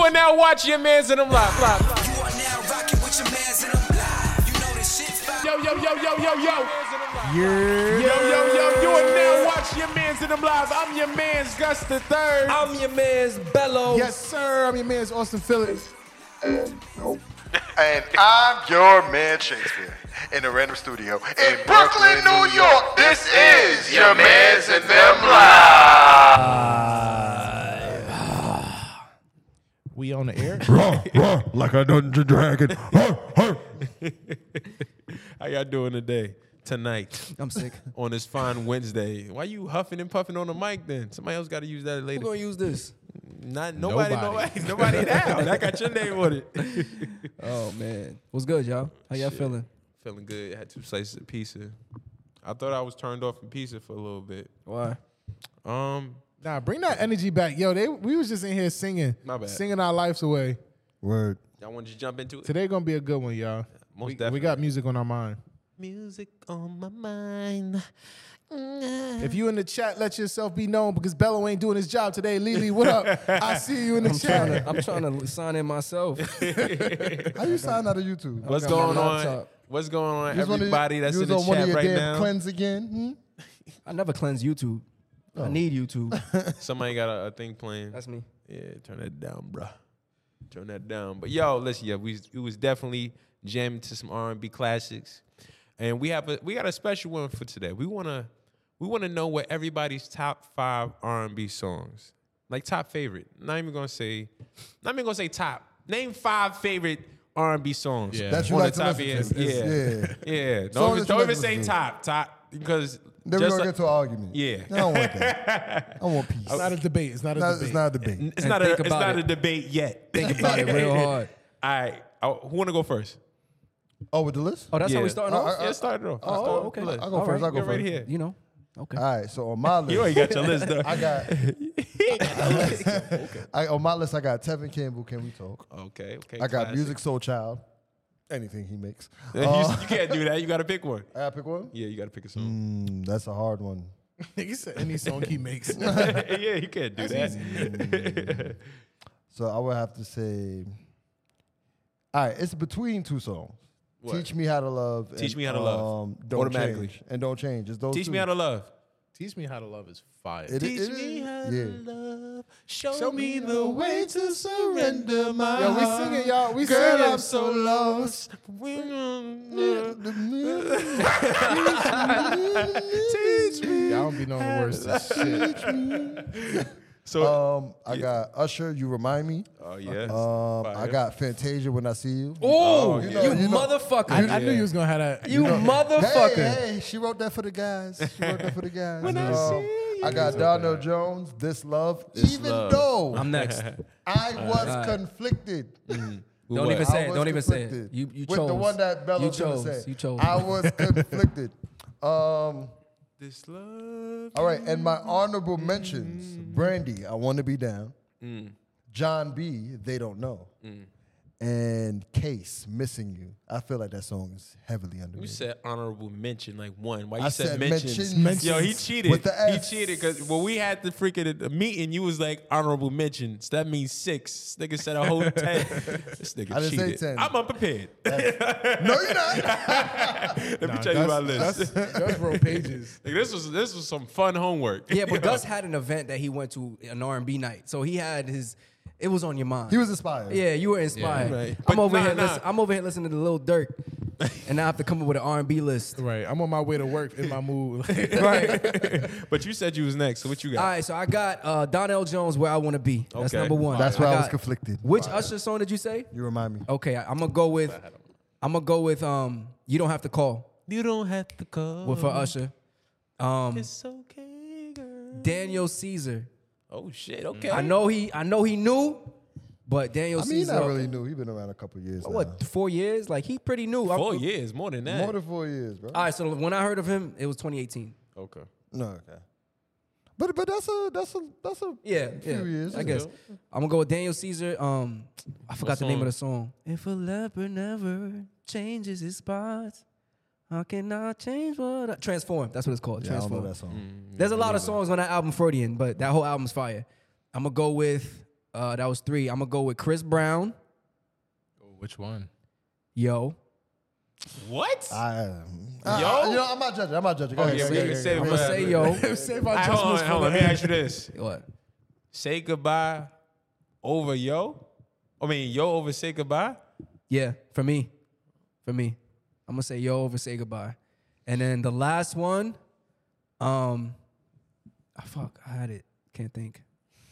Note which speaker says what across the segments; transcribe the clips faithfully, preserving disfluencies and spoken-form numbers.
Speaker 1: are now watching your mans in them live. live.
Speaker 2: You are now rocking with your mans in them live. You know this shit fire.
Speaker 1: Yo, yo, yo, yo, yo, yo.
Speaker 3: Yeah.
Speaker 1: Yo, yo, yo, you are now watching your mans in them live. I'm your man's Gus the Third.
Speaker 4: I'm your man's Bello.
Speaker 3: Yes, sir. I'm your man's Austin Phillips.
Speaker 5: And I'm your man Shakespeare in the Random Studio in Brooklyn, New York. This is your man's in them live.
Speaker 3: We on the air?
Speaker 6: Roar, roar, like a dungeon dragon. Roar, roar.
Speaker 1: How y'all doing today? Tonight.
Speaker 4: I'm sick.
Speaker 1: On this fine Wednesday. Why you huffing and puffing on the mic then? Somebody else got to use that
Speaker 4: Who
Speaker 1: later.
Speaker 4: gonna use this?
Speaker 1: Not nobody,
Speaker 3: Nobody.
Speaker 1: nobody, nobody now. That got your name on it.
Speaker 4: Oh man, what's good, y'all? How y'all
Speaker 1: Shit.
Speaker 4: feeling?
Speaker 1: Feeling good. Had two slices of pizza. I thought I was turned off from pizza for a little bit.
Speaker 4: Why?
Speaker 1: Um,
Speaker 3: Nah, bring that energy back. Yo, they we was just in here singing.
Speaker 1: My bad.
Speaker 3: Singing our lives away.
Speaker 6: Word.
Speaker 1: y'all want to jump into it?
Speaker 3: Today gonna be a good one, y'all.
Speaker 1: Most
Speaker 3: we,
Speaker 1: definitely.
Speaker 3: we got music on our mind.
Speaker 1: Music on my mind. Mm.
Speaker 3: If you in the chat, let yourself be known because Bello ain't doing his job today. Lily, what up? I see you in the
Speaker 4: I'm trying,
Speaker 3: chat.
Speaker 4: to, I'm trying to sign in myself.
Speaker 6: How you sign out of YouTube?
Speaker 1: What's
Speaker 4: I got
Speaker 1: going
Speaker 4: my
Speaker 1: on?
Speaker 4: laptop.
Speaker 1: What's going on?
Speaker 6: You was one of-
Speaker 1: Everybody that's
Speaker 6: you
Speaker 1: in
Speaker 6: was
Speaker 1: the
Speaker 6: on one of
Speaker 1: chat
Speaker 6: your
Speaker 1: right
Speaker 6: damn
Speaker 1: now.
Speaker 6: cleanse again? Hmm?
Speaker 4: I never cleanse YouTube. I need YouTube.
Speaker 1: Somebody got a, a thing playing.
Speaker 4: That's me.
Speaker 1: Yeah, turn that down, bruh. Turn that down. But yo, listen, yeah, we it was definitely jamming to some R and B classics, and we have a we got a special one for today. We wanna we wanna know what everybody's top five R and B songs, like top favorite. Not even gonna say, not even gonna say top. Name five favorite R and B songs.
Speaker 3: Yeah.
Speaker 6: That you
Speaker 1: on
Speaker 6: like
Speaker 1: the
Speaker 6: to
Speaker 1: top
Speaker 6: listen
Speaker 1: of
Speaker 6: to.
Speaker 1: your-
Speaker 6: It's-
Speaker 1: yeah,
Speaker 6: yeah.
Speaker 1: yeah.
Speaker 6: Songs
Speaker 1: Don't, even-
Speaker 6: that you
Speaker 1: don't
Speaker 6: like
Speaker 1: even
Speaker 6: to
Speaker 1: say
Speaker 6: listen to.
Speaker 1: top, top because
Speaker 6: Then we're
Speaker 1: just
Speaker 6: going to
Speaker 1: like-
Speaker 6: get to an argument.
Speaker 1: Yeah.
Speaker 6: I don't want that. I want peace.
Speaker 3: It's not a debate. It's not a
Speaker 6: Not-
Speaker 3: debate.
Speaker 6: it's not a debate.
Speaker 1: It's
Speaker 4: And
Speaker 1: not a
Speaker 4: think
Speaker 1: it's
Speaker 4: about
Speaker 1: not
Speaker 4: it.
Speaker 1: a debate yet.
Speaker 4: Think about it real hard.
Speaker 1: All right, I, who want to go first?
Speaker 6: Oh, with the list?
Speaker 4: Oh, that's
Speaker 1: Yeah.
Speaker 4: how we starting
Speaker 6: Uh,
Speaker 4: off?
Speaker 6: uh,
Speaker 1: Yeah, start it off.
Speaker 4: Oh,
Speaker 1: Start
Speaker 4: okay.
Speaker 1: the list.
Speaker 6: I'll go
Speaker 4: All
Speaker 6: first.
Speaker 4: right.
Speaker 6: I'll go
Speaker 1: You're right
Speaker 6: first.
Speaker 1: here.
Speaker 4: You know. Okay.
Speaker 6: All right, so on my list,
Speaker 1: You already got your list though.
Speaker 6: I got, I, on my list, I got Tevin Campbell, Can We Talk?
Speaker 1: Okay, okay.
Speaker 6: I got
Speaker 1: classic.
Speaker 6: Music Soul Child, anything he makes.
Speaker 1: You,
Speaker 6: Uh,
Speaker 1: you can't do that. You got to pick one.
Speaker 6: I gotta pick one?
Speaker 1: Yeah, you got to pick a song.
Speaker 6: Mm, that's a hard one.
Speaker 3: Nigga said any song he makes.
Speaker 1: yeah, you can't do that.
Speaker 6: So I would have to say, all right, it's between two songs.
Speaker 1: What?
Speaker 6: Teach Me How to Love.
Speaker 1: Teach
Speaker 6: and,
Speaker 1: Me How to Love.
Speaker 6: Um, don't
Speaker 1: Automatically.
Speaker 6: Change. And Don't Change. It's those
Speaker 1: Teach
Speaker 6: two.
Speaker 1: me how to love.
Speaker 3: Teach Me How to Love is fire.
Speaker 6: It-
Speaker 1: Teach
Speaker 6: it
Speaker 1: me
Speaker 6: is-
Speaker 1: how
Speaker 6: yeah.
Speaker 1: to love. Show,
Speaker 3: Show
Speaker 1: me
Speaker 3: me
Speaker 1: the way to surrender my
Speaker 3: Yo, we
Speaker 1: heart.
Speaker 3: singing, y'all. We
Speaker 1: Girl,
Speaker 3: singing.
Speaker 1: I'm so lost. Teach me.
Speaker 3: Y'all don't be knowing the words to shit.
Speaker 1: So,
Speaker 6: Um, I got Usher, You Remind Me.
Speaker 1: oh yeah.
Speaker 6: Um, I
Speaker 1: Fire.
Speaker 6: got Fantasia, When I See You.
Speaker 4: Oh,
Speaker 1: you
Speaker 4: you,
Speaker 1: know-
Speaker 6: you know-
Speaker 4: motherfucker.
Speaker 3: I, I knew you was gonna have that.
Speaker 4: you motherfucker.
Speaker 6: Hey, hey, she wrote that for the guys. She wrote that for the guys.
Speaker 1: When I
Speaker 6: Um,
Speaker 1: see
Speaker 6: I got Darnell Jones, This Love.
Speaker 1: This
Speaker 6: even
Speaker 1: Love.
Speaker 6: though
Speaker 4: I'm next.
Speaker 6: I was
Speaker 4: right.
Speaker 6: conflicted.
Speaker 4: Don't
Speaker 1: what?
Speaker 4: even
Speaker 6: I
Speaker 4: say it.
Speaker 6: was
Speaker 4: Don't even say it.
Speaker 6: conflicted
Speaker 4: You you
Speaker 6: with
Speaker 4: chose.
Speaker 6: the one that Bello
Speaker 4: you
Speaker 6: was gonna
Speaker 4: chose.
Speaker 6: say.
Speaker 4: You chose.
Speaker 6: I was conflicted. Um,
Speaker 1: This love.
Speaker 6: all right, and my honorable mentions: Brandy, I Want to Be Down. John B, They Don't Know. And Case, Missing You. I feel like that song is heavily
Speaker 1: You
Speaker 6: underrated.
Speaker 1: said honorable mention like one. Why you
Speaker 6: I
Speaker 1: said,
Speaker 6: said
Speaker 1: mentions?
Speaker 6: mentions.
Speaker 1: Yo, he cheated.
Speaker 6: With the
Speaker 1: he
Speaker 6: S.
Speaker 1: cheated because when we had the freaking meeting, you was like honorable mentions. That means six. This nigga said a whole ten. This nigga
Speaker 6: I didn't say
Speaker 1: cheated.
Speaker 6: ten.
Speaker 1: I'm unprepared.
Speaker 6: No, you're not.
Speaker 1: Let me
Speaker 3: Nah,
Speaker 1: tell you my
Speaker 3: Gus-
Speaker 1: list.
Speaker 3: Gus, Gus wrote pages.
Speaker 1: Like, this was this was some fun homework.
Speaker 4: Yeah, but Gus had an event that he went to, an R and B night. So he had his. It was on your mind.
Speaker 6: He was inspired.
Speaker 4: Yeah, you were inspired.
Speaker 1: Yeah, right.
Speaker 4: I'm
Speaker 1: But
Speaker 4: over
Speaker 1: nah,
Speaker 4: here.
Speaker 1: nah.
Speaker 4: Listen, I'm over here listening to Lil Durk, and I have to come up with an R and B list.
Speaker 3: Right. I'm on my way to work in my mood.
Speaker 4: Right.
Speaker 1: But you said you was next. So what you got?
Speaker 4: All right. So I got uh, Donnell Jones, Where I Want to Be. That's
Speaker 1: Okay.
Speaker 4: number one.
Speaker 6: That's why I was
Speaker 4: got-
Speaker 6: conflicted.
Speaker 4: Which Usher song did you say?
Speaker 6: You remind me.
Speaker 4: Okay, I, I'm gonna go with. I'm gonna go with um. You Don't Have to Call
Speaker 1: You don't have to call.
Speaker 4: with for Usher. Um,
Speaker 1: It's okay, girl.
Speaker 4: Daniel Caesar.
Speaker 1: Oh shit. Okay.
Speaker 4: I know he. I know he knew, but Daniel
Speaker 6: I mean, he's
Speaker 4: Caesar.
Speaker 6: not really new. He's been around a couple years.
Speaker 4: What
Speaker 6: now.
Speaker 4: four years? Like he pretty new. I'm-
Speaker 1: Four years, more than that.
Speaker 6: More than four years, bro.
Speaker 4: All right. So when I heard of him, it was twenty eighteen.
Speaker 1: Okay.
Speaker 6: No, okay. But but that's a that's a that's a
Speaker 4: Yeah,
Speaker 6: few
Speaker 4: yeah.
Speaker 6: years.
Speaker 4: I guess I'm gonna go with Daniel Caesar. Um, I forgot the name
Speaker 1: song?
Speaker 4: of the song. If a leopard never changes his spots, how can I change what? I... Transform. That's what it's called.
Speaker 6: Yeah, I don't
Speaker 4: Transform.
Speaker 6: know that song.
Speaker 4: There's a lot of songs on that album, Freudian, but that whole album's fire. I'm gonna go with Uh, that was three. I'm gonna go with Chris Brown.
Speaker 7: Which one?
Speaker 4: Yo.
Speaker 1: What?
Speaker 6: I, uh,
Speaker 1: Yo?
Speaker 6: uh, you know, I'm not judging. I'm not judging. Go
Speaker 1: Oh,
Speaker 6: ahead,
Speaker 1: yeah,
Speaker 6: go
Speaker 1: we
Speaker 6: ahead,
Speaker 1: can
Speaker 6: go
Speaker 1: say
Speaker 6: ahead.
Speaker 4: I'm gonna say yo.
Speaker 3: Save our
Speaker 1: All right, hold
Speaker 3: judgments
Speaker 1: on,
Speaker 3: for
Speaker 1: hold
Speaker 3: the
Speaker 1: on. Let me
Speaker 3: end.
Speaker 1: ask you this.
Speaker 4: What?
Speaker 1: Say goodbye over yo? I mean, yo over say goodbye?
Speaker 4: Yeah, for me. For me. I'm gonna say yo over say goodbye. And then the last one, um, ah, fuck, I had it. Can't think.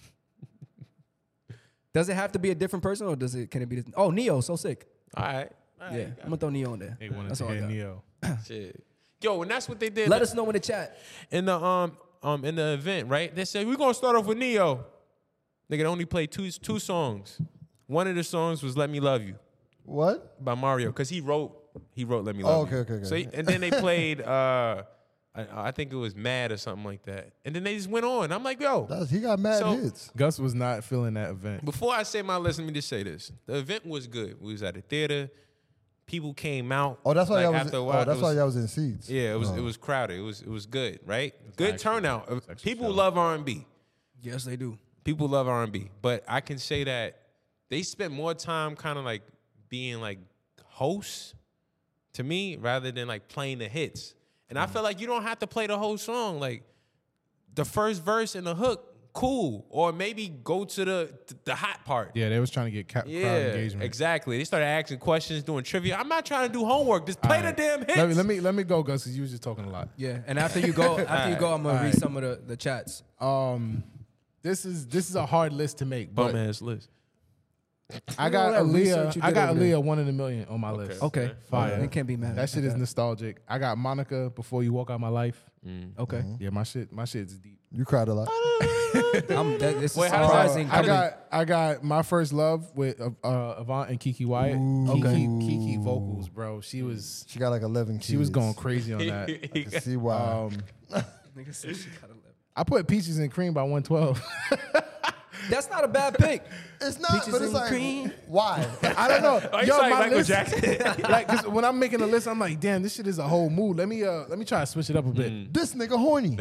Speaker 4: Does it have to be a different person or does it? Can it be? This, oh, Neo, so sick.
Speaker 1: All right. All right,
Speaker 4: Yeah, I'm gonna throw Neo in there.
Speaker 7: They wanted
Speaker 4: That's
Speaker 7: to
Speaker 4: all I
Speaker 7: hear
Speaker 4: got.
Speaker 7: Neo.
Speaker 1: Shit. Yo, and that's what they did.
Speaker 4: Let us know in the chat.
Speaker 1: in the um um in the event, right? They said we're gonna start off with Neo. Nigga, they only played two two songs. One of the songs was "Let Me Love You"
Speaker 6: What?
Speaker 1: by Mario, cause he wrote he wrote "Let Me Love
Speaker 6: Oh, okay,
Speaker 1: You."
Speaker 6: okay, okay.
Speaker 1: So he- and then they played uh I, I think it was "Mad" or something like that, and then they just went on. I'm like, yo.
Speaker 6: That's, he got mad
Speaker 1: So-
Speaker 6: hits.
Speaker 7: Gus was not feeling that event.
Speaker 1: Before I say my list, let me just say this: the event was good. We was at the theater. People came out.
Speaker 6: Oh, that's why
Speaker 1: like,
Speaker 6: y'all was.
Speaker 1: after a
Speaker 6: Oh,
Speaker 1: while,
Speaker 6: that's
Speaker 1: it
Speaker 6: why
Speaker 1: was-
Speaker 6: y'all was in seats.
Speaker 1: Yeah, it was
Speaker 6: Oh.
Speaker 1: it was crowded. It was it was good, right? Good
Speaker 7: actually-
Speaker 1: turnout.
Speaker 7: it's actually
Speaker 1: People
Speaker 7: chill.
Speaker 1: love R and B.
Speaker 4: Yes, they do.
Speaker 1: People love R and B, but I can say that they spent more time kind of like being like hosts to me rather than like playing the hits. And I feel like you don't have to play the whole song. Like the first verse and the hook, cool, or maybe go to the the hot part.
Speaker 7: Yeah, they was trying to get ca- crowd
Speaker 1: Yeah,
Speaker 7: engagement.
Speaker 1: exactly. They started asking questions, doing trivia. I'm not trying to do homework. Just play
Speaker 7: All right.
Speaker 1: the damn hits.
Speaker 7: Let me let me let me go, Gus, because you was just talking a lot.
Speaker 4: Yeah, and after you go, after you go, I'm gonna
Speaker 7: All
Speaker 4: read
Speaker 7: right.
Speaker 4: some of the, the chats.
Speaker 7: Um, this is this is a hard list to make,
Speaker 1: Bum
Speaker 7: but
Speaker 1: ass list.
Speaker 7: I got
Speaker 4: all that research
Speaker 7: Aaliyah.
Speaker 4: you
Speaker 7: I
Speaker 4: did
Speaker 7: got
Speaker 4: over there.
Speaker 7: Aaliyah one in a million on my list.
Speaker 4: Okay,
Speaker 7: Fire.
Speaker 4: They can't be mad.
Speaker 7: That
Speaker 4: at
Speaker 7: shit is nostalgic. I got Monica Before You Walk Out My Life.
Speaker 4: Okay,
Speaker 7: Yeah, my shit my shit is deep.
Speaker 6: You cried a lot.
Speaker 4: I'm, that, this is
Speaker 1: Wait, how does
Speaker 4: surprising.
Speaker 7: I
Speaker 4: coming-
Speaker 7: got I got My First Love with uh, uh, Avant and Kiki Wyatt. Kiki, Kiki vocals, bro. She was
Speaker 6: She got like eleven kids.
Speaker 7: she was going crazy on that.
Speaker 6: I can see why.
Speaker 7: Um,
Speaker 4: Nigga said she got eleven.
Speaker 7: I put Peaches and Cream by one twelve.
Speaker 4: That's not a bad pick.
Speaker 6: it's not,
Speaker 4: peaches
Speaker 6: but it's
Speaker 4: and
Speaker 6: like,
Speaker 4: cream.
Speaker 6: why?
Speaker 7: I don't know.
Speaker 1: Oh, you
Speaker 7: Yo,
Speaker 1: sound like
Speaker 7: my
Speaker 1: Michael
Speaker 7: list,
Speaker 1: Jackson.
Speaker 7: like, 'cause when I'm making a list, I'm like, damn, this shit is a whole mood. Let me uh, let me try to switch it up a bit.
Speaker 6: This nigga horny.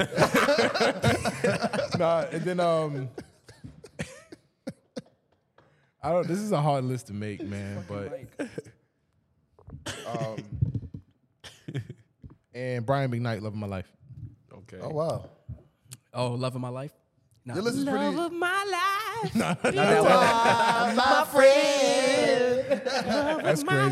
Speaker 7: Nah, and then um, I don't. This is a hard list to make, man. But um, and Brian McKnight, Love of My Life.
Speaker 1: Okay.
Speaker 6: Oh wow.
Speaker 4: Oh, love of my life. Nah.
Speaker 6: Your list is pretty.
Speaker 4: of my life.
Speaker 6: my friend.
Speaker 7: That's crazy.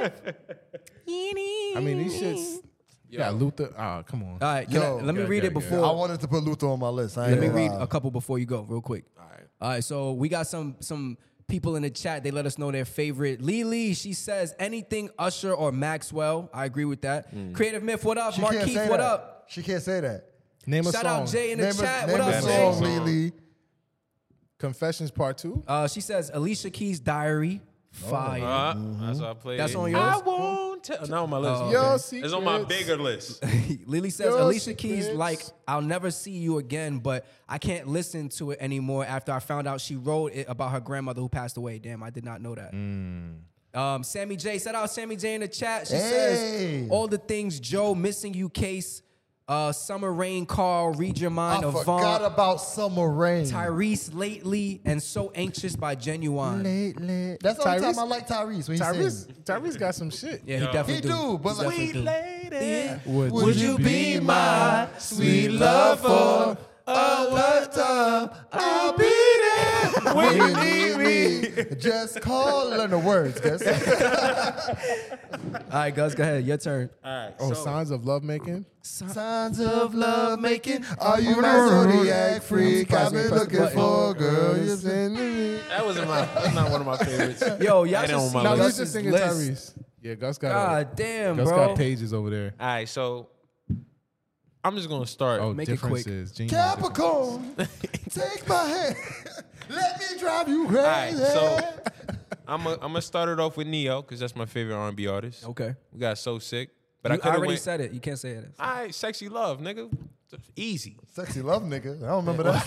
Speaker 7: I mean, these shits. Yeah, Luther. Ah, come on.
Speaker 4: All right, can
Speaker 6: Yo,
Speaker 4: I, let me
Speaker 7: yeah,
Speaker 4: read
Speaker 7: yeah,
Speaker 4: it
Speaker 7: yeah.
Speaker 4: before.
Speaker 6: I wanted to put Luther on my list. I
Speaker 4: Let
Speaker 6: ain't
Speaker 4: me
Speaker 6: gonna
Speaker 4: read
Speaker 6: lie.
Speaker 4: a couple before you go, real quick. All right. All right. So we got some some people in the chat. They let us know their favorite. Lily, she says anything Usher or Maxwell. I agree with that. Creative Myth, what up?
Speaker 6: She can't
Speaker 4: Markeith,
Speaker 6: say
Speaker 4: what
Speaker 6: that.
Speaker 4: up?
Speaker 6: She can't say that.
Speaker 7: Name a
Speaker 4: Shout
Speaker 7: song.
Speaker 4: out Jay in the
Speaker 6: Name
Speaker 4: chat.
Speaker 6: a,
Speaker 4: What
Speaker 6: name
Speaker 4: up,
Speaker 6: a
Speaker 4: Jay?
Speaker 6: song, Lily.
Speaker 7: Confessions Part Two.
Speaker 4: Uh, she says Alicia Keys' Diary. Fire.
Speaker 1: Uh, That's what I played.
Speaker 4: That's on
Speaker 1: I
Speaker 4: yours?
Speaker 1: won't tell. Not on my list.
Speaker 4: Oh,
Speaker 7: Yo,
Speaker 4: okay.
Speaker 7: secrets.
Speaker 1: It's on my bigger list.
Speaker 4: Lily says
Speaker 7: Your
Speaker 4: Alicia Keys
Speaker 7: secrets.
Speaker 4: like I'll never see you again, but I can't listen to it anymore after I found out she wrote it about her grandmother who passed away. Damn, I did not know that. Um, Sammy J, shout out Sammy J in the chat. She
Speaker 6: Hey.
Speaker 4: says all the things Joe, Missing You Case, uh, Summer Rain, Carl, Read Your Mind,
Speaker 6: I
Speaker 4: Avant,
Speaker 6: forgot about Summer Rain.
Speaker 4: Tyrese Lately, and So Anxious by Genuine.
Speaker 6: Lately. That's the only time
Speaker 7: Tyrese-
Speaker 6: I like Tyrese when he
Speaker 7: Tyrese.
Speaker 6: sings.
Speaker 7: Tyrese got some shit.
Speaker 4: Yeah, he definitely
Speaker 6: He
Speaker 4: do.
Speaker 6: do, but
Speaker 4: He
Speaker 6: like-
Speaker 4: definitely do.
Speaker 1: Lady.
Speaker 7: Would,
Speaker 6: Would you be my sweet love for a lifetime? I'll be there when you need me. Just call. Learn the words, guys.
Speaker 4: All right, Gus, go ahead. Your turn.
Speaker 7: Oh, Signs of Love Making.
Speaker 6: Signs of love making. Are you my zodiac freak? I've been looking for a girl. You send me.
Speaker 1: That wasn't my. That's not one of my favorites.
Speaker 4: Yo, y'all
Speaker 1: Ain't
Speaker 4: should
Speaker 1: on
Speaker 4: see
Speaker 1: my
Speaker 7: Now
Speaker 1: list.
Speaker 7: let's
Speaker 4: Gus's
Speaker 7: just singing
Speaker 4: list.
Speaker 7: Tyrese. Yeah, Gus got.
Speaker 4: God damn,
Speaker 7: Gus
Speaker 4: bro.
Speaker 7: got pages over there.
Speaker 1: All right, so I'm just gonna start.
Speaker 7: Oh,
Speaker 4: Make it quick.
Speaker 7: differences. Genuine
Speaker 6: Capricorn, take my hand. Let me drive you crazy.
Speaker 1: All right, so I'm gonna I'm gonna start it off with Neo because that's my favorite R and B artist.
Speaker 4: Okay.
Speaker 1: We got So Sick, but
Speaker 4: You
Speaker 1: I could have
Speaker 4: already
Speaker 1: went.
Speaker 4: said it. You can't say it.
Speaker 1: All right, Sexy Love, nigga, easy.
Speaker 6: Sexy love nigga. I don't remember that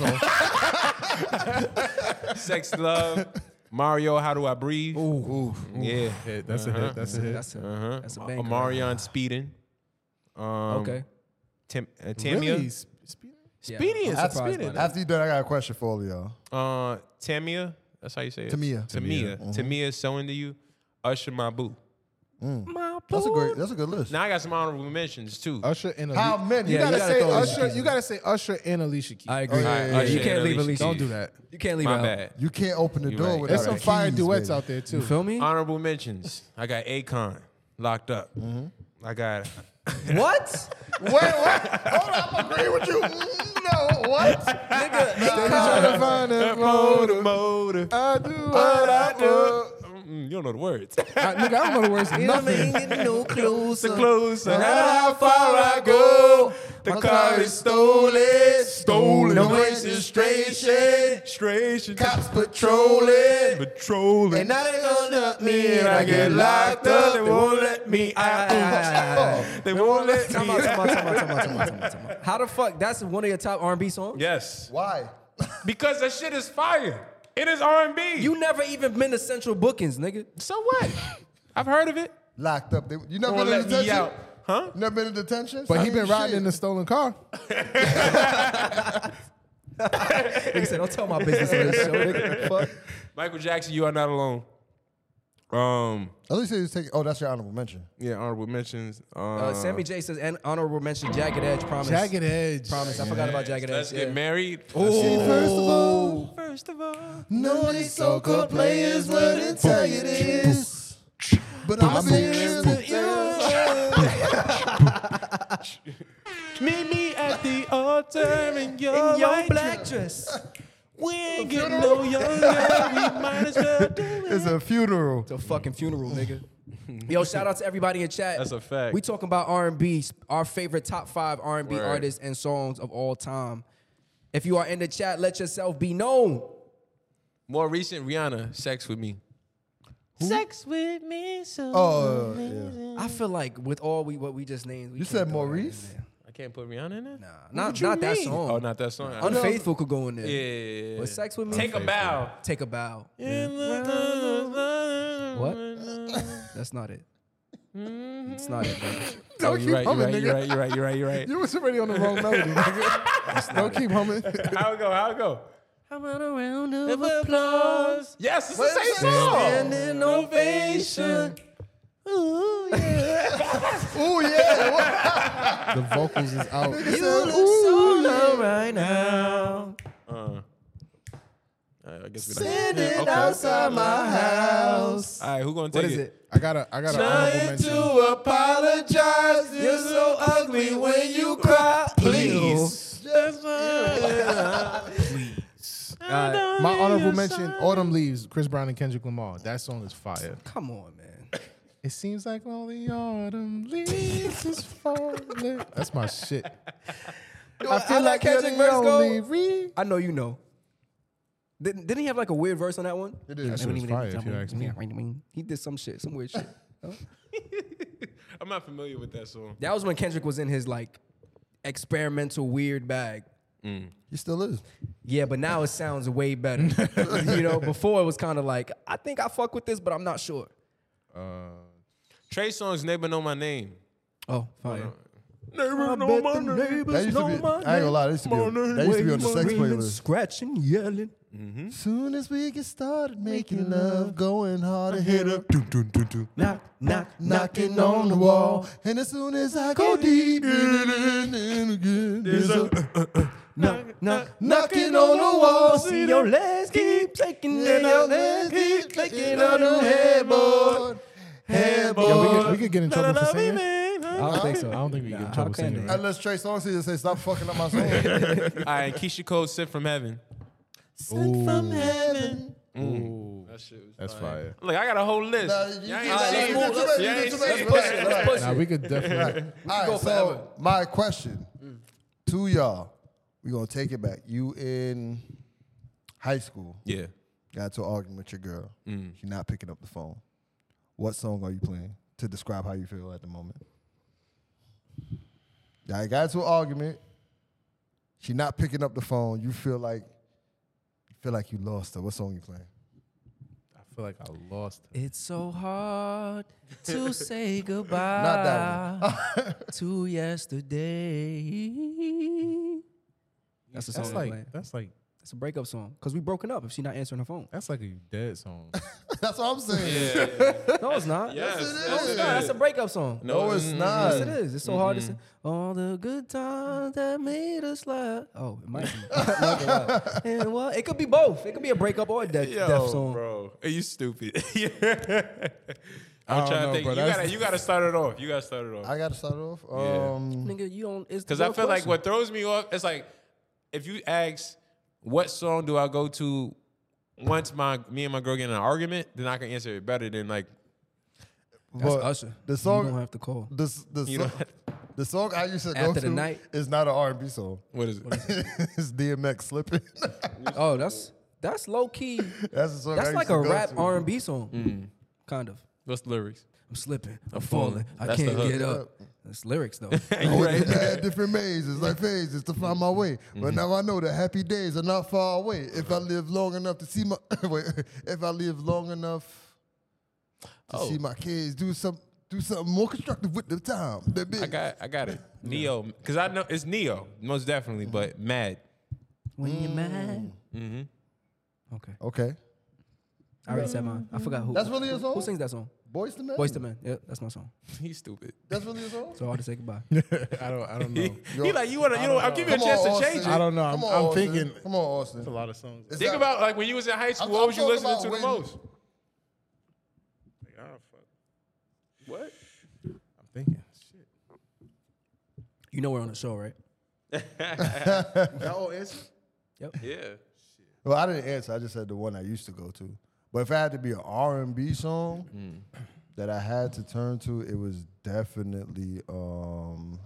Speaker 6: song.
Speaker 1: Sexy Love, Mario, How Do I Breathe?
Speaker 4: Ooh.
Speaker 1: Yeah,
Speaker 7: hit. That's a hit. That's a hit.
Speaker 4: That's a,
Speaker 1: uh-huh.
Speaker 4: that's a banger.
Speaker 1: Omarion Speeding. Um,
Speaker 4: Okay.
Speaker 1: Tim, uh, Tamia.
Speaker 7: Really? Sp- Speed-
Speaker 4: Yeah,
Speaker 1: Speedy
Speaker 4: I'm
Speaker 1: is
Speaker 4: surprised by
Speaker 1: Speedy.
Speaker 4: that.
Speaker 6: After you done, I got a question for all of y'all.
Speaker 1: Uh, Tamia, That's how you say it.
Speaker 6: Tamia.
Speaker 1: Tamia.
Speaker 6: Tamia.
Speaker 1: Tamia, So Into You. Usher, My Boo.
Speaker 6: That's a great. That's a good list.
Speaker 1: Now I got some honorable mentions too.
Speaker 7: Usher and
Speaker 6: How
Speaker 7: Ali-
Speaker 6: many?
Speaker 7: You
Speaker 4: Yeah,
Speaker 7: gotta
Speaker 4: you gotta
Speaker 7: say
Speaker 4: throw Alicia
Speaker 7: Usher.
Speaker 4: Keys
Speaker 7: You
Speaker 4: in.
Speaker 7: gotta say Usher and Alicia Keys.
Speaker 4: I agree.
Speaker 6: Oh, yeah,
Speaker 4: Uh,
Speaker 6: yeah,
Speaker 4: you
Speaker 1: yeah,
Speaker 4: can't
Speaker 1: yeah,
Speaker 4: leave
Speaker 1: Alicia
Speaker 4: Alicia.
Speaker 1: Keys.
Speaker 7: Don't do that.
Speaker 4: You can't leave
Speaker 1: My
Speaker 4: her out.
Speaker 1: bad.
Speaker 6: You can't open the
Speaker 1: You
Speaker 6: door
Speaker 1: right.
Speaker 6: without
Speaker 7: There's some
Speaker 6: the
Speaker 7: fire
Speaker 6: keys,
Speaker 7: duets
Speaker 6: baby.
Speaker 7: out there too.
Speaker 4: You feel me?
Speaker 1: Honorable mentions. I got Akon, Locked Up. I got
Speaker 4: What?
Speaker 6: Wait, what? Hold on, I'm agreeing with you. Mm, No, what?
Speaker 7: Steady trying to find a motive.
Speaker 1: motive.
Speaker 7: I do what I do.
Speaker 1: Mm, you don't know the words.
Speaker 7: I, nigga, I don't know the words to nothing.
Speaker 4: no closer.
Speaker 1: Close.
Speaker 7: No matter how far I go,
Speaker 1: The
Speaker 7: my
Speaker 1: car is stolen. Stolen.
Speaker 7: No
Speaker 1: registration. Registration.
Speaker 6: Cops patrolling.
Speaker 1: Patrolling.
Speaker 6: And now they gonna up me
Speaker 1: and I get locked up. They won't let me out. They won't let
Speaker 4: Time
Speaker 1: me
Speaker 4: out, time
Speaker 1: out.
Speaker 4: out, time out, time out, time out, time out, time out. How the fuck? That's one of your top R and B songs?
Speaker 1: Yes.
Speaker 6: Why?
Speaker 1: Because that shit is fire. It is R and B.
Speaker 4: You never even been to Central Bookings, nigga.
Speaker 1: So what? I've heard of it.
Speaker 6: Locked up. They- You never
Speaker 1: Won't
Speaker 6: been in
Speaker 1: let me
Speaker 6: detention?
Speaker 1: out. Huh?
Speaker 6: You never been in detention?
Speaker 7: But he
Speaker 6: Same
Speaker 7: been riding
Speaker 6: shit.
Speaker 7: in the stolen car.
Speaker 4: Nigga said, don't tell my business on this show, nigga. Fuck.
Speaker 1: Michael Jackson, You Are Not Alone. Um,
Speaker 6: At least he was taking. Oh, that's your honorable mention.
Speaker 1: yeah, honorable mentions. Uh,
Speaker 4: Uh, Sammy J says, and honorable mention, Jagged Edge, Promise.
Speaker 7: Jagged Edge.
Speaker 4: Promise. I forgot about Jagged Edge.
Speaker 1: Let's
Speaker 4: yeah.
Speaker 1: get married.
Speaker 6: See, first of all,
Speaker 1: First of all,
Speaker 6: none of these so-called players wouldn't tell you this. But I'm saying that you.
Speaker 1: meet me at the altar in your,
Speaker 4: In your
Speaker 1: white
Speaker 4: black
Speaker 1: dress.
Speaker 4: dress.
Speaker 1: We ain't getting no younger. We might as well do it.
Speaker 6: It's a funeral.
Speaker 4: It's a fucking funeral, nigga. Yo, shout out to everybody in chat.
Speaker 1: That's a fact.
Speaker 4: We talking about R and B, our favorite top five R and B
Speaker 1: Word.
Speaker 4: artists and songs of all time. If you are in the chat, let yourself be known.
Speaker 1: More recent, Rihanna, Sex With Me. Sex with me, so
Speaker 6: Oh, yeah.
Speaker 4: I feel like with all we what we just named, we
Speaker 6: You
Speaker 4: can't
Speaker 6: said
Speaker 4: throw that in
Speaker 6: Maurice?
Speaker 4: there.
Speaker 1: I can't put Rihanna in there?
Speaker 4: Nah, not
Speaker 1: What you
Speaker 4: not that
Speaker 1: mean?
Speaker 4: song.
Speaker 1: Oh, not that song.
Speaker 4: Unfaithful could go in there.
Speaker 1: Yeah, yeah, yeah.
Speaker 4: But Sex With Me.
Speaker 1: Take a bow.
Speaker 4: Take a bow.
Speaker 1: What?
Speaker 4: That's not it. It's not it, bro.
Speaker 1: Oh,
Speaker 7: keep
Speaker 1: you're right, you're
Speaker 7: humming,
Speaker 1: right,
Speaker 7: nigga.
Speaker 1: you're right, you're right, you're right, you're right.
Speaker 7: You was already on the wrong melody, nigga. Don't keep humming.
Speaker 1: How it go? How it go?
Speaker 4: How about a round of
Speaker 1: Applause. Yes, it's the same song.
Speaker 4: Standing ovation.
Speaker 1: Ooh, yeah.
Speaker 6: Oh, yeah.
Speaker 7: The vocals is out.
Speaker 4: You look so low right now.
Speaker 1: Uh, I guess we
Speaker 4: Standing
Speaker 1: Okay.
Speaker 4: outside my house.
Speaker 1: All right, who gonna take
Speaker 4: What is
Speaker 1: it?
Speaker 4: it?
Speaker 7: I got a, I got an honorable mention.
Speaker 1: apologize.
Speaker 4: You're so ugly when you cry.
Speaker 1: Please.
Speaker 4: Uh,
Speaker 7: My honorable mention, Autumn Leaves, Chris Brown and Kendrick Lamar. That song is fire.
Speaker 4: come on, man.
Speaker 7: It seems like all the autumn leaves is falling. That's my shit. I feel
Speaker 4: like
Speaker 7: you're
Speaker 4: Kendrick
Speaker 7: the
Speaker 4: verse go-
Speaker 7: only re-
Speaker 4: I know you know. Didn't, didn't he have like a weird verse on that one?
Speaker 6: It
Speaker 7: That
Speaker 6: is.
Speaker 7: shit was fire, if you ask me.
Speaker 4: He did some shit, some weird shit.
Speaker 1: I'm not familiar with that song.
Speaker 4: That was when Kendrick was in his like experimental weird bag.
Speaker 6: He still is.
Speaker 4: Yeah, but now it sounds way better. You know, before it was kind of like, I think I fuck with this, but I'm not sure.
Speaker 1: Trey Songz, Neighbor Know My Name.
Speaker 4: Oh, fire.
Speaker 1: Neighbor
Speaker 4: Know My Name.
Speaker 6: That used to be. I ain't gonna lie. That used to be. On, that used to be on the sex playlist.
Speaker 4: Scratching, yelling.
Speaker 6: Soon as we get started making love, going hard to hit up, dun, dun, dun, dun.
Speaker 4: Knock, knock,
Speaker 6: knocking on the wall. And as soon as I go deep, there's a
Speaker 4: knock, knock,
Speaker 6: knocking on the wall.
Speaker 4: See your legs keep taking, and your legs keep taking on the
Speaker 6: headboard.
Speaker 7: Yo, we,
Speaker 6: Headboard.
Speaker 7: could, we could get in trouble for singing.
Speaker 4: I don't think so.
Speaker 7: I don't think we get in
Speaker 4: Nah,
Speaker 7: trouble
Speaker 4: how can
Speaker 7: singing.
Speaker 4: they?
Speaker 6: Unless Trey Songz here say, stop fucking up my song.
Speaker 1: All right, Keisha Cole, Sent From Heaven.
Speaker 6: Sent from heaven.
Speaker 1: That shit was
Speaker 7: That's fire.
Speaker 1: Look, I got a whole list.
Speaker 6: Nah, you-
Speaker 1: Y'all
Speaker 6: you-
Speaker 1: ain't
Speaker 6: let's
Speaker 1: seen
Speaker 6: move,
Speaker 1: it.
Speaker 6: let's-
Speaker 1: Y'all
Speaker 6: let's
Speaker 1: ain't
Speaker 6: move,
Speaker 1: seen
Speaker 6: let's
Speaker 1: it.
Speaker 6: push it, let's push
Speaker 7: Nah, we could definitely.
Speaker 6: All right,
Speaker 4: go
Speaker 6: so
Speaker 4: forever.
Speaker 6: my question to y'all, we're going to take it back. You in high school,
Speaker 1: Yeah.
Speaker 6: got into an argument with your girl. She's not picking up the phone. What song are you playing to describe how you feel at the moment? Y'all got into an argument. She not picking up the phone. You feel like you feel like you lost her. What song you playing?
Speaker 7: I feel like I lost her.
Speaker 4: It's so hard to say goodbye
Speaker 6: Not that one.
Speaker 4: to yesterday. That's the song
Speaker 7: That's
Speaker 4: I'm
Speaker 7: like
Speaker 4: playing.
Speaker 7: that's like
Speaker 4: It's a breakup song because we broken up if she not answering her phone.
Speaker 7: That's like a dead song.
Speaker 6: That's what I'm saying.
Speaker 4: No, it's not.
Speaker 1: Yes,
Speaker 6: it
Speaker 4: No, it's not. That's a breakup song.
Speaker 6: No, it's not.
Speaker 4: Yes, it is. It's so hard to say. All the good times that made us laugh. Oh, it might be. Not gonna lie. And well, it could be both. It could be a breakup or a death,
Speaker 1: Yo,
Speaker 4: death song.
Speaker 1: bro, are you stupid? I'm
Speaker 7: don't
Speaker 1: trying
Speaker 7: know,
Speaker 1: to think.
Speaker 7: bro.
Speaker 1: You
Speaker 7: That's-
Speaker 1: gotta, you gotta start it off. You gotta start it off.
Speaker 6: I got to start off.
Speaker 1: Yeah.
Speaker 6: Um,
Speaker 4: Nigga, you don't. It's
Speaker 1: Because
Speaker 4: the
Speaker 1: I
Speaker 4: real
Speaker 1: feel like
Speaker 4: question.
Speaker 1: what throws me off, it's like if you ask, what song do I go to once my me and my girl get in an argument, then I can answer it better than like.
Speaker 4: That's
Speaker 6: but
Speaker 4: Usher.
Speaker 6: The song,
Speaker 4: You don't have to call.
Speaker 6: The, the,
Speaker 1: You
Speaker 6: song,
Speaker 1: don't
Speaker 6: the song I used to go
Speaker 4: After
Speaker 6: to
Speaker 4: the night?
Speaker 6: is not an R and B song.
Speaker 1: What is it?
Speaker 6: It's D M X slipping.
Speaker 4: Oh, that's that's low key.
Speaker 6: That's the song I
Speaker 4: That's
Speaker 6: used
Speaker 4: like
Speaker 6: to
Speaker 4: a
Speaker 6: go
Speaker 4: rap
Speaker 6: to.
Speaker 4: R and B song, kind of.
Speaker 1: What's the lyrics?
Speaker 4: I'm slipping. I'm,
Speaker 1: I'm
Speaker 4: falling.
Speaker 1: falling.
Speaker 4: I
Speaker 1: That's the
Speaker 4: can't
Speaker 1: hook.
Speaker 4: get up. That's lyrics though.
Speaker 6: I went to had different mazes, like phases, to find my way. But now I know that happy days are not far away. If I live long enough to see my, wait, if I live long enough to
Speaker 1: Oh.
Speaker 6: see my kids do some, do something more constructive with the time. That big.
Speaker 1: I got, I got it. Neo, because I know it's Neo, most definitely, but Mad.
Speaker 4: When you're mad.
Speaker 1: Mm-hmm.
Speaker 4: Okay.
Speaker 6: Okay.
Speaker 4: I already said mine. I forgot who.
Speaker 6: That's really a song?
Speaker 4: Who sings that song?
Speaker 6: Boys to Men.
Speaker 4: Boyz two Men. Yeah, that's my song.
Speaker 1: He's stupid.
Speaker 6: That's really a song.
Speaker 4: So hard to say goodbye.
Speaker 7: I don't. I don't know.
Speaker 1: He like you wanna, you know, I'll give you a
Speaker 6: Come
Speaker 1: chance
Speaker 6: on,
Speaker 1: to
Speaker 6: Austin.
Speaker 1: change it.
Speaker 7: I don't know. I'm,
Speaker 6: Come on,
Speaker 7: I'm
Speaker 6: Austin.
Speaker 7: thinking.
Speaker 6: Come on, Austin.
Speaker 7: It's a lot of songs.
Speaker 6: It's
Speaker 1: Think
Speaker 6: not-
Speaker 1: about like when you was in high school,
Speaker 6: I'm-
Speaker 1: what
Speaker 6: I'm
Speaker 1: was you
Speaker 6: talking
Speaker 1: listening
Speaker 6: about
Speaker 1: to the
Speaker 6: when-
Speaker 1: most?
Speaker 7: Like, oh, fuck.
Speaker 1: What?
Speaker 7: I'm thinking. Shit.
Speaker 4: You know we're on the show, right?
Speaker 7: That old answer.
Speaker 1: Yeah.
Speaker 6: Well, I didn't answer. I just said the one I used to go to. But if I had to be an R and B song that I had to turn to, it was definitely um,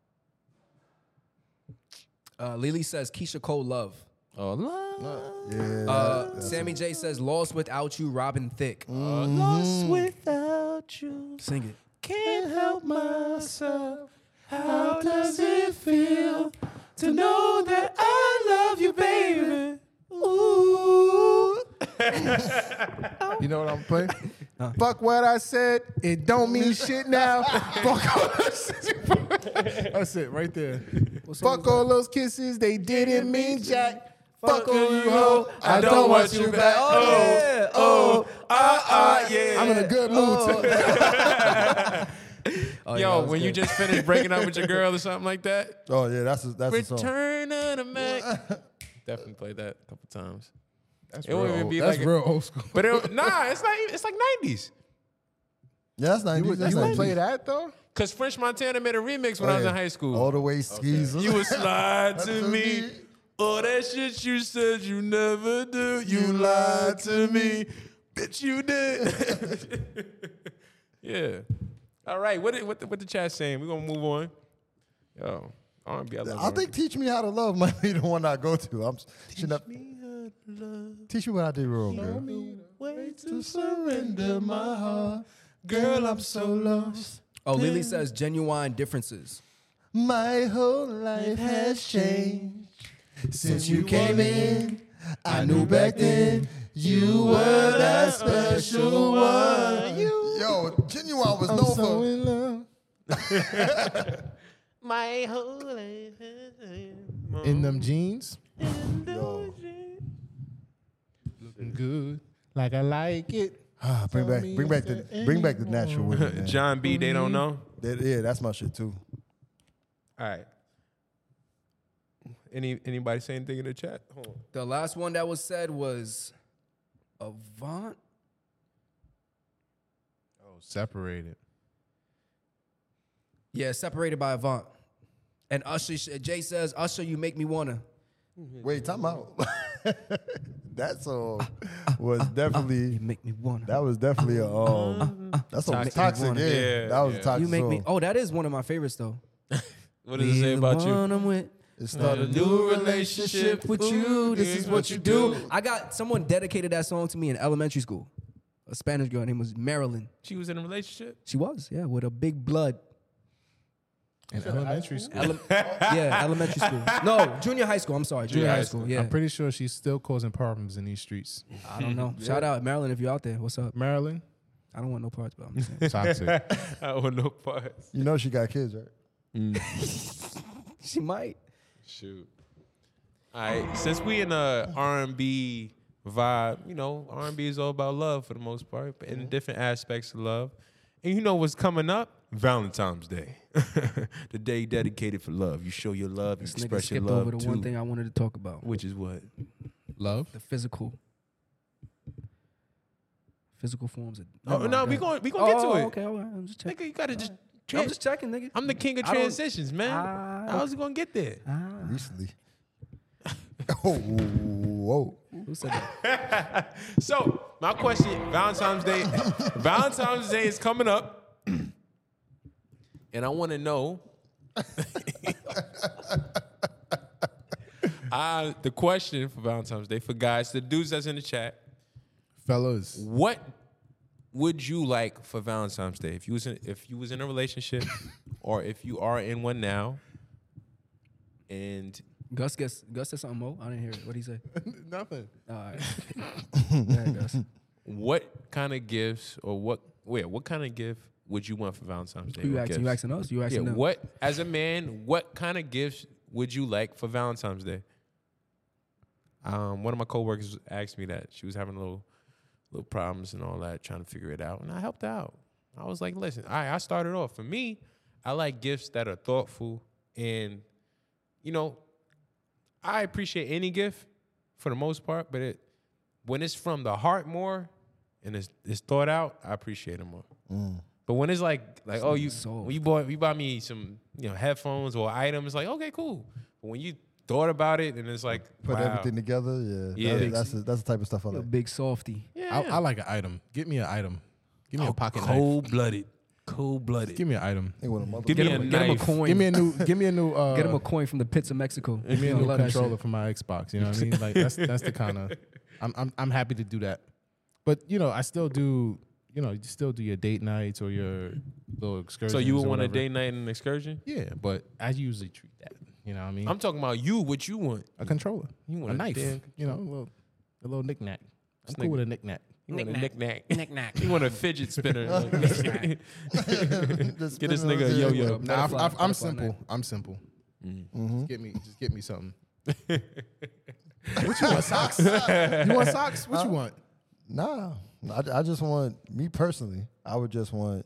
Speaker 4: Uh, Lily says Keisha Cole Love.
Speaker 1: Oh, love.
Speaker 6: yeah.
Speaker 4: Uh, Sammy J says Lost Without You, Robin Thicke.
Speaker 1: Lost without you.
Speaker 4: Sing it.
Speaker 1: Can't help myself. How does it feel to know that I love you, baby? Ooh.
Speaker 7: You know what I'm playing? Fuck what I said. It don't mean shit now. Fuck all those That's it right there. Fuck all those kisses. They didn't mean jack. Fuck on you, ho. I don't want you back.
Speaker 4: Oh, yeah.
Speaker 1: Oh, ah, ah, yeah.
Speaker 7: I'm in a good mood.
Speaker 4: Oh, yeah,
Speaker 1: Yo,
Speaker 4: that was
Speaker 1: when you
Speaker 4: good.
Speaker 1: just finished breaking up with your girl or something like that.
Speaker 6: oh yeah, that's a, that's a song.
Speaker 1: Return of the Mac. Definitely played that a couple times.
Speaker 7: That's
Speaker 1: It won't
Speaker 7: real
Speaker 1: even
Speaker 7: old-
Speaker 1: be
Speaker 7: That's
Speaker 1: like a-
Speaker 7: real old school.
Speaker 1: But it, nah, it's like it's like nineties.
Speaker 6: Yeah, that's
Speaker 7: You
Speaker 6: nineties.
Speaker 7: would,
Speaker 6: That's
Speaker 7: you would
Speaker 6: nineties.
Speaker 7: play that though?
Speaker 1: Cause French Montana made a remix when
Speaker 6: Oh,
Speaker 1: I was
Speaker 6: yeah.
Speaker 1: in high school.
Speaker 6: All the way skis.
Speaker 1: You would slide to
Speaker 6: To
Speaker 1: me.
Speaker 6: me.
Speaker 1: All that shit you said you never do. You lied to me. Bitch, you did. Yeah. All right. What did, what the, what the chat saying? We're gonna move on. Yo, R and B. I love
Speaker 6: I think "Teach Me How to Love" might be the one I go to. I'm should not, teach me what I did wrong, girl.
Speaker 1: way to surrender my heart. Girl, I'm so lost.
Speaker 4: Oh, Lily says Genuine Differences.
Speaker 6: My whole life has changed since you came in. I knew back then you were that special one. Yo, Genuine was known
Speaker 7: So
Speaker 6: for.
Speaker 7: in love.
Speaker 1: My whole life
Speaker 7: In them jeans.
Speaker 6: Yo,
Speaker 7: Looking good. Like I like it.
Speaker 6: ah, bring back, bring back the, bring back the natural women, man.
Speaker 1: John B. They don't know.
Speaker 6: That- yeah, that's my shit too.
Speaker 1: All right. Any anybody say anything in the chat? Hold on.
Speaker 4: The last one that was said was Avant.
Speaker 7: Oh, separated.
Speaker 4: Yeah, Separated by Avant. And Usher, Jay says, Usher, you make me wanna.
Speaker 6: Wait, time out. That song was definitely
Speaker 4: You make me wanna.
Speaker 6: that was definitely a um that's a
Speaker 1: Toxic.
Speaker 6: toxic. Yeah,
Speaker 1: Yeah,
Speaker 6: that was
Speaker 1: yeah.
Speaker 6: a toxic
Speaker 4: You make
Speaker 6: song.
Speaker 4: me. Oh, that is one of my favorites though.
Speaker 1: What does it say about
Speaker 4: the
Speaker 1: you?
Speaker 4: one I'm with.
Speaker 6: It started
Speaker 1: A new relationship
Speaker 4: With you, this is what you do. I got someone dedicated that song to me in elementary school. A Spanish girl. Her name was Marilyn.
Speaker 1: She was in a relationship.
Speaker 4: She was, yeah, with a big blood.
Speaker 7: In elementary school.
Speaker 4: Ele- yeah, elementary school. No, junior high school. I'm sorry, junior, high school. Yeah,
Speaker 7: I'm pretty sure she's still causing problems in these streets.
Speaker 4: I don't know. Shout out Marilyn if you're out there. What's up?
Speaker 7: Maryland,
Speaker 4: I don't want no parts, but I'm just saying.
Speaker 7: toxic.
Speaker 1: I want no parts.
Speaker 6: You know she got kids, right?
Speaker 4: She might.
Speaker 1: Shoot. All right, since we in a R and B vibe, you know, R and B is all about love for the most part, but in different aspects of love. And you know what's coming up? Valentine's Day, the day dedicated for love. You show your love, you
Speaker 4: This nigga
Speaker 1: express your
Speaker 4: skipped
Speaker 1: love
Speaker 4: over the
Speaker 1: too.
Speaker 4: one thing I wanted to talk about.
Speaker 1: Which is what?
Speaker 7: Love.
Speaker 4: The physical. Physical forms of.
Speaker 1: Oh,
Speaker 4: Never
Speaker 1: no,
Speaker 4: mind,
Speaker 1: we
Speaker 4: go
Speaker 1: going
Speaker 4: ahead.
Speaker 1: we gonna get to
Speaker 4: Oh,
Speaker 1: it.
Speaker 4: Okay, all right. I'm just checking.
Speaker 1: Nigga, you gotta just.
Speaker 4: I'm just checking, nigga.
Speaker 1: I'm the king of
Speaker 4: I don't-
Speaker 1: transitions, man.
Speaker 4: Ah,
Speaker 1: How's it gonna get there?
Speaker 6: Recently. Oh, whoa.
Speaker 4: Who said that?
Speaker 1: So my question: Valentine's Day, Valentine's Day is coming up, and I want to know. uh, the question for Valentine's Day for guys, the dudes that's in the chat,
Speaker 7: Fellas.
Speaker 1: what would you like for Valentine's Day if you was in, if you was in a relationship, or if you are in one now, and
Speaker 4: Gus gets Gus said something more. I didn't hear it. What did he say?
Speaker 7: Nothing.
Speaker 4: All right. Go ahead, Gus.
Speaker 1: what kind of gifts or what wait what kind of gift would you want for Valentine's Day?
Speaker 4: Who you
Speaker 1: or
Speaker 4: asking?
Speaker 1: gifts?
Speaker 4: You asking us? You
Speaker 1: Yeah,
Speaker 4: asking them?
Speaker 1: what as a man, what kind of gifts would you like for Valentine's Day? Um, one of my coworkers asked me that. She was having a little little problems and all that, trying to figure it out, and I helped out. I was like, listen, all right, I started off. For me, I like gifts that are thoughtful, and you know, I appreciate any gift for the most part, but it when it's from the heart more and it's it's thought out, I appreciate it more. But when it's like like oh you
Speaker 4: soft.
Speaker 1: when you bought you bought me some you know headphones or items, like okay cool. But when you thought about it and it's like
Speaker 6: Put
Speaker 1: wow.
Speaker 6: everything together, yeah.
Speaker 1: Yeah.
Speaker 6: That- that's, the- that's the type of stuff I
Speaker 4: You a
Speaker 6: like.
Speaker 4: big softy.
Speaker 1: yeah,
Speaker 7: I, I like an item. Get me an item. Give me a pocket knife.
Speaker 1: cold blooded, cold blooded.
Speaker 7: Give me an item.
Speaker 6: Ain't one of mother-
Speaker 1: Give
Speaker 4: Get
Speaker 1: me a
Speaker 4: him, get him a
Speaker 1: knife.
Speaker 4: coin.
Speaker 7: Give me a new. Give me a new. Uh,
Speaker 4: Get him a coin from the pits of Mexico.
Speaker 7: Give me a
Speaker 4: I
Speaker 7: new
Speaker 4: love that
Speaker 7: controller
Speaker 4: shit.
Speaker 7: for my Xbox. You know what I mean? Like that's that's the kind of. I'm I'm I'm happy to do that, but you know I still do. You know you still do your date nights or your little excursions.
Speaker 1: So you would
Speaker 7: or
Speaker 1: want a
Speaker 7: whatever.
Speaker 1: date night and an excursion?
Speaker 7: Yeah, but I usually treat that. You know what I mean?
Speaker 1: I'm talking about you. What you want?
Speaker 7: a controller.
Speaker 1: You want
Speaker 7: a
Speaker 1: a
Speaker 7: knife.
Speaker 1: damn
Speaker 7: You know, a little a little knick-knack. I'm
Speaker 1: This
Speaker 7: cool
Speaker 1: nigga-
Speaker 7: with a knick-knack.
Speaker 1: You want a knick-knack.
Speaker 4: Knick-knack.
Speaker 1: You want a fidget spinner.
Speaker 6: Just
Speaker 1: Get this
Speaker 6: spin it
Speaker 1: nigga a
Speaker 6: on-
Speaker 1: yo-yo.
Speaker 4: Yeah.
Speaker 7: Nah,
Speaker 4: Butterfly-
Speaker 7: I, I, I'm
Speaker 4: butterfly
Speaker 7: simple.
Speaker 4: knife.
Speaker 7: I'm simple.
Speaker 1: Mm-hmm.
Speaker 7: Just get me, just get me something. What you want? Socks? You want socks? What you want?
Speaker 6: Nah, I, I just want me personally. I would just want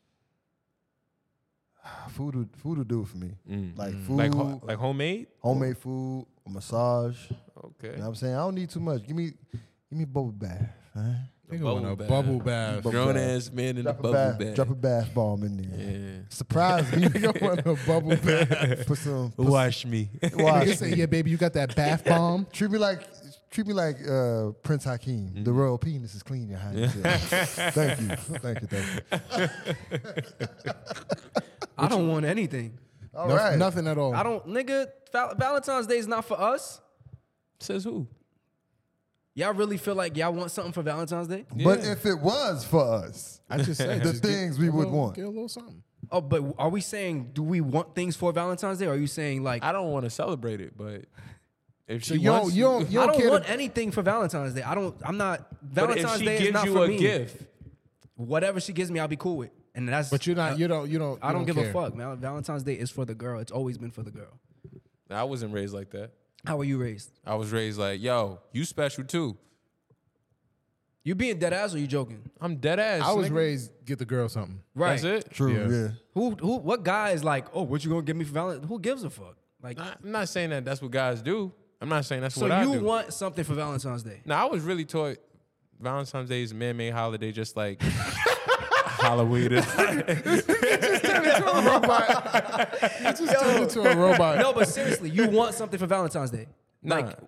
Speaker 6: food. To, food to do for me, like food,
Speaker 1: Like ho- like homemade?
Speaker 6: homemade food, a massage.
Speaker 1: Okay.
Speaker 6: You know what I'm saying? I don't need too much. Give me, give me a bubble bath. Huh?
Speaker 7: Nigga
Speaker 1: bubble
Speaker 7: want a
Speaker 1: bath.
Speaker 7: bubble bath.
Speaker 6: Bubble
Speaker 1: Grown
Speaker 6: bath.
Speaker 1: ass man in
Speaker 6: Drop
Speaker 1: the
Speaker 6: a
Speaker 1: bubble
Speaker 6: bath,
Speaker 1: bath.
Speaker 6: drop a bath bomb in there.
Speaker 1: Yeah.
Speaker 6: Surprise me.
Speaker 7: Nigga want a bubble bath.
Speaker 6: Put some. Put
Speaker 1: Wash me.
Speaker 6: some wash
Speaker 7: Nigga say,
Speaker 6: me.
Speaker 7: yeah, baby, you got that bath bomb.
Speaker 6: Treat me like, treat me like uh, Prince Hakeem. The royal penis is clean, Your Highness. Yeah. Thank you, thank you, thank you.
Speaker 4: I don't want anything.
Speaker 6: All
Speaker 7: Noth-
Speaker 6: right.
Speaker 7: Nothing at all.
Speaker 4: I don't, nigga. Val- Valentine's Day is not for us.
Speaker 1: Says who?
Speaker 4: Y'all really feel like y'all want something for Valentine's Day?
Speaker 6: But
Speaker 1: Yeah.
Speaker 6: if it was for us,
Speaker 7: I just said
Speaker 6: The
Speaker 7: just get
Speaker 6: things we
Speaker 7: a
Speaker 6: would
Speaker 7: little-
Speaker 6: want.
Speaker 7: Get a little something.
Speaker 4: Oh, but are we saying do we want things for Valentine's Day? Or are you saying like
Speaker 1: I don't want to celebrate it, but if
Speaker 7: So
Speaker 1: she
Speaker 7: you don't,
Speaker 1: wants,
Speaker 7: you don't, you
Speaker 4: I
Speaker 7: don't,
Speaker 4: don't
Speaker 7: care
Speaker 4: want
Speaker 7: to-
Speaker 4: anything for Valentine's Day. I don't. I'm not.
Speaker 1: but if
Speaker 4: Valentine's
Speaker 1: she
Speaker 4: Day is
Speaker 1: gives
Speaker 4: not
Speaker 1: you
Speaker 4: for
Speaker 1: a
Speaker 4: me.
Speaker 1: gift,
Speaker 4: Whatever she gives me, I'll be cool with. And that's.
Speaker 7: But you're not. You don't. You don't.
Speaker 4: I
Speaker 7: you
Speaker 4: don't, give
Speaker 7: care.
Speaker 4: a fuck, man. Valentine's Day is for the girl. It's always been for the girl.
Speaker 1: I wasn't raised like that.
Speaker 4: How were you raised?
Speaker 1: I was raised like, yo, you special too.
Speaker 4: You being dead ass or you joking?
Speaker 1: I'm dead ass.
Speaker 7: I was
Speaker 1: nigga.
Speaker 7: raised get the girl something.
Speaker 4: Right.
Speaker 1: That's it.
Speaker 6: true,
Speaker 7: Yeah.
Speaker 6: yeah.
Speaker 4: Who who what guy is like, oh, what you gonna give me for Valentine's? Who gives a fuck? Like,
Speaker 1: I- I'm not saying that that's what guys do. I'm not saying that's
Speaker 4: so
Speaker 1: what I
Speaker 4: you
Speaker 1: do.
Speaker 4: want something for Valentine's Day?
Speaker 1: Now I was really taught Valentine's Day is a man-made holiday, just like Halloween.
Speaker 7: You just turned into a robot.
Speaker 4: No, but seriously, you want something for Valentine's Day?
Speaker 1: Nah.
Speaker 4: Like,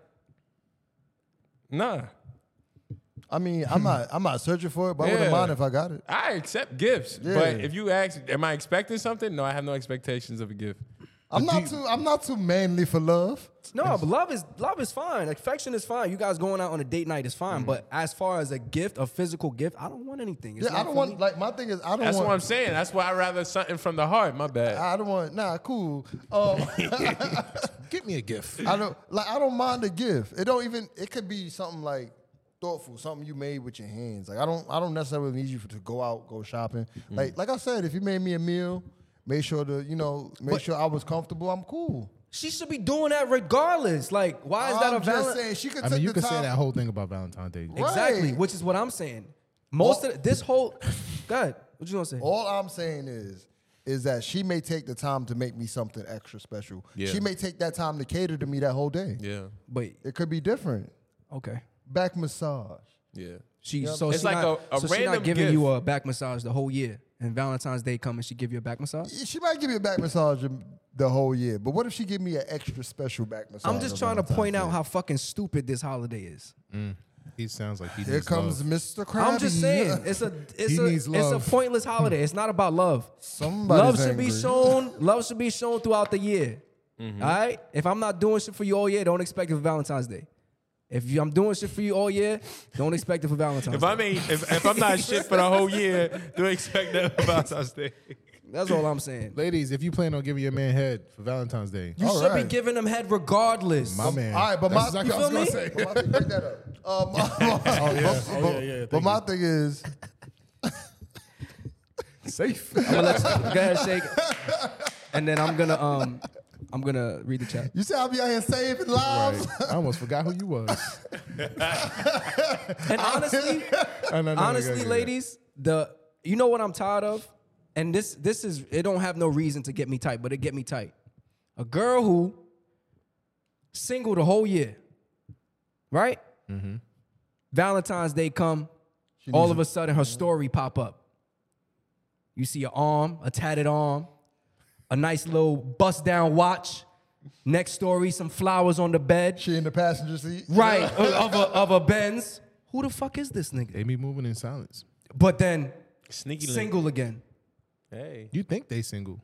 Speaker 1: Nah.
Speaker 6: I mean, I'm not, I'm not searching for it, but I wouldn't
Speaker 1: Yeah.
Speaker 6: mind if I got it.
Speaker 1: I accept gifts,
Speaker 6: Yeah.
Speaker 1: but if you ask, am I expecting something? No, I have no expectations of a gift.
Speaker 6: I'm not too, I'm not too manly for love.
Speaker 4: no, but love is love is fine. Affection is fine. You guys going out on a date night is fine. But as far as a gift, a physical gift, I don't want anything. It's
Speaker 6: Yeah,
Speaker 4: not
Speaker 6: I don't
Speaker 4: for
Speaker 6: want
Speaker 4: me.
Speaker 6: like my thing is I don't
Speaker 1: That's
Speaker 6: want.
Speaker 1: what I'm saying. That's why I rather something from the heart. My bad.
Speaker 6: I don't want. Nah, cool. Um,
Speaker 7: Get me a gift.
Speaker 6: I don't like. I don't mind the gift. It don't even. It could be something like thoughtful, something you made with your hands. Like I don't. I don't necessarily need you for, to go out, go shopping. Like like I said, if you made me a meal, make sure to you know make sure I was comfortable. I'm cool.
Speaker 4: She should be doing that regardless. Like, why is that a
Speaker 6: I'm just
Speaker 4: valid?
Speaker 6: saying she could
Speaker 7: I
Speaker 6: take
Speaker 7: mean, you
Speaker 6: the
Speaker 7: could say
Speaker 6: time.
Speaker 7: that whole thing about Valentine's Day.
Speaker 6: Right.
Speaker 4: Exactly, which is what I'm saying. Most
Speaker 6: All-
Speaker 4: of the, this whole, God, what you gonna say?
Speaker 6: All I'm saying is, is that she may take the time to make me something extra special.
Speaker 1: Yeah.
Speaker 6: She may take that time to cater to me that whole day.
Speaker 1: Yeah.
Speaker 4: But
Speaker 6: It could be different.
Speaker 4: okay,
Speaker 6: Back massage.
Speaker 1: Yeah.
Speaker 4: she so
Speaker 1: It's
Speaker 4: she
Speaker 1: like
Speaker 4: not,
Speaker 1: a- a
Speaker 4: so she not
Speaker 1: random
Speaker 4: giving
Speaker 1: gift.
Speaker 4: you a back massage the whole year, and Valentine's Day come and she give you a back massage.
Speaker 6: She might give me a back massage the whole year, but what if she give me an extra special back massage?
Speaker 4: I'm just
Speaker 6: on
Speaker 4: trying to
Speaker 6: Valentine's
Speaker 4: point out
Speaker 6: Day?
Speaker 4: how fucking stupid this holiday is.
Speaker 7: He sounds like he
Speaker 6: Here
Speaker 7: needs
Speaker 6: comes
Speaker 7: love.
Speaker 6: Mister Krabby.
Speaker 4: I'm just saying, it's a it's
Speaker 7: He
Speaker 4: a
Speaker 7: needs
Speaker 4: it's a
Speaker 7: love.
Speaker 4: pointless holiday. It's not about love.
Speaker 6: Somebody's
Speaker 4: love should be
Speaker 6: angry.
Speaker 4: shown. Love should be shown throughout the year. All right. If I'm not doing shit for you all year, don't expect it for Valentine's Day. If you, I'm doing shit for you all year, don't expect it for Valentine's
Speaker 1: If
Speaker 4: Day.
Speaker 1: I mean, if, if I'm not shit for the whole year, do expect that for Valentine's Day.
Speaker 4: That's all I'm saying.
Speaker 7: Ladies, if you plan on giving your man head for Valentine's Day,
Speaker 4: You
Speaker 6: All
Speaker 4: should
Speaker 6: right.
Speaker 4: be giving them head regardless.
Speaker 7: my man.
Speaker 6: All right, but
Speaker 7: That's
Speaker 6: my-
Speaker 7: exactly what I was
Speaker 4: you
Speaker 7: gonna
Speaker 4: feel
Speaker 7: say.
Speaker 6: But my thing, bring that up. Um, oh
Speaker 7: yeah. Oh, yeah, yeah.
Speaker 6: But
Speaker 7: Thank
Speaker 6: my
Speaker 7: you.
Speaker 6: thing is,
Speaker 7: Safe.
Speaker 4: I'm gonna let you, go ahead, shake, and then I'm gonna um I'm gonna read the chat.
Speaker 6: you see, I'll be out here saving lives.
Speaker 7: Right. I almost forgot who you was.
Speaker 4: And honestly,
Speaker 7: Oh, no, no, no,
Speaker 4: honestly,
Speaker 7: go, go, go.
Speaker 4: ladies, the you know what I'm tired of, and this this is it don't have no reason to get me tight, but it get me tight. A girl who single the whole year, right?
Speaker 7: Mm-hmm.
Speaker 4: Valentine's Day come, all of a sudden her story pop up. You see an arm, a tatted arm, a nice little bust down watch. Next story, some flowers on the bed.
Speaker 6: She in the passenger seat.
Speaker 4: Right, of a, of a Benz. Who the fuck is this nigga?
Speaker 7: They be moving in silence.
Speaker 4: But then
Speaker 1: Sneaky link.
Speaker 4: single again.
Speaker 1: Hey.
Speaker 7: You think they single?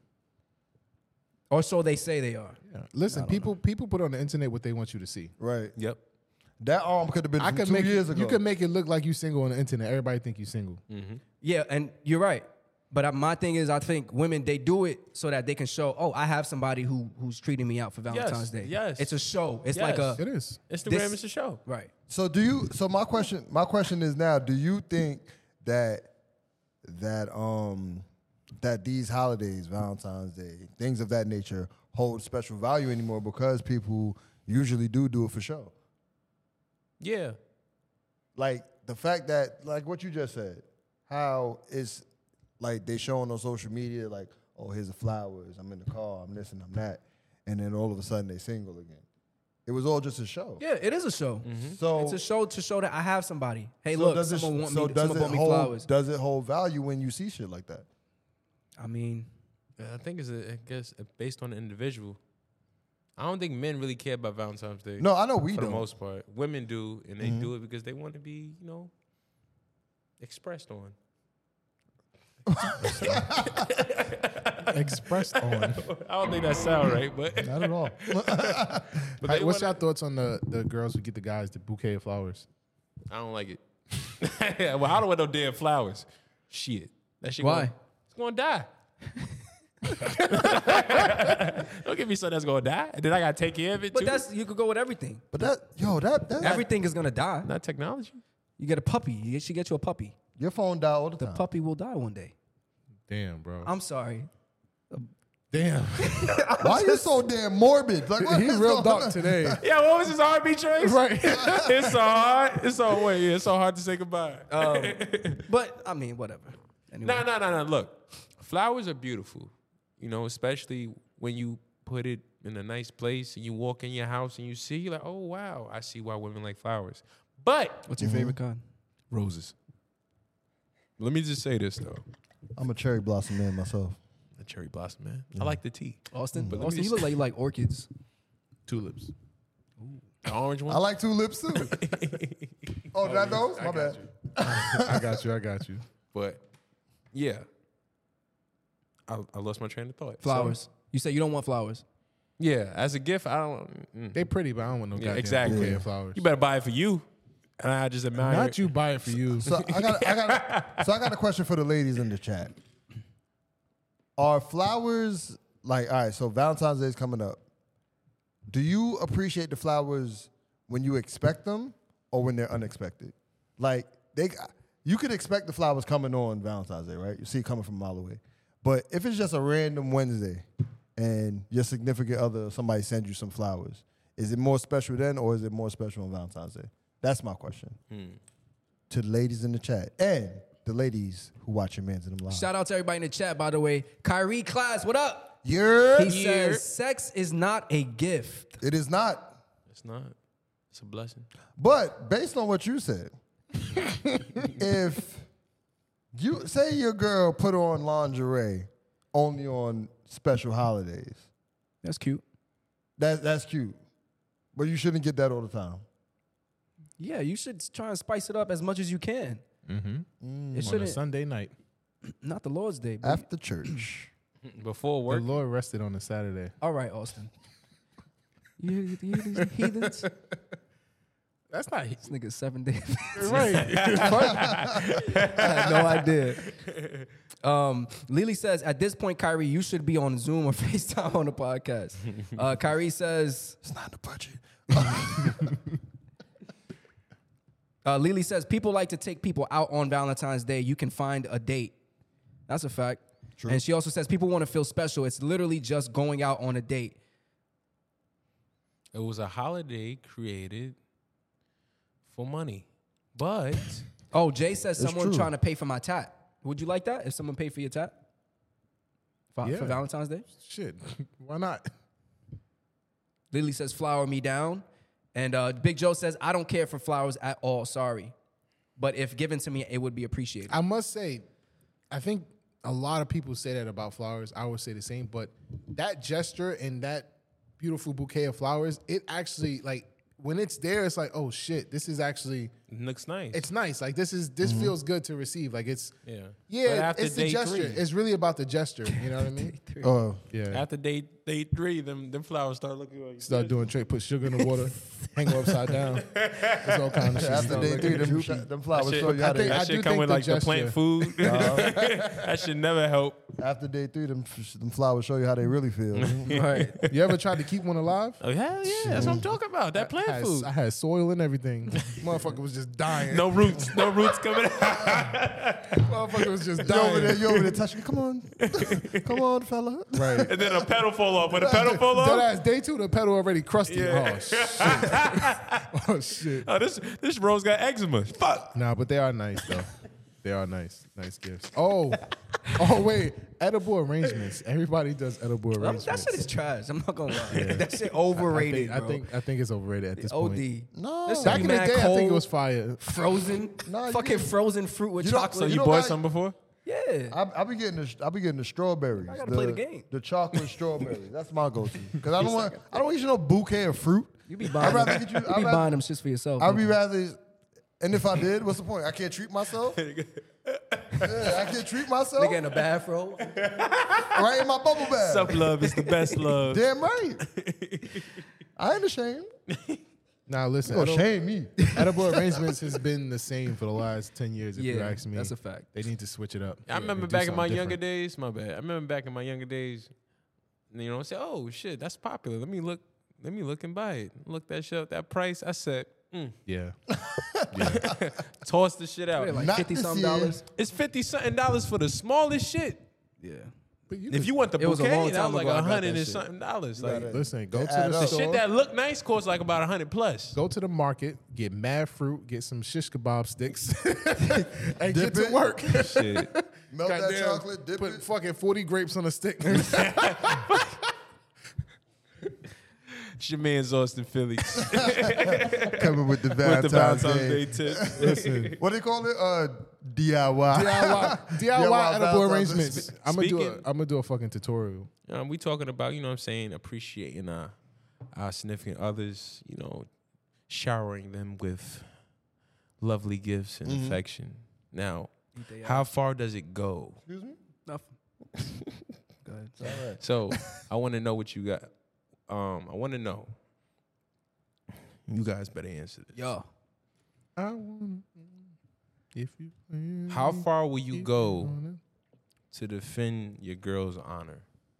Speaker 4: Or so they say they are.
Speaker 7: Yeah. Listen, people people put on the internet what they want you to see.
Speaker 6: Right.
Speaker 1: Yep.
Speaker 6: That arm could have been
Speaker 7: I
Speaker 6: from
Speaker 7: could
Speaker 6: two
Speaker 7: make
Speaker 6: years
Speaker 7: it,
Speaker 6: ago.
Speaker 7: you could make it look like you single on the internet. Everybody think you single.
Speaker 4: Yeah, and you're right. But uh, my thing is, I think women, they do it so that they can show, oh, I have somebody who who's treating me out for Valentine's Day.
Speaker 1: yes.
Speaker 4: It's a show. It's
Speaker 1: Yes.
Speaker 4: like a,
Speaker 7: It is.
Speaker 1: Instagram
Speaker 4: This-
Speaker 1: is the show.
Speaker 4: right.
Speaker 6: So do you? So my question, my question is now: do you think that that um that these holidays, Valentine's Day, things of that nature, hold special value anymore because people usually do do it for show?
Speaker 1: Yeah.
Speaker 6: Like the fact that, like what you just said, how it's like they showing on social media, like, oh, here's the flowers, I'm in the car, I'm this and I'm that, and then all of a sudden they single again. It was all just a show.
Speaker 4: Yeah, it is a show.
Speaker 6: So
Speaker 4: It's a show to show that I have somebody. Hey,
Speaker 6: so
Speaker 4: look,
Speaker 6: does it,
Speaker 4: someone want
Speaker 6: so
Speaker 4: me,
Speaker 6: does
Speaker 4: someone
Speaker 6: it
Speaker 4: bought me
Speaker 6: hold,
Speaker 4: flowers.
Speaker 6: Does it hold value when you see shit like that?
Speaker 4: I mean,
Speaker 1: I think it's, a, I guess, based on the individual. I don't think men really care about Valentine's Day.
Speaker 6: No, I know we
Speaker 1: for
Speaker 6: don't.
Speaker 1: the most part. Women do, and they do it because they want to be, you know, expressed on.
Speaker 7: Expressed on.
Speaker 1: I don't think that sound right, but,
Speaker 6: Not at all.
Speaker 1: but
Speaker 7: Hey,
Speaker 1: they
Speaker 7: what's
Speaker 1: wanna-
Speaker 7: your thoughts on the, the girls who get the guys the bouquet of flowers?
Speaker 1: I don't like it. Well, I don't want no damn flowers. Shit. That shit
Speaker 4: Why?
Speaker 1: Gonna, it's gonna die. Don't give me something that's gonna die. And then I gotta take care of it
Speaker 4: but
Speaker 1: too.
Speaker 4: that's, you could go with everything.
Speaker 6: But that, yo, that, that
Speaker 4: Everything is going to die.
Speaker 1: not technology.
Speaker 4: You get a puppy. You should get you a puppy.
Speaker 6: your phone die all the,
Speaker 4: The
Speaker 6: time.
Speaker 4: puppy will die one day.
Speaker 7: Damn, bro.
Speaker 4: I'm sorry.
Speaker 7: Damn.
Speaker 6: Why you so damn morbid? Like, what
Speaker 7: he
Speaker 6: is
Speaker 7: real
Speaker 6: going
Speaker 7: dark
Speaker 6: on?
Speaker 7: today.
Speaker 1: Yeah, what was his R and B choice?
Speaker 7: Right.
Speaker 1: It's so hard. It's so wait, yeah, it's so hard to say goodbye.
Speaker 4: But, I mean, whatever. Anyway.
Speaker 1: No, no, no, no. Look, flowers are beautiful. You know, especially when you put it in a nice place and you walk in your house and you see, you're like, oh wow, I see why women like flowers. But
Speaker 4: What's your favorite kind?
Speaker 1: roses. Let me just say this though.
Speaker 6: I'm a cherry blossom man myself.
Speaker 1: The cherry blossom, man. I like the tea.
Speaker 4: Austin?
Speaker 1: But let me
Speaker 4: Austin, you
Speaker 1: just-
Speaker 4: look like you like orchids.
Speaker 7: Tulips.
Speaker 1: The orange one.
Speaker 6: I like tulips too. oh, did I those? My bad.
Speaker 7: I got you. I got you.
Speaker 1: But yeah. I, I lost my train of thought. So,
Speaker 4: Flowers. You say you don't want flowers.
Speaker 1: yeah, as a gift, I don't. mm.
Speaker 7: They pretty, but I don't want no
Speaker 1: Yeah,
Speaker 7: goddamn
Speaker 1: exactly.
Speaker 7: bouquet of flowers.
Speaker 1: You better buy it for you. And I just admire
Speaker 7: Not
Speaker 1: it.
Speaker 7: you buy it for you.
Speaker 6: So I got, I got, so I got a question for the ladies in the chat. Are flowers like, all right? So Valentine's Day is coming up. Do you appreciate the flowers when you expect them or when they're unexpected? Like they, you could expect the flowers coming on Valentine's Day, right? You see it coming from a mile away. But if it's just a random Wednesday and your significant other, somebody sends you some flowers, is it more special then or is it more special on Valentine's Day? That's my question.
Speaker 1: Hmm.
Speaker 6: To the ladies in the chat and the ladies who watch your Mans in them live.
Speaker 4: Shout out to everybody in the chat, by the way. Kyrie Class, what up?
Speaker 6: Yeah.
Speaker 4: He says, sex is not a gift.
Speaker 6: It is not.
Speaker 1: It's not. It's a blessing.
Speaker 6: But based on what you said, if you say your girl put on lingerie only on special holidays,
Speaker 4: That's cute.
Speaker 6: that, that's cute. But you shouldn't get that all the time.
Speaker 4: Yeah, you should try and spice it up as much as you can.
Speaker 3: Mm-hmm.
Speaker 4: It
Speaker 3: On a
Speaker 4: shouldn't,
Speaker 3: Sunday night.
Speaker 4: not the Lord's Day. But
Speaker 6: After church.
Speaker 1: Before
Speaker 3: The
Speaker 1: work.
Speaker 3: Lord rested on a Saturday.
Speaker 4: all right, Austin. You, you, you these heathens?
Speaker 3: That's not
Speaker 4: This nigga's seven days.
Speaker 3: right.
Speaker 4: I had no idea. Um, Lily says, at this point, Kyrie, you should be on Zoom or FaceTime on the podcast. Uh, Kyrie says,
Speaker 6: It's not in the budget.
Speaker 4: uh, Lily says, people like to take people out on Valentine's Day. You can find a date. That's a fact.
Speaker 6: True.
Speaker 4: And she also says, people want to feel special. It's literally just going out on a date.
Speaker 1: It was a holiday created for money. But
Speaker 4: Oh, Jay says
Speaker 6: It's
Speaker 4: someone
Speaker 6: true.
Speaker 4: trying to pay for my tat. Would you like that if someone paid for your tat? For,
Speaker 3: Yeah.
Speaker 4: for Valentine's Day?
Speaker 3: Shit. Why not?
Speaker 4: Lily says, flower me down. And uh, Big Joe says, I don't care for flowers at all. Sorry. But if given to me, it would be appreciated.
Speaker 3: I must say, I think a lot of people say that about flowers. I would say the same, but that gesture and that beautiful bouquet of flowers, it actually, like, when it's there, it's like, oh shit, this is actually,
Speaker 1: it looks nice.
Speaker 3: it's nice. Like, this is, this feels good to receive. Like, it's,
Speaker 1: yeah. But
Speaker 3: yeah,
Speaker 1: after
Speaker 3: it's the
Speaker 1: day
Speaker 3: gesture.
Speaker 1: three-
Speaker 3: It's really about the gesture. You know what I mean?
Speaker 6: Oh,
Speaker 3: Yeah.
Speaker 1: After day day three, them them flowers start looking like
Speaker 3: Start doing trick, put sugar in the water, hang her upside down. It's all kind of shit.
Speaker 6: after
Speaker 3: Start
Speaker 6: day
Speaker 3: looking
Speaker 6: three, them,
Speaker 3: droopy.
Speaker 6: sh- them flowers
Speaker 1: shit-
Speaker 6: show you
Speaker 3: I
Speaker 6: how
Speaker 3: think-
Speaker 6: they.
Speaker 3: I
Speaker 1: that
Speaker 3: do
Speaker 1: should come
Speaker 3: think
Speaker 1: with
Speaker 3: the
Speaker 1: like the plant
Speaker 3: gesture-
Speaker 1: food. That should never help.
Speaker 6: After day three, them, them flowers show you how they really feel.
Speaker 4: Right.
Speaker 3: You ever tried to keep one alive?
Speaker 1: Oh hell yeah, that's what I'm talking about. That
Speaker 3: I
Speaker 1: plant
Speaker 3: had,
Speaker 1: food.
Speaker 3: I had soil and everything. Motherfucker was just dying.
Speaker 1: No roots, no roots coming out.
Speaker 3: Motherfucker was just
Speaker 6: You over there,
Speaker 3: dying.
Speaker 6: you over there touching. Come on, come on, fella.
Speaker 3: Right.
Speaker 1: And then a petal fall off. When a petal fall
Speaker 3: That
Speaker 1: off,
Speaker 3: ass day two, the pedal already crusty.
Speaker 1: Yeah.
Speaker 3: Oh shit. Oh shit.
Speaker 1: oh this this rose got eczema. Fuck.
Speaker 3: Nah, but they are nice though. They are nice. Nice gifts. Oh. Oh wait. Edible arrangements. Everybody does edible
Speaker 4: Um,
Speaker 3: arrangements.
Speaker 4: that shit is trash. I'm not gonna lie. That shit
Speaker 3: I
Speaker 4: overrated,
Speaker 3: think, I
Speaker 4: bro.
Speaker 3: think I think it's overrated at this
Speaker 4: O
Speaker 3: point.
Speaker 4: D.
Speaker 6: No.
Speaker 4: That shit
Speaker 3: Back
Speaker 4: be
Speaker 3: in the
Speaker 4: mad
Speaker 3: day, I think it
Speaker 4: cold,
Speaker 3: was fire.
Speaker 4: frozen.
Speaker 6: Nah, you
Speaker 4: fucking
Speaker 6: get-
Speaker 4: frozen fruit with
Speaker 6: You know-
Speaker 4: chocolate.
Speaker 1: So you
Speaker 6: know
Speaker 1: bought
Speaker 6: what?
Speaker 1: some before?
Speaker 4: yeah.
Speaker 6: I, I be getting the I be getting the strawberries.
Speaker 4: I gotta play the game.
Speaker 6: The chocolate strawberries. That's my go-to. Because I don't want I don't want you no bouquet of fruit.
Speaker 4: you be buying.
Speaker 6: I'd rather
Speaker 4: them.
Speaker 6: get you.
Speaker 4: You
Speaker 6: I'd
Speaker 4: be
Speaker 6: rather,
Speaker 4: buying them shits for yourself.
Speaker 6: I'd
Speaker 4: don't
Speaker 6: be
Speaker 4: you?
Speaker 6: rather. And if I did, what's the point? I can't treat myself. Yeah, I can't treat myself.
Speaker 4: Nigga in a bathrobe.
Speaker 6: Right in my bubble bag.
Speaker 1: Self love is the best love.
Speaker 6: Damn right. I ain't ashamed.
Speaker 3: Now listen,
Speaker 6: You gonna
Speaker 3: edible,
Speaker 6: shame me?
Speaker 3: edible arrangements has been the same for the last ten years. If you
Speaker 4: Yeah,
Speaker 3: ask me,
Speaker 4: that's a fact.
Speaker 3: They need to switch it up.
Speaker 1: I remember
Speaker 3: and do
Speaker 1: back in my
Speaker 3: something
Speaker 1: younger
Speaker 3: different.
Speaker 1: days. My bad. I remember back in my younger days. You know, I said, "Oh shit, that's popular. Let me look. Let me look and buy it. Look that shit up. That price." I said, mm.
Speaker 3: Yeah.
Speaker 1: "Toss the shit out.
Speaker 4: Like
Speaker 6: Not
Speaker 4: fifty
Speaker 6: this
Speaker 4: something
Speaker 6: year.
Speaker 4: dollars.
Speaker 1: It's fifty something dollars for the smallest shit.
Speaker 4: Yeah.
Speaker 3: But you
Speaker 1: If you want the
Speaker 4: It was a
Speaker 1: bouquet,
Speaker 4: long
Speaker 1: that
Speaker 4: time
Speaker 1: was like
Speaker 4: ago I
Speaker 1: a
Speaker 4: got
Speaker 1: hundred
Speaker 4: that
Speaker 1: and
Speaker 4: shit.
Speaker 1: something dollars.
Speaker 6: gotta-
Speaker 1: Like
Speaker 3: listen, go to
Speaker 6: add
Speaker 3: the
Speaker 6: up.
Speaker 1: the
Speaker 3: store.
Speaker 1: shit that look nice costs like about a hundred plus.
Speaker 3: Go to the market, get mad fruit, get some shish kebab sticks, and
Speaker 6: Dip
Speaker 3: get to
Speaker 6: it.
Speaker 3: work.
Speaker 1: Shit.
Speaker 6: Melt that
Speaker 3: Goddamn,
Speaker 6: chocolate, dip
Speaker 3: put
Speaker 6: it.
Speaker 3: fucking forty grapes on a stick.
Speaker 1: It's your man's Austin Phillies
Speaker 6: Coming with the
Speaker 1: with
Speaker 6: Valentine's,
Speaker 1: the Valentine's Day
Speaker 6: Day.
Speaker 1: tips.
Speaker 3: Listen,
Speaker 6: What do they call it? Uh, D I Y.
Speaker 3: D I Y, D I Y edible
Speaker 6: Valentine's
Speaker 3: arrangements.
Speaker 6: Day.
Speaker 3: I'm gonna do a,
Speaker 1: Speaking-
Speaker 3: I'm gonna do a fucking tutorial.
Speaker 1: Um, we talking about, you know what I'm saying, appreciating our, our significant others, you know, showering them with lovely gifts and affection. Now, how far does it go?
Speaker 4: Nothing. Go ahead.
Speaker 1: So I want to know what you got. Um, I want to know. You guys better answer this.
Speaker 4: Yo.
Speaker 3: I wanna, if you
Speaker 1: How far will you
Speaker 3: if
Speaker 1: go
Speaker 3: wanna.
Speaker 1: to defend your girl's honor?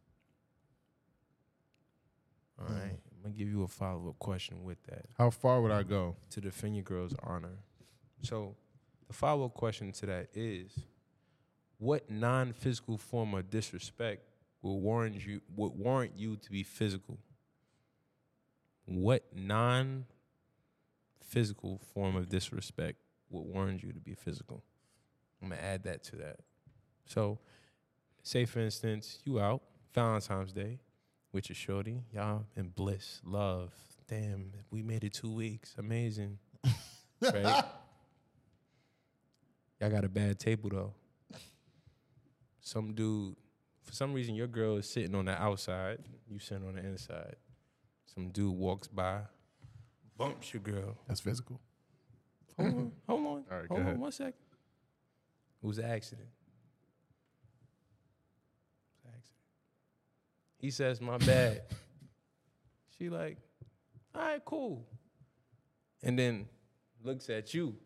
Speaker 1: All right. I'm going to give you a follow-up question with that.
Speaker 3: How far would I go?
Speaker 1: To defend your girl's honor. So the follow-up question to that is, what non-physical form of disrespect would warrant you would warrant you to be physical? What non-physical form of disrespect would warrant you to be physical? I'm gonna add that to that. So, say for instance, you out Valentine's Day with your shorty, y'all in bliss, love. Damn, we made it two weeks. Amazing. Right? Y'all got a bad table though. Some dude, for some reason, your girl is sitting on the outside. You sitting on the inside. Some dude walks by, bumps your girl.
Speaker 3: That's physical.
Speaker 1: Hold on, hold on,
Speaker 3: All right, go
Speaker 1: hold on
Speaker 3: ahead.
Speaker 1: one second. It was an accident. It was an accident. He says, "My bad." She like, "All right, cool," and then looks at you.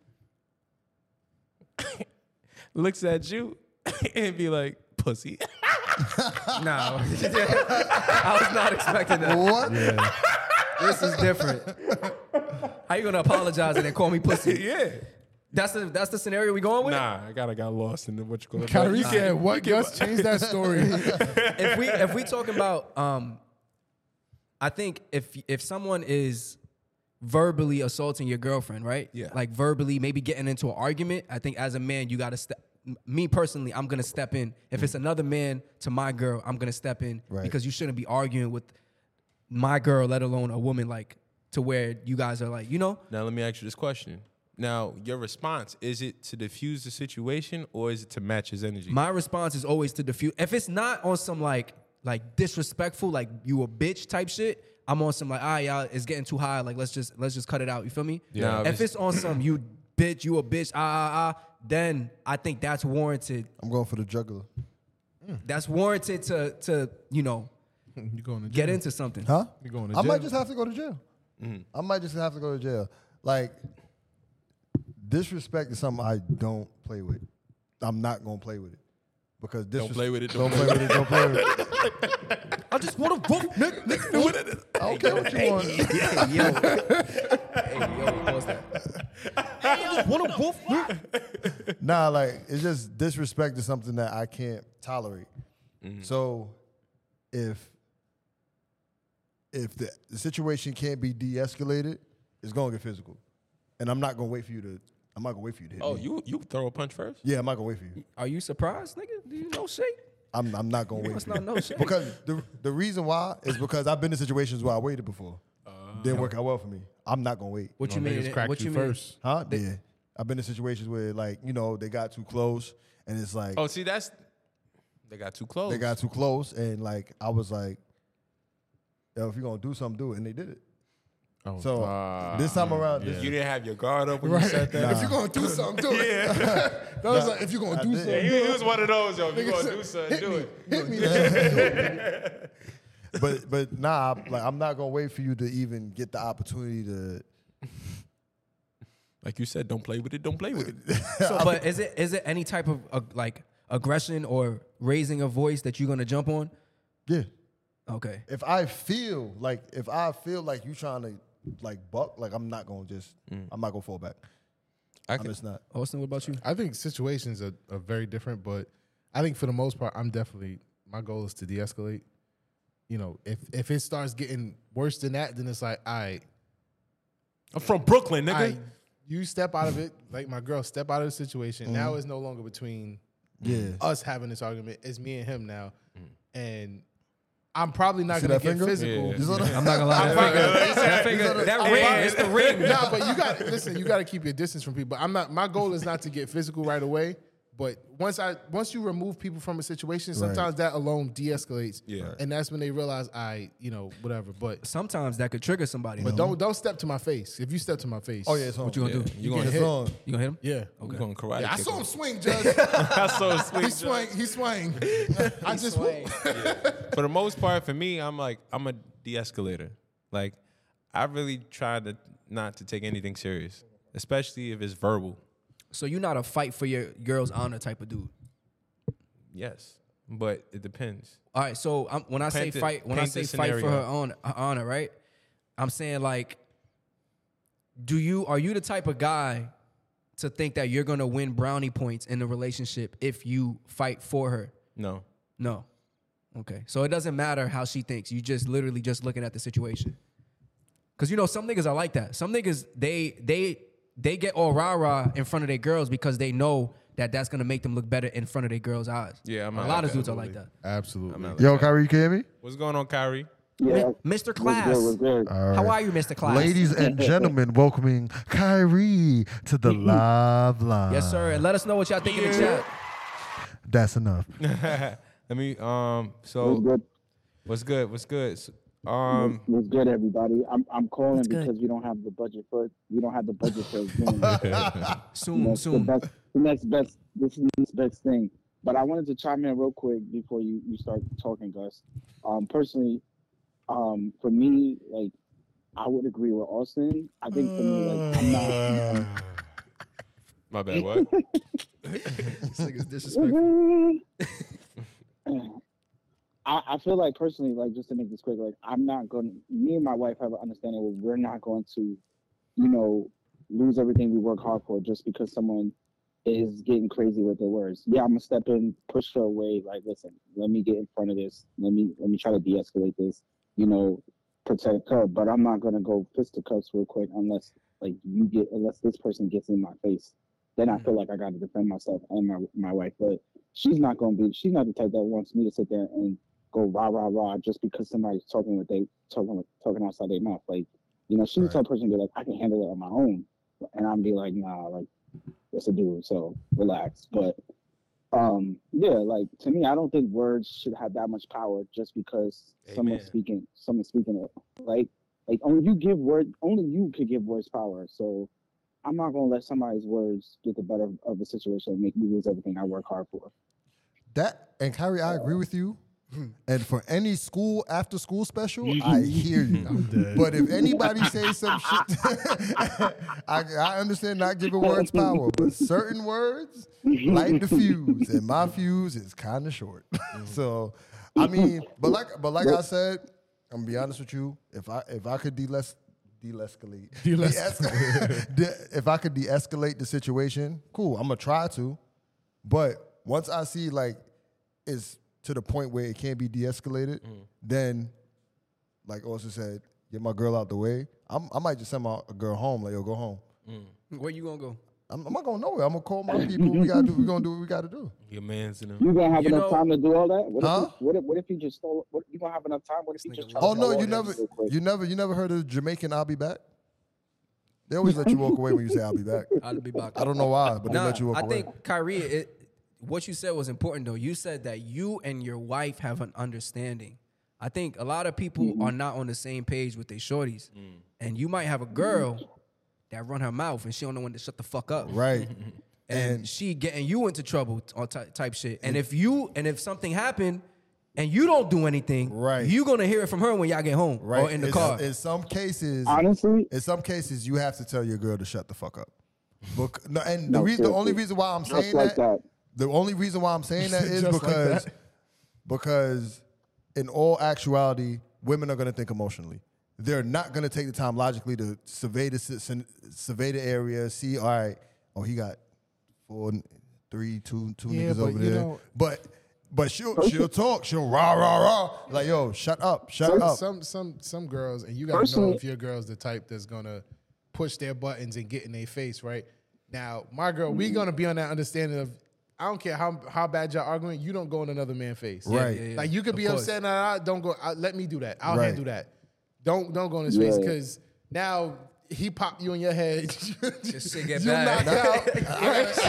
Speaker 1: looks at you and be like, "Pussy."
Speaker 4: No. I was not expecting that.
Speaker 6: What?
Speaker 4: This is different. How you gonna apologize and then call me pussy?
Speaker 1: Yeah.
Speaker 4: That's the that's the scenario we going with?
Speaker 1: Nah, I gotta got lost in the what you call it.
Speaker 3: Kyrie
Speaker 1: You
Speaker 3: said,
Speaker 1: can-
Speaker 3: "What? Gus, change that story."
Speaker 4: If we if we talking about um I think if if someone is verbally assaulting your girlfriend, right?
Speaker 1: Yeah.
Speaker 4: Like verbally maybe getting into an argument, I think as a man you gotta step me personally, I'm gonna step in. If it's another man to my girl, I'm gonna step in
Speaker 6: Right.
Speaker 4: because you shouldn't be arguing with my girl, let alone a woman, like to where you guys are like, you know,
Speaker 1: Now let me ask you this question. Now, your response, is it to diffuse the situation or is it to match his energy?
Speaker 4: my response is always to diffuse. If it's not on some like like disrespectful, like you a bitch type shit, I'm on some like, ah, y'all, it's getting too high. Like let's just let's just cut it out. You feel me?
Speaker 1: Yeah.
Speaker 4: If it's on some you bitch, you a bitch, ah ah ah, then I think that's warranted.
Speaker 6: I'm going for the juggler.
Speaker 4: That's warranted to to you know
Speaker 3: You going to
Speaker 4: get
Speaker 3: jail.
Speaker 4: into something.
Speaker 6: Huh?
Speaker 3: You going to
Speaker 6: I might
Speaker 3: jail.
Speaker 6: just have to go to jail.
Speaker 1: Mm-hmm.
Speaker 6: I might just have to go to jail. Like, disrespect is something I don't play with. I'm not gonna play with it because disres-
Speaker 1: Don't play with it,
Speaker 6: Don't
Speaker 1: don't
Speaker 6: play with it. Don't play with it.
Speaker 4: I just want to woof, nigga, nigga.
Speaker 6: I don't care what you want.
Speaker 4: Hey yo, hey yo, pause that. I just want to woof, nigga.
Speaker 6: Nah, like it's just disrespect is something that I can't tolerate.
Speaker 1: Mm-hmm.
Speaker 6: So, if if the, the situation can't be de-escalated, it's gonna get physical, and I'm not gonna wait for you to. I'm not gonna wait for you to hit
Speaker 1: Oh,
Speaker 6: me.
Speaker 1: you you throw a punch first?
Speaker 6: Yeah, I'm not gonna wait for you.
Speaker 4: Are you surprised, nigga? Do you know shit?
Speaker 6: I'm I'm not gonna wait
Speaker 4: must
Speaker 6: for you
Speaker 4: not know shit.
Speaker 6: because the the reason why is because I've been in situations where I waited before. Didn't work out well for me. I'm not gonna wait.
Speaker 4: What you
Speaker 3: No,
Speaker 4: mean?
Speaker 3: niggas cracked
Speaker 4: What
Speaker 3: you
Speaker 4: you mean?
Speaker 3: first.
Speaker 6: Huh? Yeah. I've been in situations where like you know they got too close and it's like
Speaker 1: Oh, see, that's they got too close.
Speaker 6: they got too close and like I was like, yo, if you're gonna do something, do it, and they did it.
Speaker 3: Oh,
Speaker 6: So
Speaker 1: Ah,
Speaker 6: this time around, this,
Speaker 1: You didn't have your guard up when
Speaker 3: right.
Speaker 1: you said that.
Speaker 3: If you're gonna do something, do it. that was like, if you're gonna
Speaker 6: I
Speaker 3: do
Speaker 6: did.
Speaker 3: something,
Speaker 1: He,
Speaker 3: do
Speaker 1: he
Speaker 3: it.
Speaker 1: was one of those, yo. If you
Speaker 3: Nigga
Speaker 1: gonna
Speaker 3: said,
Speaker 1: do something,
Speaker 3: hit
Speaker 1: do
Speaker 3: me.
Speaker 1: it.
Speaker 3: Hit me.
Speaker 6: but but nah, like I'm not gonna wait for you to even get the opportunity to.
Speaker 1: Like you said, don't play with it. Don't play with it.
Speaker 4: So, but is it is it any type of uh, like aggression or raising a voice that you're gonna jump on?
Speaker 6: Yeah.
Speaker 4: Okay.
Speaker 6: If I feel like if I feel like you trying to like buck, like I'm not gonna just I'm not gonna fall back.
Speaker 1: I
Speaker 6: I'm
Speaker 1: can,
Speaker 6: just not.
Speaker 4: Austin, what about you?
Speaker 3: I think situations are, are very different, but I think for the most part, I'm definitely my goal is to de-escalate. You know, if if it starts getting worse than that, then it's like, all right,
Speaker 1: I'm from Brooklyn, nigga.
Speaker 3: I, you step out of it, like my girl, step out of the situation. Now it's no longer between
Speaker 6: Yeah.
Speaker 3: us having this argument. It's me and him now, and I'm probably not
Speaker 6: See
Speaker 3: gonna
Speaker 6: that
Speaker 3: get
Speaker 6: finger?
Speaker 3: physical.
Speaker 1: Yeah.
Speaker 6: You saw that?
Speaker 4: I'm not gonna lie. That finger, that, finger, that ring, it's the ring.
Speaker 3: Nah, but you got listen. You got to keep your distance from people. I'm not. My goal is not to get physical right away. But once I once you remove people from a situation, sometimes that alone de-escalates.
Speaker 1: Yeah.
Speaker 3: and that's when they realize I, you know, whatever. But
Speaker 4: Sometimes that could trigger somebody.
Speaker 3: but
Speaker 4: though.
Speaker 3: don't don't step to my face. If you step to my face,
Speaker 6: Oh yeah, it's on.
Speaker 4: What you gonna
Speaker 1: Yeah.
Speaker 4: do?
Speaker 1: You
Speaker 3: You
Speaker 1: gonna
Speaker 3: get
Speaker 6: It's
Speaker 3: hit.
Speaker 6: on.
Speaker 4: You gonna hit him?
Speaker 3: Yeah.
Speaker 1: You gonna karate
Speaker 3: Yeah, I
Speaker 1: kick
Speaker 3: saw
Speaker 1: him.
Speaker 3: him swing, Judge.
Speaker 1: I saw him swing.
Speaker 3: he swang. He swang. I just
Speaker 1: For the most part, for me, I'm like I'm a de-escalator. Like I really try to not to take anything serious, especially if it's verbal.
Speaker 4: So you're not a fight for your girl's honor type of dude.
Speaker 1: Yes, but it depends.
Speaker 4: All right, so um, when I say
Speaker 1: Paint the-
Speaker 4: fight, when I
Speaker 1: paint
Speaker 4: say
Speaker 1: the
Speaker 4: fight for
Speaker 1: scenario.
Speaker 4: her own her honor, right? I'm saying like, do you are you the type of guy to think that you're gonna win brownie points in the relationship if you fight for her?
Speaker 1: No,
Speaker 4: No. Okay. So it doesn't matter how she thinks. You just literally just looking at the situation. Cause you know some niggas are like that. Some niggas they they they get all rah rah in front of their girls because they know that that's gonna make them look better in front of their girls' eyes.
Speaker 1: Yeah, I'm
Speaker 4: a
Speaker 1: not
Speaker 4: lot
Speaker 1: like
Speaker 4: of
Speaker 1: that.
Speaker 4: dudes are like that.
Speaker 3: Absolutely.
Speaker 1: not like
Speaker 6: Yo,
Speaker 1: that.
Speaker 6: Kyrie, you can hear me?
Speaker 1: What's going on, Kyrie?
Speaker 8: Yeah.
Speaker 4: Mister
Speaker 8: What's
Speaker 4: Class,
Speaker 8: good? What's good?
Speaker 6: All
Speaker 4: how
Speaker 6: right.
Speaker 4: are you, Mister Class?
Speaker 6: Ladies and gentlemen, welcoming Kyrie to the live line.
Speaker 4: Yes, sir. And let us know what y'all think in the chat.
Speaker 6: That's enough.
Speaker 1: Let me. Um.
Speaker 8: What's
Speaker 1: So
Speaker 8: good?
Speaker 1: what's good? What's good? So, um.
Speaker 8: What's good, everybody? I'm I'm calling
Speaker 4: What's good?
Speaker 8: because we don't have the budget for we don't have the budget for Zoom.
Speaker 4: Soon,
Speaker 8: That's
Speaker 4: soon.
Speaker 8: The, best, the next best. This is the next best thing. But I wanted to chime in real quick before you you start talking, Gus. Um, personally, um, for me, like I would agree with Austin. I think for me, like I'm not.
Speaker 1: My bad. What?
Speaker 4: This nigga's disrespectful.
Speaker 8: I, I feel like personally, like just to make this quick, like I'm not going. to Me and my wife have an understanding where we're not going to, you know, lose everything we work hard for just because someone is getting crazy with their words. Yeah, I'm gonna step in, push her away. Like, listen, let me get in front of this. Let me let me try to de-escalate this. You know, protect her. But I'm not gonna go fisticuffs real quick unless like you get unless this person gets in my face. Then I feel like I got to defend myself and my my wife. But she's not gonna be. She's not the type that wants me to sit there and go rah rah rah just because somebody's talking what they talking talking outside their mouth. Like, you know, she's the type of person to be like, I can handle it on my own, and I'm be like, nah, like, what's a dude? So relax. But um, yeah, like to me, I don't think words should have that much power just because someone's speaking. Someone's speaking it. Like, like only you give word. Only you could give words power. So I'm not gonna let somebody's words get the better of the situation and make me lose everything I work hard for.
Speaker 6: That and Kyrie, I agree with you. And for any school after school special, I hear you. But if anybody says some shit, I, I understand not giving words power, but certain words light the fuse, and my fuse is kind of short. So, I mean, but like, but like I said, I'm gonna be honest with you. If I if I could de-les- de-escalate, de-escalate de- if I could de-escalate the situation, cool. I'm gonna try to. But once I see like it's to the point where it can't be de-escalated, mm. then, like Austin said, get my girl out the way. I'm, I might just send my girl home, like, yo, go home.
Speaker 4: Mm. Where you gonna go?
Speaker 6: I'm, I'm not going nowhere. I'm going to call my people. We gotta do. We're going to do what we got to do.
Speaker 1: Your man's in them.
Speaker 8: You going to have
Speaker 4: You
Speaker 8: enough
Speaker 4: know-
Speaker 8: time to do all that? What
Speaker 6: Huh?
Speaker 8: if, what if, what if you just stole, what, you going to have enough time? What if you just
Speaker 6: Oh, no, you never, you never, you never heard of Jamaican I'll be back? They always let you walk away when you say I'll be back.
Speaker 4: I'll be back.
Speaker 6: I don't know why, but
Speaker 4: Nah,
Speaker 6: they let you walk
Speaker 4: I
Speaker 6: away.
Speaker 4: think Kyrie, it, what you said was important though. You said that you and your wife have an understanding. I think a lot of people
Speaker 8: Mm-hmm.
Speaker 4: are not on the same page with their shorties, and you might have a girl that run her mouth and she don't know when to shut the fuck up,
Speaker 6: Right.
Speaker 4: and,
Speaker 6: And-
Speaker 4: she getting you into trouble on ty- type shit. And if you and if something happened and you don't do anything,
Speaker 6: Right.
Speaker 4: you gonna hear it from her when y'all get home
Speaker 6: Right.
Speaker 4: or in the
Speaker 6: It's-
Speaker 4: car.
Speaker 6: In some cases,
Speaker 8: Honestly,
Speaker 6: in some cases, you have to tell your girl to shut the fuck up. Bec- no, and the
Speaker 8: No,
Speaker 6: reason, the only
Speaker 8: seriously.
Speaker 6: reason why I'm
Speaker 8: just
Speaker 6: saying
Speaker 8: like that.
Speaker 6: The only reason why I'm saying that is
Speaker 3: Just like
Speaker 6: because
Speaker 3: that.
Speaker 6: because in all actuality, women are going to think emotionally. They're not going to take the time logically to survey the si- survey the area, see, all right, oh, he got four, three, two, two
Speaker 3: Yeah,
Speaker 6: niggas
Speaker 3: but
Speaker 6: over
Speaker 3: you
Speaker 6: there.
Speaker 3: know-
Speaker 6: but but she'll she'll talk, she'll rah rah rah, like yo, shut up, shut
Speaker 3: Some,
Speaker 6: up.
Speaker 3: some some some girls, and you gotta know
Speaker 8: Personally-
Speaker 3: if your girl's the type that's gonna push their buttons and get in their face, right? Now, my girl, we gonna be on that understanding of I don't care how how bad y'all arguing, you don't go in another man's face.
Speaker 6: Right.
Speaker 4: yeah, yeah.
Speaker 3: Like you could
Speaker 4: Of
Speaker 3: be
Speaker 4: course.
Speaker 3: upset, nah, nah, don't go. Uh, let me do that. I'll
Speaker 6: Right.
Speaker 3: handle that. Don't don't go in his face
Speaker 8: Yeah.
Speaker 3: because now he popped you in your head.
Speaker 4: This shit get
Speaker 3: you
Speaker 4: bad.
Speaker 3: knocked out.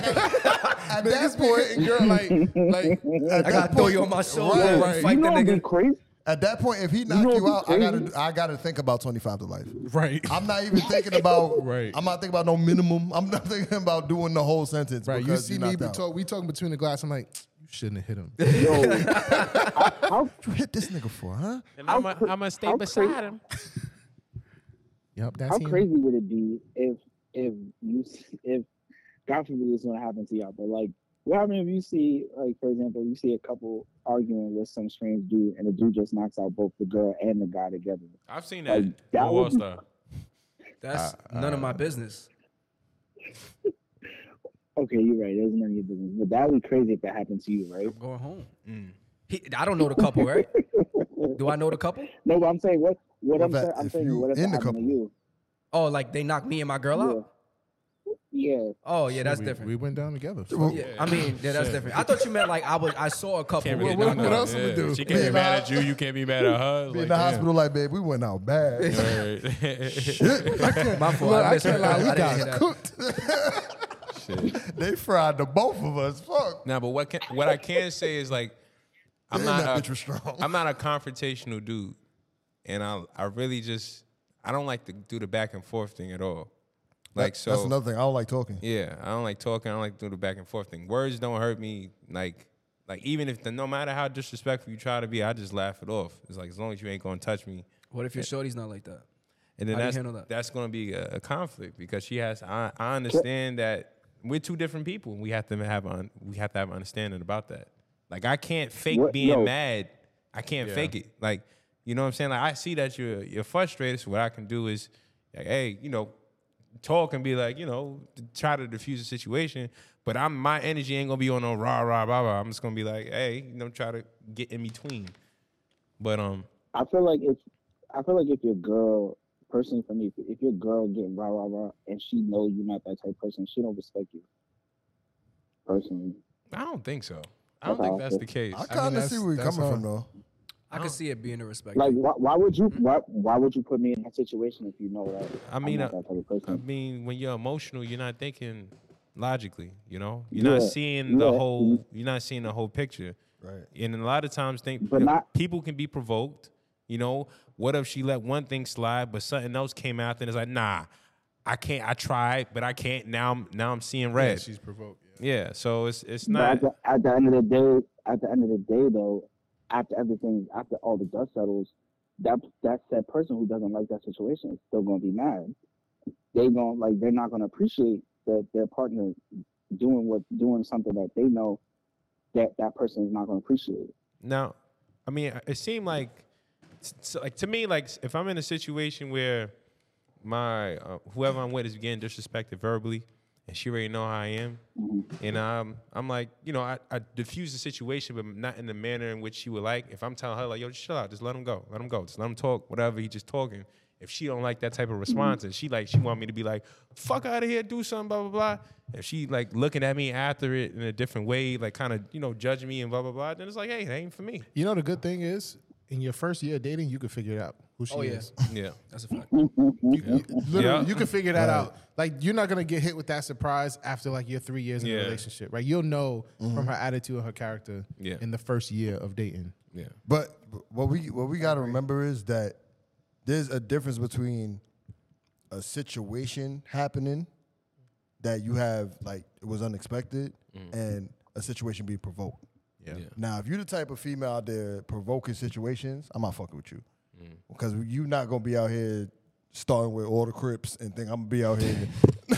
Speaker 3: At that point, and girl, like like
Speaker 4: I gotta throw you on my shoulder
Speaker 6: Right,
Speaker 4: and
Speaker 6: right.
Speaker 4: fight
Speaker 8: You
Speaker 4: the
Speaker 8: know what'd be
Speaker 4: nigga.
Speaker 8: crazy?
Speaker 6: At that point, if he knock
Speaker 8: know
Speaker 6: you
Speaker 8: what'd be
Speaker 6: out, I gotta
Speaker 8: crazy?
Speaker 6: I gotta think about twenty-five to life.
Speaker 3: right.
Speaker 6: I'm not even thinking about.
Speaker 3: Right.
Speaker 6: I'm not thinking about no minimum. I'm not thinking about doing the whole sentence.
Speaker 3: Right, you
Speaker 6: because
Speaker 3: see
Speaker 6: you
Speaker 3: me
Speaker 6: knocked
Speaker 3: be
Speaker 6: out.
Speaker 3: talk, we talking between the glass. I'm like, you shouldn't have hit him.
Speaker 8: Yo, how,
Speaker 6: What you hit this nigga for, huh?
Speaker 1: And I'm gonna stay
Speaker 8: how
Speaker 1: beside
Speaker 8: cra-
Speaker 1: him.
Speaker 3: Yep, that's
Speaker 8: How
Speaker 3: him.
Speaker 8: crazy would it be if if you if God forbid it's gonna happen to y'all, but like what happens if you see like for example you see a couple arguing with some strange dude and the dude just knocks out both the girl and the guy together?
Speaker 1: I've seen that.
Speaker 8: Like, that
Speaker 1: on
Speaker 8: would be-
Speaker 1: Wall Star.
Speaker 4: That's none of my business.
Speaker 8: Okay, you're right. There's none of your business, but that would be crazy if that happened to you, right?
Speaker 4: I'm going home. He, I don't know the couple, right? Do I know the couple?
Speaker 8: No, but I'm saying what what
Speaker 6: What
Speaker 8: I'm
Speaker 6: if
Speaker 8: saying.
Speaker 6: that-
Speaker 8: I'm
Speaker 6: if
Speaker 8: saying
Speaker 6: you
Speaker 8: what if
Speaker 6: in
Speaker 8: it
Speaker 6: the
Speaker 8: happened
Speaker 6: couple?
Speaker 8: to you?
Speaker 4: Oh, like they knocked me and my girl out?
Speaker 8: Yeah.
Speaker 4: Oh, yeah, that's
Speaker 3: we,
Speaker 4: different.
Speaker 3: We went down together.
Speaker 4: Yeah, I mean, yeah, that's different. I thought you meant like I was. I saw a couple.
Speaker 1: Can't
Speaker 4: Well,
Speaker 1: really
Speaker 3: what-
Speaker 1: do
Speaker 3: what
Speaker 1: nothing.
Speaker 3: else we do?
Speaker 1: She can't be
Speaker 6: Being
Speaker 1: mad
Speaker 6: out-
Speaker 1: at you. You can't be mad at her.
Speaker 6: Be
Speaker 1: Like,
Speaker 6: in the
Speaker 1: damn.
Speaker 6: hospital like, babe, we went out bad.
Speaker 1: Right.
Speaker 4: my fault.
Speaker 3: Look,
Speaker 4: I,
Speaker 3: I
Speaker 4: missed
Speaker 3: can't
Speaker 4: it.
Speaker 3: lie,
Speaker 4: I
Speaker 3: we
Speaker 4: didn't
Speaker 3: got
Speaker 4: hear that.
Speaker 3: cooked.
Speaker 1: Shit.
Speaker 6: They fried the both of us. Fuck.
Speaker 1: Now, but what can, what I can say is like, I'm
Speaker 6: Damn,
Speaker 1: not
Speaker 6: that
Speaker 1: a,
Speaker 6: bitch was strong.
Speaker 1: I'm not a confrontational dude, and I I really just I don't like to do the back and forth thing at all. Like
Speaker 6: That-
Speaker 1: so,
Speaker 6: That's another thing. I don't like talking.
Speaker 1: yeah, I don't like talking. I don't like to do the back and forth thing. Words don't hurt me. Like like even if the no matter how disrespectful you try to be, I just laugh it off. It's like as long as you ain't gonna touch me.
Speaker 4: What if your shorty's not like that?
Speaker 1: And then
Speaker 4: How do you
Speaker 1: that's
Speaker 4: handle that?
Speaker 1: that's going to be a, a conflict because she has. I, I understand that we're two different people. We have to have un, we have to have understanding about that. Like I can't fake
Speaker 8: What-
Speaker 1: being
Speaker 8: no.
Speaker 1: mad. I can't fake it. Like you know what I'm saying. Like I see that you're you're frustrated. So what I can do is, like, hey, you know, talk and be like, you know, to try to diffuse the situation. But I'm my energy ain't gonna be on no rah rah rah rah. I'm just gonna be like, hey, you know, try to get in between. But um,
Speaker 8: I feel like if I feel like if your girl, personally for me, if, if your girl getting rah rah rah and she know you're not that type of person, she don't respect you. Personally,
Speaker 1: I don't think so. I don't
Speaker 8: That's
Speaker 1: think
Speaker 8: how I
Speaker 1: that's
Speaker 8: feel.
Speaker 1: the case.
Speaker 6: I kind of
Speaker 3: that's-
Speaker 6: see where you're
Speaker 3: that's
Speaker 6: coming
Speaker 3: all.
Speaker 6: from, though.
Speaker 4: I can see it being a respect.
Speaker 8: like
Speaker 4: thing.
Speaker 8: why, why would you why why would you put me in that situation if you know that
Speaker 1: I mean,
Speaker 8: I'm not
Speaker 1: I-
Speaker 8: that type of
Speaker 1: I
Speaker 8: person?
Speaker 1: mean, when you're emotional, you're not thinking logically. You know, you're not
Speaker 8: Yeah,
Speaker 1: seeing the
Speaker 8: yeah.
Speaker 1: whole. You're not seeing the whole picture.
Speaker 6: Right.
Speaker 1: And a lot of times, think
Speaker 8: But not-
Speaker 1: people can be provoked. You know, what if she let one thing slide, but something else came out and it's like, nah, I can't. I tried, but I can't. Now, I'm now I'm seeing
Speaker 3: Yeah,
Speaker 1: red.
Speaker 3: she's provoked. Yeah.
Speaker 1: Yeah, so it's it's
Speaker 8: But
Speaker 1: not.
Speaker 8: at the, at the end of the day, at the end of the day, though, after everything, after all the dust settles, that that said person who doesn't like that situation is still gonna be mad. They gon' like they're not gonna appreciate that their partner doing what doing something that they know that that person is not gonna appreciate.
Speaker 1: Now, I mean, it seemed like, so like to me, like if I'm in a situation where my uh, whoever I'm with is getting disrespected verbally, and she already know how I am, and um, I'm like, you know, I, I diffuse the situation, but not in the manner in which she would like. If I'm telling her like, yo, just chill out, just let him go, let him go, just let him talk, whatever, he just talking. If she don't like that type of response, and she like, she want me to be like, fuck out of here, do something, blah blah blah. If she like looking at me after it in a different way, like kind of you know judging me and blah blah blah, then it's like, hey, that ain't for me.
Speaker 3: You know the good thing is, in your first year of dating, you can figure it out who she
Speaker 4: Oh, yeah.
Speaker 3: is.
Speaker 1: Yeah.
Speaker 4: That's a fact.
Speaker 3: You, you- literally,
Speaker 1: Yeah.
Speaker 3: you can figure that out. Like you're not gonna get hit with that surprise after like your three years in
Speaker 1: Yeah.
Speaker 3: a relationship, right? You'll know from her attitude and her character
Speaker 1: Yeah.
Speaker 3: in the first year of dating.
Speaker 1: Yeah.
Speaker 6: But what we what we got to remember is that there's a difference between a situation happening that you have like it was unexpected and a situation being provoked.
Speaker 3: Yeah.
Speaker 6: Now, if you're the type of female out there provoking situations, I'm not fucking with you because you're not gonna be out here starting with all the Crips and think I'm gonna be out here.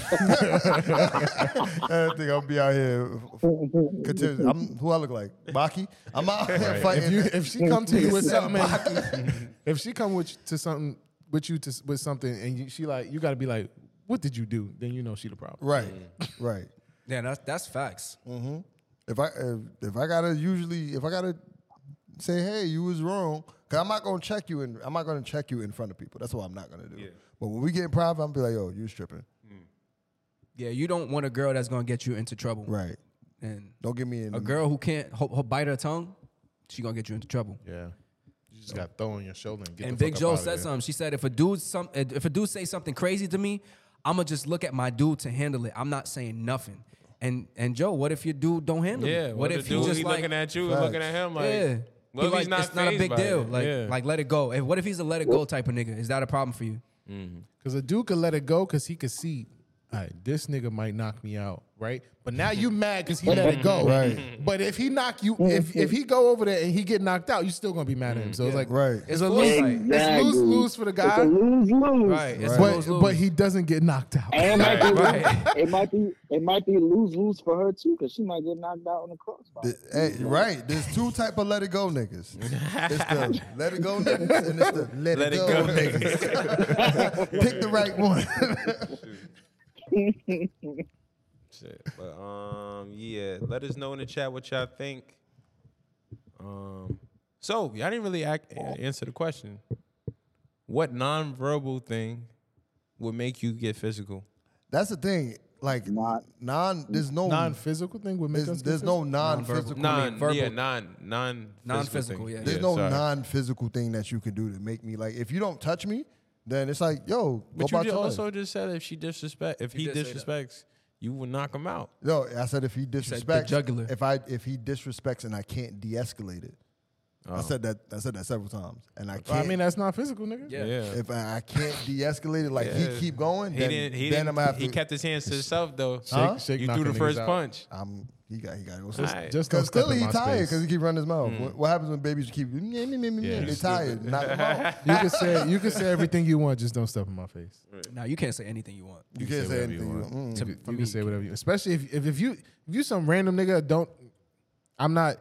Speaker 6: I think I'm gonna be out here. Continue. I'm who I look like, Baki. I'm out here fighting.
Speaker 3: If you if she come to you with something, if she come with to something with you to, with something and you, she like you got to be like, what did you do? Then you know she the problem.
Speaker 6: right, right.
Speaker 4: Yeah, that's that's facts.
Speaker 6: If I if, if I gotta usually if I gotta say hey you was wrong, cause I'm not gonna check you in I'm not gonna check you in front of people. That's what I'm not gonna do.
Speaker 1: Yeah.
Speaker 6: But when we get in private, I'm be like yo you was tripping.
Speaker 4: Yeah, you don't want a girl that's gonna get you into trouble.
Speaker 6: Right.
Speaker 4: And
Speaker 6: Don't get me in.
Speaker 4: a girl who can't ho- ho- bite her tongue, she gonna get you into trouble.
Speaker 3: Yeah. You just got to throw on your shoulder and get
Speaker 4: And
Speaker 3: the
Speaker 4: Big
Speaker 3: fuck
Speaker 4: Joe
Speaker 3: up outta
Speaker 4: said
Speaker 3: there.
Speaker 4: something. She said if a dude some if a dude say something crazy to me, I'ma just look at my dude to handle it. I'm not saying nothing. And and Joe, what if your dude don't handle
Speaker 1: Yeah.
Speaker 4: it?
Speaker 1: What,
Speaker 4: if
Speaker 1: the dude
Speaker 4: he just
Speaker 1: he
Speaker 4: like
Speaker 1: looking at you and
Speaker 6: Facts.
Speaker 1: looking at him like,
Speaker 4: yeah.
Speaker 1: what
Speaker 4: He
Speaker 1: if
Speaker 4: like,
Speaker 1: he's not
Speaker 4: it's not a
Speaker 1: fazed
Speaker 4: big
Speaker 1: by
Speaker 4: deal.
Speaker 1: it?
Speaker 4: Like
Speaker 1: yeah.
Speaker 4: like let it go. If, what if he's a let it go type of nigga? Is that a problem for you?
Speaker 3: Because a dude could let it go because he could see, all right, this nigga might knock me out, right? But now you mad because he let it go.
Speaker 6: Right.
Speaker 3: But if he knock you, if if he go over there and he get knocked out, you still gonna be mad at him. So it's like,
Speaker 6: Right.
Speaker 3: it's a
Speaker 4: It's
Speaker 3: lose,
Speaker 4: foresight.
Speaker 3: it's lose lose for the
Speaker 8: It's a
Speaker 3: guy.
Speaker 8: lose lose.
Speaker 4: Right. It's
Speaker 6: Right.
Speaker 4: a lose,
Speaker 3: But
Speaker 4: lose.
Speaker 3: but he doesn't get knocked out.
Speaker 8: And it might be
Speaker 4: Right.
Speaker 8: it might be it might be lose lose for her too because she might get knocked out on the crossbar.
Speaker 6: The- hey, right. There's two type of let it go niggas. It's the let it go niggas and it's the let,
Speaker 1: Let
Speaker 6: it,
Speaker 1: it
Speaker 6: go,
Speaker 1: go.
Speaker 6: niggas. Pick the right one.
Speaker 1: Shit. But um, yeah. Let us know in the chat what y'all think. Um, so y'all didn't really act, answer the question. What nonverbal thing would make you get physical?
Speaker 6: That's the thing. Like
Speaker 8: Not-
Speaker 6: non, there's no
Speaker 3: Non-physical thing would make
Speaker 6: There's,
Speaker 3: us.
Speaker 6: there's no non-physical.
Speaker 1: Non,
Speaker 4: verbal.
Speaker 1: yeah, non, non,
Speaker 4: Non-physical,
Speaker 1: thing.
Speaker 4: yeah.
Speaker 6: There's no
Speaker 1: sorry.
Speaker 6: non-physical thing that you can do to make me like. If you don't touch me, then it's like, yo,
Speaker 1: But
Speaker 6: go
Speaker 1: you
Speaker 6: about
Speaker 1: just
Speaker 6: your
Speaker 1: also
Speaker 6: life.
Speaker 1: just said if she disrespect, if he,
Speaker 4: did say that.
Speaker 1: disrespects, you would knock him out.
Speaker 6: Yo, I said if he
Speaker 4: said the
Speaker 6: disrespects,
Speaker 4: jugular.
Speaker 6: if I if he disrespects and I can't de-escalate it.
Speaker 1: Oh.
Speaker 6: I said that. I said that several times, and I can't.
Speaker 3: I mean, that's not physical, nigga.
Speaker 4: Yeah.
Speaker 1: Yeah.
Speaker 6: if I, I can't de-escalate it, like
Speaker 1: Yeah.
Speaker 6: he keep going,
Speaker 1: He
Speaker 6: then,
Speaker 1: didn't. He
Speaker 6: then
Speaker 1: didn't.
Speaker 6: I'm gonna have
Speaker 1: he
Speaker 6: to.
Speaker 1: kept his hands to himself though.
Speaker 6: Huh?
Speaker 3: Shake, shake
Speaker 1: You threw the
Speaker 3: knocking
Speaker 1: first
Speaker 3: niggas out.
Speaker 1: punch.
Speaker 6: I'm. He got. He got to go.
Speaker 1: All right.
Speaker 3: Just don't
Speaker 6: Because
Speaker 3: step
Speaker 6: clearly
Speaker 3: in
Speaker 6: he
Speaker 3: my
Speaker 6: tired
Speaker 3: space.
Speaker 6: because he keep running his mouth.
Speaker 1: Mm.
Speaker 6: What, what happens when babies keep? Yeah,
Speaker 3: Yeah.
Speaker 6: they tired. Knock them out.
Speaker 3: You can say you can say everything you want, just don't step in my face.
Speaker 4: Now you can't say anything you want.
Speaker 6: You can't say
Speaker 3: whatever you
Speaker 6: anything. You
Speaker 3: want.
Speaker 6: want. Mm.
Speaker 4: To-
Speaker 3: You,
Speaker 4: for
Speaker 3: you
Speaker 4: me,
Speaker 3: can say whatever you, especially if if, if you if you some random nigga don't. I'm not.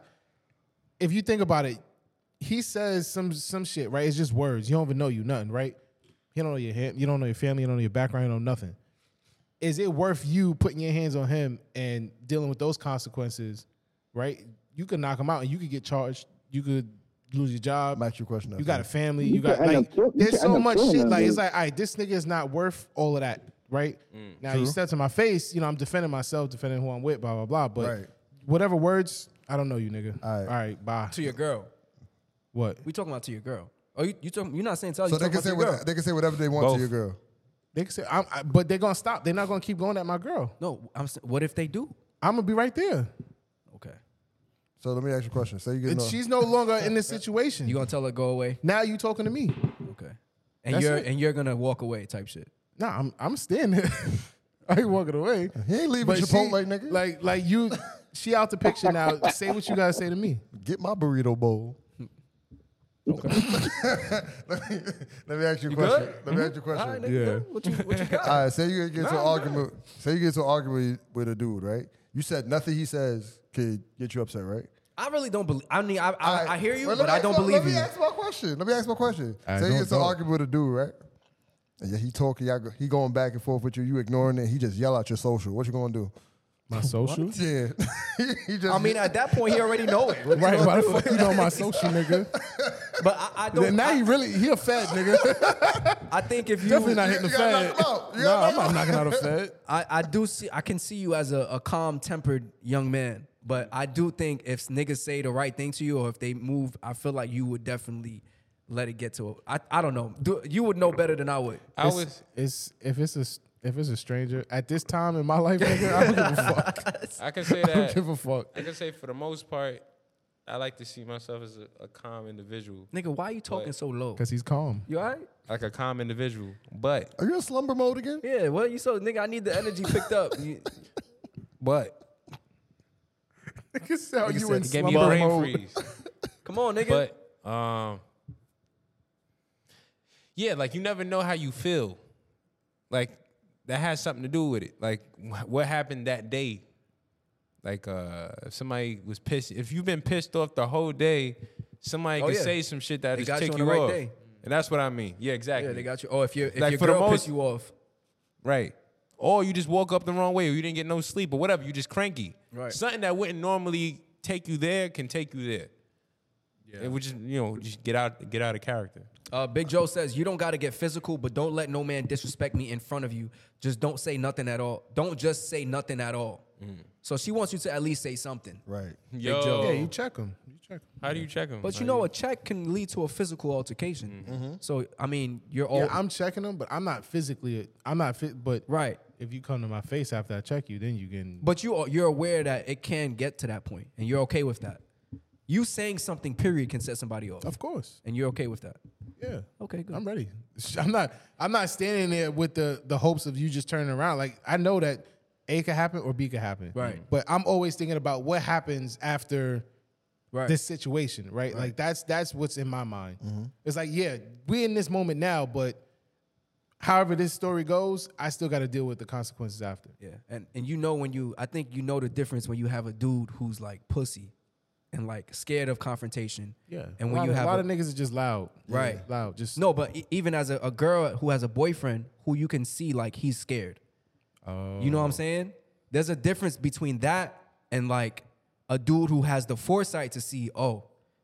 Speaker 3: If you think about it, he says some some shit, right? It's just words. You don't even know you nothing, right? You don't know your hand, you don't know your family, you don't know your background, you don't know nothing. Is it worth you putting your hands on him and dealing with those consequences, right? You could knock him out and you could get charged. You could lose your job.
Speaker 6: Ask your question.
Speaker 3: You got a family.
Speaker 8: You
Speaker 3: You got
Speaker 8: could end
Speaker 3: like
Speaker 8: up kill- you
Speaker 3: there's
Speaker 8: could
Speaker 3: so
Speaker 8: end up
Speaker 3: much
Speaker 8: killing
Speaker 3: shit.
Speaker 8: him,
Speaker 3: Like it's
Speaker 8: dude.
Speaker 3: like, all right, this nigga is not worth all of that, right? Now you step to my face, you know, I'm defending myself, defending who I'm with, blah blah blah. But
Speaker 6: Right.
Speaker 3: whatever words, I don't know you, nigga.
Speaker 6: All right.
Speaker 3: all right, bye.
Speaker 4: To your girl.
Speaker 3: What?
Speaker 4: We talking about to your girl. Oh, you, you talking? You're not saying tell
Speaker 6: So
Speaker 4: you
Speaker 6: they
Speaker 4: talking
Speaker 6: can
Speaker 4: about
Speaker 6: say
Speaker 4: to your girl.
Speaker 6: what they can say whatever they want
Speaker 1: Both.
Speaker 6: to your girl.
Speaker 3: They can say, I'm, I, but they're gonna stop. They're not gonna keep going at my girl.
Speaker 4: No, I'm. s- What if they do?
Speaker 3: I'm gonna be right there.
Speaker 4: Okay.
Speaker 6: So let me ask you a question. Say you get
Speaker 3: And
Speaker 6: no,
Speaker 3: she's no longer in this situation.
Speaker 4: You gonna tell her go away?
Speaker 3: now you talking to me?
Speaker 4: Okay. And
Speaker 3: That's
Speaker 4: you're
Speaker 3: it.
Speaker 4: and you're gonna walk away type shit.
Speaker 3: Nah, I'm I'm staying there. I ain't walking away.
Speaker 6: he ain't leaving
Speaker 3: But she-
Speaker 6: Chipotle, nigga.
Speaker 3: Like like you, she out the picture now. Say what you gotta say to me.
Speaker 6: Get my burrito bowl. let, me, let me ask you a question. Let me ask you a question.
Speaker 4: All right, nigga,
Speaker 3: Yeah.
Speaker 4: go. What you what you got?
Speaker 6: All right, say you get into an argument. Say you get into an argument with a dude, right? You said nothing he says could get you upset, right?
Speaker 4: I really don't believe. I mean, I I,
Speaker 6: All right.
Speaker 4: I hear you,
Speaker 6: Well,
Speaker 4: but
Speaker 6: let me
Speaker 4: I
Speaker 6: ask
Speaker 4: don't
Speaker 6: my-
Speaker 4: believe
Speaker 6: Let me
Speaker 4: you.
Speaker 6: ask my question. Let me ask my question.
Speaker 3: All right,
Speaker 6: say you
Speaker 3: don't-
Speaker 6: get into an
Speaker 3: don't.
Speaker 6: argument with a dude, right? And yeah, he talking, y'all go- he going back and forth with you. You ignoring it. He just yell out your social. What you gonna do?
Speaker 3: My social?
Speaker 6: Yeah, he just.
Speaker 4: I mean, at that point, he already know it. What you
Speaker 3: Right,
Speaker 4: gonna
Speaker 3: why the
Speaker 4: do?
Speaker 3: fuck you know my social, nigga?
Speaker 4: But I, I
Speaker 3: Then
Speaker 4: don't.
Speaker 3: now
Speaker 4: I,
Speaker 3: he really, he a fed, nigga.
Speaker 4: I think if you
Speaker 3: Definitely not hitting the
Speaker 6: you gotta
Speaker 3: fed.
Speaker 6: knock him out. You
Speaker 3: No,
Speaker 6: gotta
Speaker 3: I'm
Speaker 6: knock
Speaker 3: not
Speaker 6: him
Speaker 3: knocking out a fed.
Speaker 4: I, I do see I can see you as a, a calm tempered young man, but I do think if niggas say the right thing to you or if they move, I feel like you would definitely let it get to. I I don't know. Do, you would know better than I would.
Speaker 1: I
Speaker 3: It's,
Speaker 1: was.
Speaker 3: it's if it's a if it's a stranger at this time in my life, nigga, I don't give a fuck.
Speaker 1: I can say
Speaker 3: I don't
Speaker 1: that.
Speaker 3: give a fuck.
Speaker 1: I can say for the most part, I like to see myself as a, a calm individual,
Speaker 4: Nigga, why you talking
Speaker 1: But-
Speaker 4: so low?
Speaker 3: Cause he's calm.
Speaker 4: You all right?
Speaker 1: like a calm individual. But
Speaker 6: Are you in slumber mode again?
Speaker 4: Yeah. Well, you so nigga, I need the energy picked up. You-
Speaker 1: but
Speaker 3: Nigga said,
Speaker 4: Nigga
Speaker 3: you
Speaker 4: said
Speaker 3: in
Speaker 4: he
Speaker 1: give me a
Speaker 3: slumber
Speaker 1: brain
Speaker 3: mode.
Speaker 1: freeze.
Speaker 4: Come on, nigga.
Speaker 1: But um, yeah, like you never know how you feel. Like that has something to do with it. Like wh- what happened that day. Like uh, if somebody was pissed, if you've been pissed off the whole day, somebody
Speaker 4: Oh,
Speaker 1: can
Speaker 4: yeah.
Speaker 1: say some shit that
Speaker 4: They
Speaker 1: just
Speaker 4: got you
Speaker 1: tick
Speaker 4: on
Speaker 1: you,
Speaker 4: the right
Speaker 1: off.
Speaker 4: day.
Speaker 1: And that's what I mean. Yeah, exactly.
Speaker 4: yeah, they got you. Oh, if your if
Speaker 1: Like,
Speaker 4: your
Speaker 1: for the
Speaker 4: girl
Speaker 1: most-
Speaker 4: pissed you off,
Speaker 1: Right. Or you just woke up the wrong way, or you didn't get no sleep, or whatever. You just cranky.
Speaker 4: Right.
Speaker 1: Something that wouldn't normally take you there can take you there. Yeah. It would just, you know, just get out, get out of character.
Speaker 4: Uh, Big Joe says, you don't got to get physical, but don't let no man disrespect me in front of you. Just don't say nothing at all. Don't just say nothing at all. So she wants you to at least say something.
Speaker 6: Right.
Speaker 1: Yo,
Speaker 4: Joe.
Speaker 3: Yeah, you check him. You check him.
Speaker 1: how do you check them?
Speaker 4: But you know, a check can lead to a physical altercation. So, I mean, you're all
Speaker 3: Yeah, I'm checking him, but I'm not physically. I'm not fit. But
Speaker 4: right.
Speaker 3: if you come to my face after I check you, then you can.
Speaker 4: But you are, you're aware that it can get to that point, and you're okay with that. You saying something, period, can set somebody off.
Speaker 3: Of course.
Speaker 4: And you're okay with that.
Speaker 3: Yeah.
Speaker 4: Okay, good.
Speaker 3: I'm ready. I'm not. I'm not standing there with the the hopes of you just turning around. Like I know that A could happen or B could happen.
Speaker 4: Right.
Speaker 3: But I'm always thinking about what happens after
Speaker 4: Right.
Speaker 3: this situation. Right? Like that's that's what's in my mind. It's like yeah, we're in this moment now, but however this story goes, I still got to deal with the consequences after.
Speaker 4: Yeah, and and you know when you, I think you know the difference when you have a dude who's like pussy, and like scared of confrontation.
Speaker 3: Yeah.
Speaker 4: and
Speaker 3: a
Speaker 4: when
Speaker 3: lot
Speaker 4: you
Speaker 3: of,
Speaker 4: have
Speaker 3: a lot
Speaker 4: a-
Speaker 3: of niggas are just loud.
Speaker 4: Right.
Speaker 3: Loud. Just
Speaker 4: no, but e- even as a, a girl who has a boyfriend who you can see like he's scared.
Speaker 3: Oh.
Speaker 4: You know what I'm saying? There's a difference between that and like a dude who has the foresight to see, oh,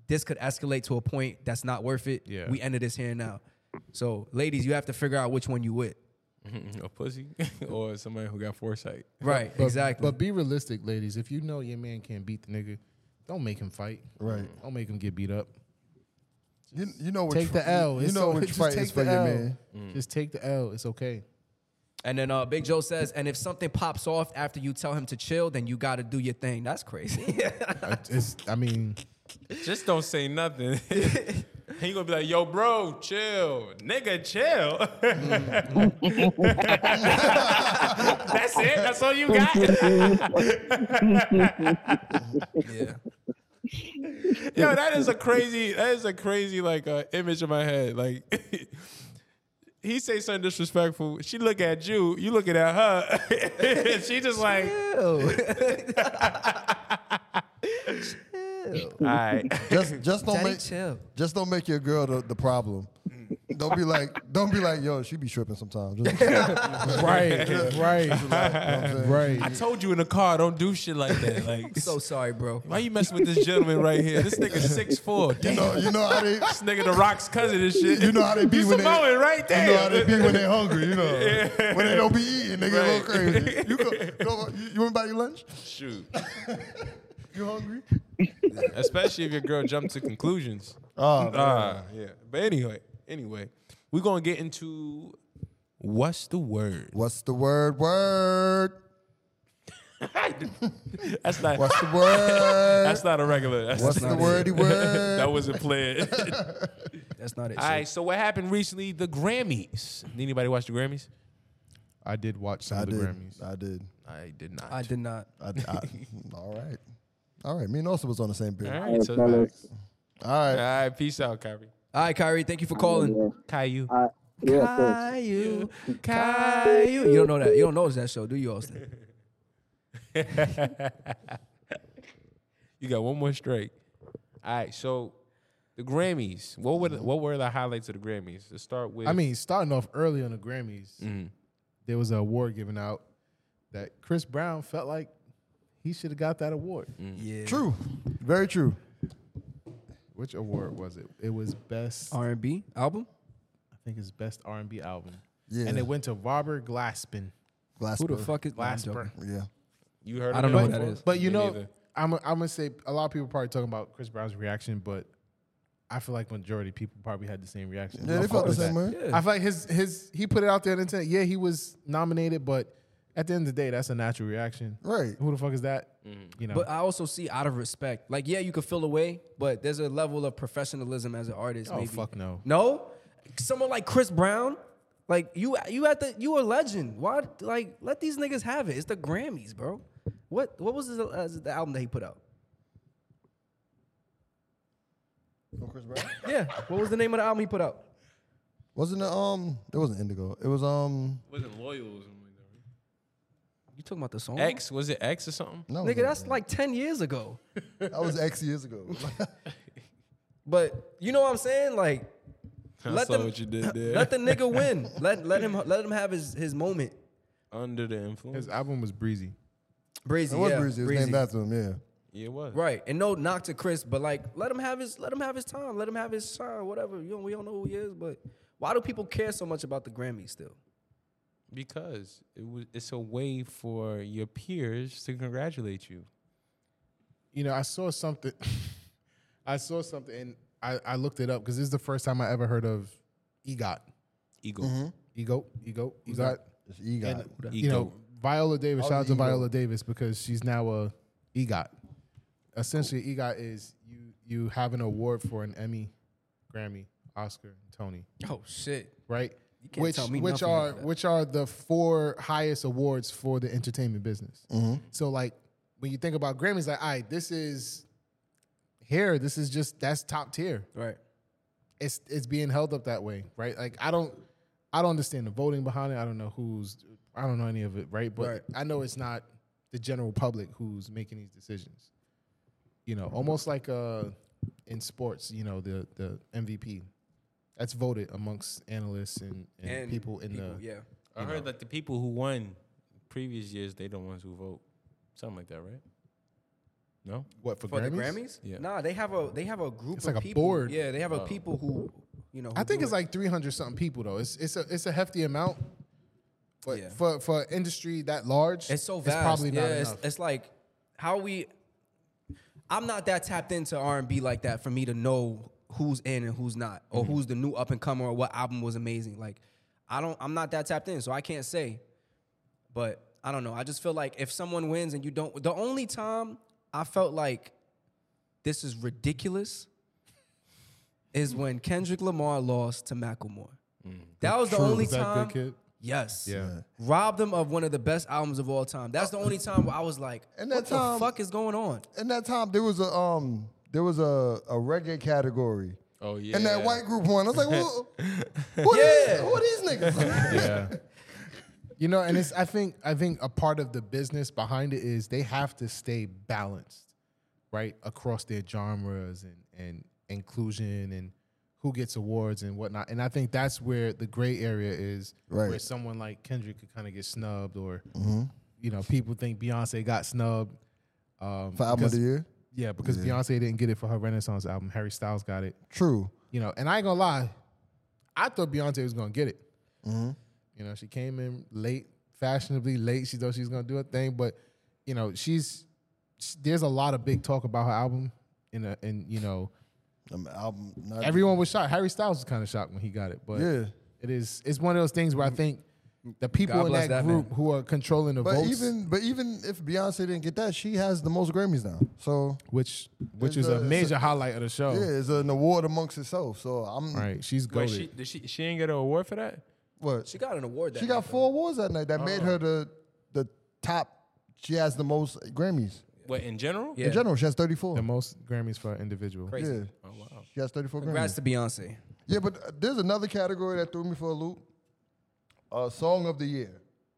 Speaker 4: this could escalate to a point that's not worth it.
Speaker 1: Yeah.
Speaker 4: We ended this here and now. So, ladies, you have to figure out which one you with.
Speaker 1: A pussy or somebody who got foresight.
Speaker 4: Right,
Speaker 3: But,
Speaker 4: exactly.
Speaker 3: But be realistic, ladies. If you know your man can't beat the nigga, don't make him fight.
Speaker 6: Right.
Speaker 3: Don't make him get beat up.
Speaker 6: You, you know which
Speaker 3: Take the L.
Speaker 6: You
Speaker 3: It's
Speaker 6: know
Speaker 3: so-
Speaker 6: which
Speaker 3: just
Speaker 6: fight
Speaker 3: take
Speaker 6: is for
Speaker 3: the
Speaker 6: your
Speaker 3: L.
Speaker 6: man.
Speaker 3: Just take the L. It's okay.
Speaker 4: And then uh, Big Joe says, and if something pops off after you tell him to chill, then you got to do your thing. That's crazy.
Speaker 3: I- It's. I mean,
Speaker 1: Just don't say nothing. He gonna be like, yo, bro, chill. Nigga, chill. That's it? That's all you got?
Speaker 4: Yeah.
Speaker 1: Yo, that is a crazy, that is a crazy like uh, image in my head. Like he say something disrespectful. She look at you, you looking at her. She just like,
Speaker 4: Ew.
Speaker 1: all right.
Speaker 6: Just just don't
Speaker 4: Daddy,
Speaker 6: make
Speaker 4: chill.
Speaker 6: just don't make your girl the, the problem. Don't be like don't be like yo, she be tripping sometimes. Just,
Speaker 3: right, right, right.
Speaker 1: I told you in the car, don't do shit like that. Like,
Speaker 4: So sorry, bro.
Speaker 1: why you messing with this gentleman right here? This nigga six four.
Speaker 6: you know, you know how they
Speaker 1: This nigga the Rock's cousin and shit.
Speaker 6: you know how they be
Speaker 1: You
Speaker 6: when they
Speaker 1: Samoan right there.
Speaker 6: You know how they be when they hungry. You know when they don't be eating, they get a little crazy. You go, go you, you want to buy your lunch?
Speaker 1: Shoot.
Speaker 6: You hungry?
Speaker 1: Especially if your girl jumped to conclusions.
Speaker 6: Oh,
Speaker 1: Ah, yeah. But anyway, anyway, we're gonna get into what's the word?
Speaker 6: what's the word? Word.
Speaker 1: That's not
Speaker 6: What's the word?
Speaker 1: that's not a regular. That's
Speaker 6: What's
Speaker 1: not
Speaker 6: the wordy word?
Speaker 1: That wasn't playing.
Speaker 4: That's not it.
Speaker 1: All right, so what happened recently? The Grammys. Did anybody watch the Grammys?
Speaker 3: I did watch some
Speaker 6: I
Speaker 3: of the
Speaker 6: did.
Speaker 3: Grammys.
Speaker 6: I did.
Speaker 1: I did not.
Speaker 4: I did not.
Speaker 6: I, I, all right. All right. Me and Osa was on the same page.
Speaker 1: All
Speaker 6: All
Speaker 1: right, so, all
Speaker 8: fellas.
Speaker 6: right.
Speaker 1: right, peace out, Kyrie.
Speaker 4: All right, Kyrie, thank you for calling.
Speaker 8: Yeah.
Speaker 1: Caillou.
Speaker 8: Uh, yeah, of course.
Speaker 4: Caillou, Caillou. You don't know that. You don't know that show, do you, Austin?
Speaker 1: You got one more straight. All right, so the Grammys. What were the, what were the highlights of the Grammys? To start with,
Speaker 3: I mean, starting off early on the Grammys,
Speaker 1: Mhm.
Speaker 3: there was an award given out that Chris Brown felt like he should have got that award.
Speaker 4: Yeah.
Speaker 6: True. Very true.
Speaker 3: Which award was it? It was best.
Speaker 4: R and B album?
Speaker 3: I think it's best R and B album.
Speaker 6: Yeah.
Speaker 3: And it went to Robert Glasper.
Speaker 6: Glasper.
Speaker 4: Who the fuck is? Nah, I'm
Speaker 3: Glasper.
Speaker 4: joking.
Speaker 6: Yeah.
Speaker 1: you heard.
Speaker 4: I
Speaker 1: of
Speaker 4: don't
Speaker 1: it
Speaker 4: know who
Speaker 1: before?
Speaker 4: that is.
Speaker 3: But you
Speaker 1: Me
Speaker 3: know,
Speaker 1: neither.
Speaker 3: I'm I'm gonna say a lot of people probably talking about Chris Brown's reaction, but I feel like majority of people probably had the same reaction.
Speaker 6: Yeah, they
Speaker 3: Of
Speaker 6: felt the
Speaker 3: course.
Speaker 6: same way.
Speaker 4: Yeah.
Speaker 3: I feel like his his he put it out there on the internet. Yeah, he was nominated, but at the end of the day, that's a natural reaction.
Speaker 6: Right.
Speaker 3: Who the fuck is that? You know.
Speaker 4: But I also see out of respect. Like, yeah, you could feel away, but there's a level of professionalism as an artist.
Speaker 3: oh
Speaker 4: maybe.
Speaker 3: fuck no.
Speaker 4: No? Someone like Chris Brown, like you you at the you a legend. Why like let these niggas have it? It's the Grammys, bro. What what was the, uh, the album that he put out?
Speaker 6: Oh, Chris Brown?
Speaker 4: Yeah. What was the name of the album he put out?
Speaker 6: Wasn't it um it wasn't Indigo. It was um
Speaker 1: Wasn't loyal or something like that.
Speaker 4: You talking about the song?
Speaker 1: X was it X or something?
Speaker 6: no,
Speaker 4: Nigga,
Speaker 6: no,
Speaker 4: that's like ten years ago.
Speaker 6: that was X years ago.
Speaker 4: But you know what I'm saying? Like
Speaker 1: I
Speaker 4: let
Speaker 1: saw
Speaker 4: them
Speaker 1: what you did there.
Speaker 4: let the nigga win. Let let him let him have his, his moment.
Speaker 1: Under the influence.
Speaker 3: His album was breezy.
Speaker 4: Breezy,
Speaker 6: It was
Speaker 4: yeah,
Speaker 6: Breezy. It was
Speaker 4: Breezy.
Speaker 6: named after him, yeah.
Speaker 1: Yeah, it was.
Speaker 4: Right, and no knock to Chris, but like let him have his let him have his time, let him have his shine, whatever. You know, we don't know who he is, but why do people care so much about the Grammys still?
Speaker 1: Because it was. It's a way for your peers to congratulate you.
Speaker 3: You know, I saw something. I saw something, and I, I looked it up because this is the first time I ever heard of EGOT.
Speaker 1: Ego.
Speaker 3: Ego, ego, EGOT.
Speaker 6: It's EGOT.
Speaker 3: And, you know, Viola Davis.
Speaker 6: Oh,
Speaker 3: Shout out to
Speaker 6: Ego.
Speaker 3: Viola Davis because she's now a EGOT. Essentially, EGOT is you you have an award for an Emmy, Grammy, Oscar, and Tony,
Speaker 4: Oh shit.
Speaker 3: right?
Speaker 4: can't
Speaker 3: Which
Speaker 4: tell me
Speaker 3: which
Speaker 4: nothing
Speaker 3: are
Speaker 4: after that.
Speaker 3: which are the four highest awards for the entertainment business.
Speaker 6: Mm-hmm.
Speaker 3: So like when you think about Grammys, like, all right, this is here. This is just that's top tier.
Speaker 4: Right.
Speaker 3: It's it's being held up that way, right? Like I don't I don't understand the voting behind it. I don't know who's I don't know any of it, right? But
Speaker 4: Right.
Speaker 3: I know it's not the general public who's making these decisions. You know, almost like uh in sports, you know, the the M V P. That's voted amongst analysts and, and,
Speaker 4: And
Speaker 3: people in
Speaker 4: people,
Speaker 3: the
Speaker 4: yeah.
Speaker 1: I heard that the people who won previous years, they the ones who vote. Something like that, right? No.
Speaker 3: What for,
Speaker 4: For
Speaker 3: Grammys?
Speaker 4: the Grammys?
Speaker 1: Yeah.
Speaker 4: Nah, they have a they have a group
Speaker 3: It's
Speaker 4: of
Speaker 3: like a
Speaker 4: people.
Speaker 3: board.
Speaker 4: Yeah, they have a people who, you know. Who
Speaker 3: I think
Speaker 4: do
Speaker 3: it's
Speaker 4: it.
Speaker 3: like three hundred something people though. It's it's a it's a hefty amount. But
Speaker 4: Yeah.
Speaker 3: for for an industry that large,
Speaker 4: It's so vast.
Speaker 3: It's probably
Speaker 4: yeah,
Speaker 3: not
Speaker 4: it's,
Speaker 3: enough.
Speaker 4: it's like how we. I'm not that tapped into R and B like that for me to know who's in and who's not, or
Speaker 3: Mm-hmm.
Speaker 4: who's the new up and comer, or what album was amazing. Like, I don't. I'm not that tapped in, so I can't say. But I don't know. I just feel like if someone wins and you don't, the only time I felt like this is ridiculous is when Kendrick Lamar lost to Macklemore. That was the
Speaker 3: True.
Speaker 4: only
Speaker 3: Was that good,
Speaker 4: time.
Speaker 3: kid?
Speaker 4: Yes.
Speaker 3: Yeah.
Speaker 4: Robbed them of one of the best albums of all time. That's the only time where I was like,
Speaker 6: And
Speaker 4: what
Speaker 6: that
Speaker 4: the
Speaker 6: time-
Speaker 4: fuck is going on?
Speaker 6: In that time, there was a um, there was a, a reggae category.
Speaker 1: Oh yeah.
Speaker 6: And that white group won. I was like, well, who, are these,
Speaker 4: Yeah.
Speaker 6: who are these niggas?
Speaker 1: Yeah.
Speaker 3: You know, and it's I think I think a part of the business behind it is they have to stay balanced, right, across their genres and and inclusion and who gets awards and whatnot. And I think that's where the gray area is,
Speaker 6: Right.
Speaker 3: where someone like Kendrick could kind of get snubbed, or
Speaker 6: Mm-hmm.
Speaker 3: you know, people think Beyonce got snubbed. Um,
Speaker 6: For album of
Speaker 3: because-
Speaker 6: the year?
Speaker 3: Yeah, because Beyonce didn't get it for her Renaissance album. Harry Styles got it.
Speaker 6: True.
Speaker 3: You know, and I ain't gonna lie, I thought Beyonce was gonna get it.
Speaker 6: Mm-hmm.
Speaker 3: You know, she came in late, fashionably late. She thought she was gonna do a thing, but you know, she's sh- there's a lot of big talk about her album. In a, and you know,
Speaker 6: Um, album. Not
Speaker 3: everyone was shocked. Harry Styles was kind of shocked when he got it, but
Speaker 6: Yeah.
Speaker 3: it is it's one of those things where I think the people
Speaker 4: God
Speaker 3: in
Speaker 4: bless
Speaker 3: that,
Speaker 4: that
Speaker 3: group
Speaker 4: man.
Speaker 3: who are controlling the
Speaker 6: But
Speaker 3: votes,
Speaker 6: even but even if Beyonce didn't get that, she has the most Grammys now. So
Speaker 3: which which
Speaker 6: It's
Speaker 3: is
Speaker 6: a-
Speaker 3: a
Speaker 6: it's
Speaker 3: major
Speaker 6: a-
Speaker 3: highlight of the show.
Speaker 6: yeah, it's an award amongst itself. So I'm
Speaker 3: Right, she's
Speaker 1: Wait,
Speaker 3: goated.
Speaker 1: she did she she ain't get an award for that?
Speaker 6: what
Speaker 4: She got an award. That
Speaker 6: she got
Speaker 4: night,
Speaker 6: four awards that night. That made
Speaker 3: Oh.
Speaker 6: her the the top. She has the most Grammys
Speaker 1: What in general?
Speaker 4: Yeah.
Speaker 6: in general. She has thirty-four.
Speaker 3: the most Grammys for an individual.
Speaker 4: Crazy.
Speaker 6: Yeah,
Speaker 1: Oh wow.
Speaker 6: she has thirty-four
Speaker 4: Congrats
Speaker 6: Grammys.
Speaker 4: to Beyonce.
Speaker 6: Yeah, but uh, there's another category that threw me for a loop. Uh, Song of the Year.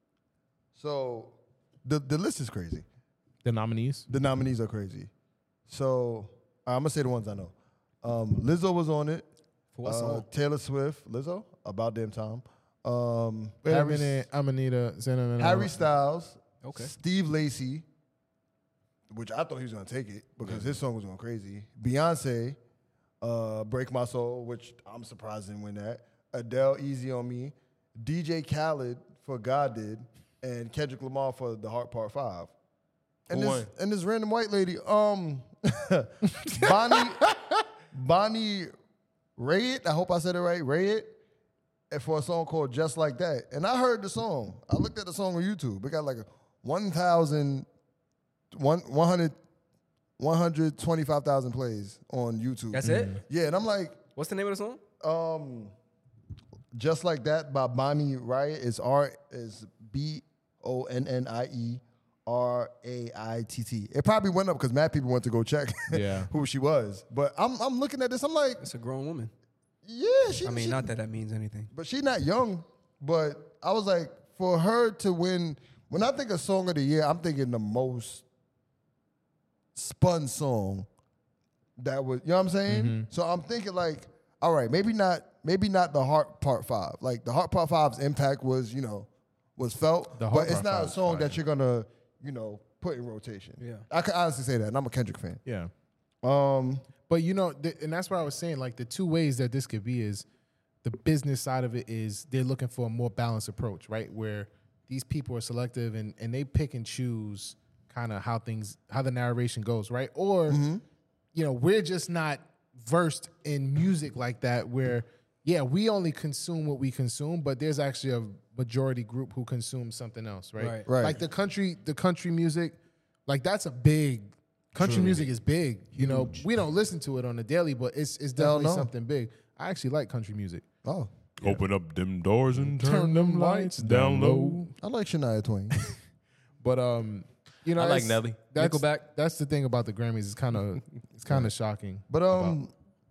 Speaker 6: So the the list is crazy.
Speaker 3: The nominees.
Speaker 6: The nominees are crazy. So I'm gonna say the ones I know. Um, Lizzo was on it.
Speaker 4: For what
Speaker 6: Uh,
Speaker 4: song?
Speaker 6: Taylor Swift, Lizzo, About Damn Time. Um,
Speaker 3: Wait a
Speaker 6: Harry,
Speaker 3: minute, I'm gonna need a sentiment.
Speaker 6: Harry Styles,
Speaker 4: Okay.
Speaker 6: Steve Lacy, which I thought he was gonna take it because his song was going crazy. Beyonce, uh, Break My Soul, which I'm surprised didn't win that. Adele, Easy on Me. D J Khaled for God Did, and Kendrick Lamar for The Heart Part Five. And
Speaker 1: Who
Speaker 6: this
Speaker 1: won?
Speaker 6: and this random white lady, um, Bonnie Bonnie Raitt. I hope I said it right. Raitt. And for a song called Just Like That. And I heard the song. I looked at the song on YouTube. It got like a one thousand, one, one hundred, one hundred twenty-five thousand plays on YouTube.
Speaker 4: That's it?
Speaker 6: Yeah, and I'm like,
Speaker 4: What's the name of the song?
Speaker 6: um, Just Like That by Bonnie Raitt is R is B O N N I E R A I T T. It probably went up because mad people went to go check
Speaker 3: Yeah.
Speaker 6: who she was. But I'm I'm looking at this, I'm like,
Speaker 4: It's a grown woman.
Speaker 6: yeah, she
Speaker 4: I mean,
Speaker 6: she,
Speaker 4: not that that means anything.
Speaker 6: but she's not young. But I was like, for her to win, when I think of Song of the Year, I'm thinking the most spun song that was, you know what I'm saying? So I'm thinking like, all right, maybe not, maybe not the Heart Part Five. Like the Heart Part Five's impact was, you know, was felt,
Speaker 3: The
Speaker 6: but
Speaker 3: Heart
Speaker 6: it's
Speaker 3: Part
Speaker 6: not a
Speaker 3: Five's
Speaker 6: song
Speaker 3: fire.
Speaker 6: that you're gonna, you know, put in rotation.
Speaker 4: Yeah.
Speaker 6: I can honestly say that, and I'm a Kendrick fan.
Speaker 3: Yeah.
Speaker 6: Um,
Speaker 3: But you know, th- and that's what I was saying. Like the two ways that this could be is the business side of it is they're looking for a more balanced approach, right? Where these people are selective and, and they pick and choose kind of how things, how the narration goes, right? Or, you know, we're just not versed in music like that where, yeah, we only consume what we consume, but there's actually a majority group who consumes something else, right?
Speaker 4: Right.
Speaker 6: Right.
Speaker 3: Like the country, the country music, like that's a big, country music is big. You know, we don't listen to it on the daily, but it's it's
Speaker 6: Hell
Speaker 3: definitely
Speaker 6: no.
Speaker 3: something big. I actually like country music.
Speaker 6: oh,
Speaker 1: Open up them doors and turn,
Speaker 3: Turn them lights down low.
Speaker 6: I like Shania Twain.
Speaker 3: But um, you know,
Speaker 1: I like
Speaker 3: it's-
Speaker 1: Nelly.
Speaker 3: That's,
Speaker 4: Nickelback.
Speaker 3: That's the thing about the Grammys. It's kind of it's kind of shocking.
Speaker 6: But um,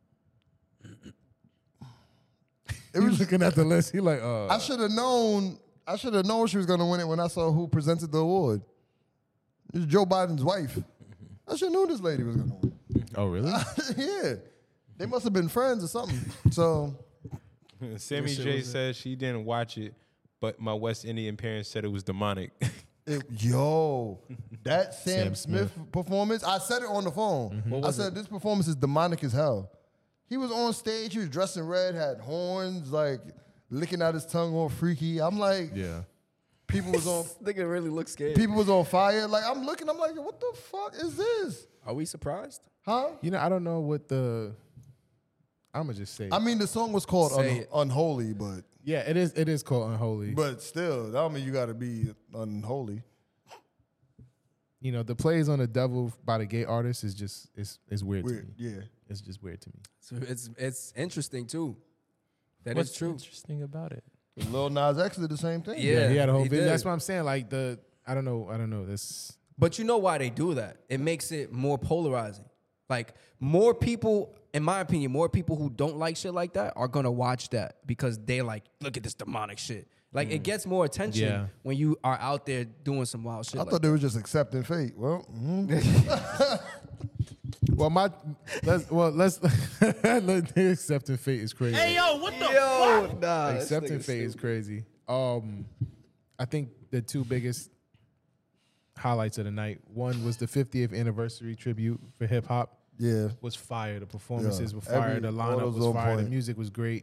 Speaker 3: It was looking at the list. He like, uh,
Speaker 6: I should have known. I should have known she was gonna win it when I saw who presented the award. It was Joe Biden's wife. I should have known this lady was gonna win.
Speaker 3: oh really?
Speaker 6: Yeah, they must have been friends or something. So
Speaker 1: Sammy J says she didn't watch it, but my West Indian parents said it was demonic.
Speaker 6: It, yo, that Sam,
Speaker 3: Sam
Speaker 6: Smith,
Speaker 3: Smith.
Speaker 6: performance, I said it on the phone. I said, this performance is demonic as hell. He was on stage, he was dressed in red, had horns, like licking out his tongue all freaky. I'm like,
Speaker 3: Yeah.
Speaker 6: people was on
Speaker 4: Nigga really looks scared.
Speaker 6: people was on fire. Like, I'm looking, I'm like, what the fuck is this?
Speaker 4: Are we surprised?
Speaker 6: Huh?
Speaker 3: You know, I don't know what the. I'm gonna just say.
Speaker 6: I mean, the song was called
Speaker 4: Say
Speaker 6: Un-
Speaker 4: it.
Speaker 6: Unholy, but
Speaker 3: yeah, it is. It is called Unholy.
Speaker 6: but still, that don't mean you got to be unholy.
Speaker 3: You know, the plays on the devil by the gay artist is just it's it's weird,
Speaker 6: Weird,
Speaker 3: to me.
Speaker 6: yeah.
Speaker 3: It's just weird to me.
Speaker 4: So it's it's interesting too. That is
Speaker 1: What's
Speaker 4: true.
Speaker 1: interesting about it?
Speaker 6: Lil Nas X did the same thing.
Speaker 4: Yeah,
Speaker 3: he had a whole
Speaker 4: he
Speaker 3: video.
Speaker 4: did.
Speaker 3: That's what I'm saying. Like the I don't know. I don't know. This
Speaker 4: But you know why they do that? It makes it more polarizing. Like more people, in my opinion, more people who don't like shit like that are gonna watch that because they're like, look at this demonic shit. Like it gets more attention
Speaker 3: Yeah.
Speaker 4: when you are out there doing some wild shit.
Speaker 6: I
Speaker 4: like
Speaker 6: thought they were just accepting fate. Well, mhm.
Speaker 3: well, my let's well let's let- accepting fate is crazy.
Speaker 4: Yo, nah, this
Speaker 3: accepting
Speaker 4: nigga
Speaker 3: fate is
Speaker 4: stupid.
Speaker 3: crazy. Um, I think the two biggest highlights of the night. One was the fiftieth anniversary tribute for hip hop.
Speaker 6: yeah.
Speaker 3: Was fire. The performances
Speaker 6: Yeah.
Speaker 3: were fire.
Speaker 6: Every-
Speaker 3: the
Speaker 6: all
Speaker 3: lineup
Speaker 6: those
Speaker 3: was
Speaker 6: on
Speaker 3: fire. The
Speaker 6: point.
Speaker 3: music was great.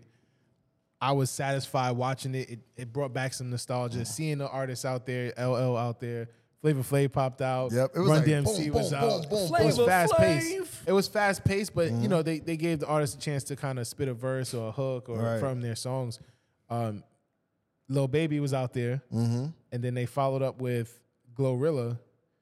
Speaker 3: I was satisfied watching it. It, it brought back some nostalgia. Seeing the artists out there, L L out there, Flavor Flav popped out.
Speaker 6: Yep, it was
Speaker 3: Run
Speaker 6: like
Speaker 3: D M C
Speaker 6: boom,
Speaker 3: was
Speaker 6: boom,
Speaker 3: out.
Speaker 6: boom, boom,
Speaker 3: it was
Speaker 4: Flavor
Speaker 3: fast paced.
Speaker 4: Flav.
Speaker 3: It was fast paced, but
Speaker 6: Mm-hmm.
Speaker 3: you know they, they gave the artists a chance to kind of spit a verse or a hook or
Speaker 6: Right.
Speaker 3: from their songs. Um, Lil Baby was out there,
Speaker 6: Mm-hmm.
Speaker 3: and then they followed up with Glorilla,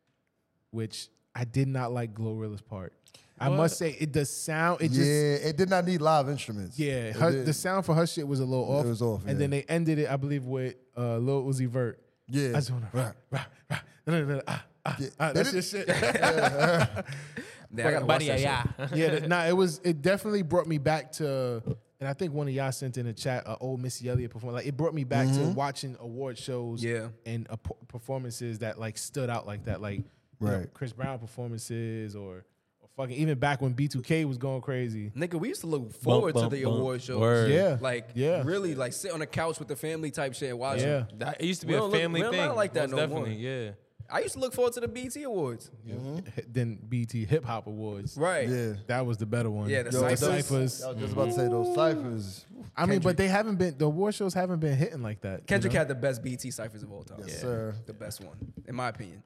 Speaker 3: which I did not like Glorilla's part. I must say, it does sound. It just
Speaker 6: Yeah, it did not need live instruments.
Speaker 3: yeah,
Speaker 6: It
Speaker 3: her,
Speaker 6: did.
Speaker 3: the sound for her shit was a little off.
Speaker 6: was off,
Speaker 3: And
Speaker 6: yeah.
Speaker 3: then they ended it, I believe, with uh, Lil Uzi Vert.
Speaker 6: Yeah.
Speaker 3: I just wanna rah, rah, rah, nah, nah, nah, ah, ah,
Speaker 6: Yeah.
Speaker 3: ah,
Speaker 6: They
Speaker 3: that's your
Speaker 6: did-
Speaker 3: shit.
Speaker 4: Yeah, I gotta watch that
Speaker 1: yeah.
Speaker 4: shit.
Speaker 3: yeah, th- nah, it was. It definitely brought me back to, and I think one of y'all sent in the chat uh, old Missy Elliott performance. Like it brought me back
Speaker 6: Mm-hmm.
Speaker 3: to watching award shows,
Speaker 4: Yeah.
Speaker 3: and uh, p- performances that like stood out like that, like you know,
Speaker 6: Right.
Speaker 3: Chris Brown performances or. or Fucking even back when B two K was going crazy.
Speaker 4: Nigga, we used to look forward
Speaker 1: bump,
Speaker 4: to the
Speaker 1: bump.
Speaker 4: award shows.
Speaker 1: Word.
Speaker 3: Yeah.
Speaker 4: Like,
Speaker 3: Yeah.
Speaker 4: really, like sit on the couch with the family type shit and watch
Speaker 3: Yeah.
Speaker 4: it.
Speaker 1: That, it used to
Speaker 4: We
Speaker 1: be a
Speaker 4: don't look-
Speaker 1: family
Speaker 4: we don't
Speaker 1: thing.
Speaker 4: not like that
Speaker 1: Most
Speaker 4: no
Speaker 1: definitely,
Speaker 4: more.
Speaker 1: yeah.
Speaker 4: I used to look forward to the B E T Awards.
Speaker 3: Then B E T Hip Hop Awards.
Speaker 4: Right.
Speaker 6: Yeah.
Speaker 3: That was the better one.
Speaker 4: Yeah, the
Speaker 6: Yo,
Speaker 3: the
Speaker 4: Ciphers.
Speaker 3: ciphers.
Speaker 6: I was just about to say those ciphers.
Speaker 3: I mean, but they haven't been. The award shows haven't been hitting like that. you
Speaker 4: Kendrick
Speaker 3: know?
Speaker 4: had the best B E T ciphers of all time.
Speaker 6: Yes, sir.
Speaker 4: The best one, in my opinion.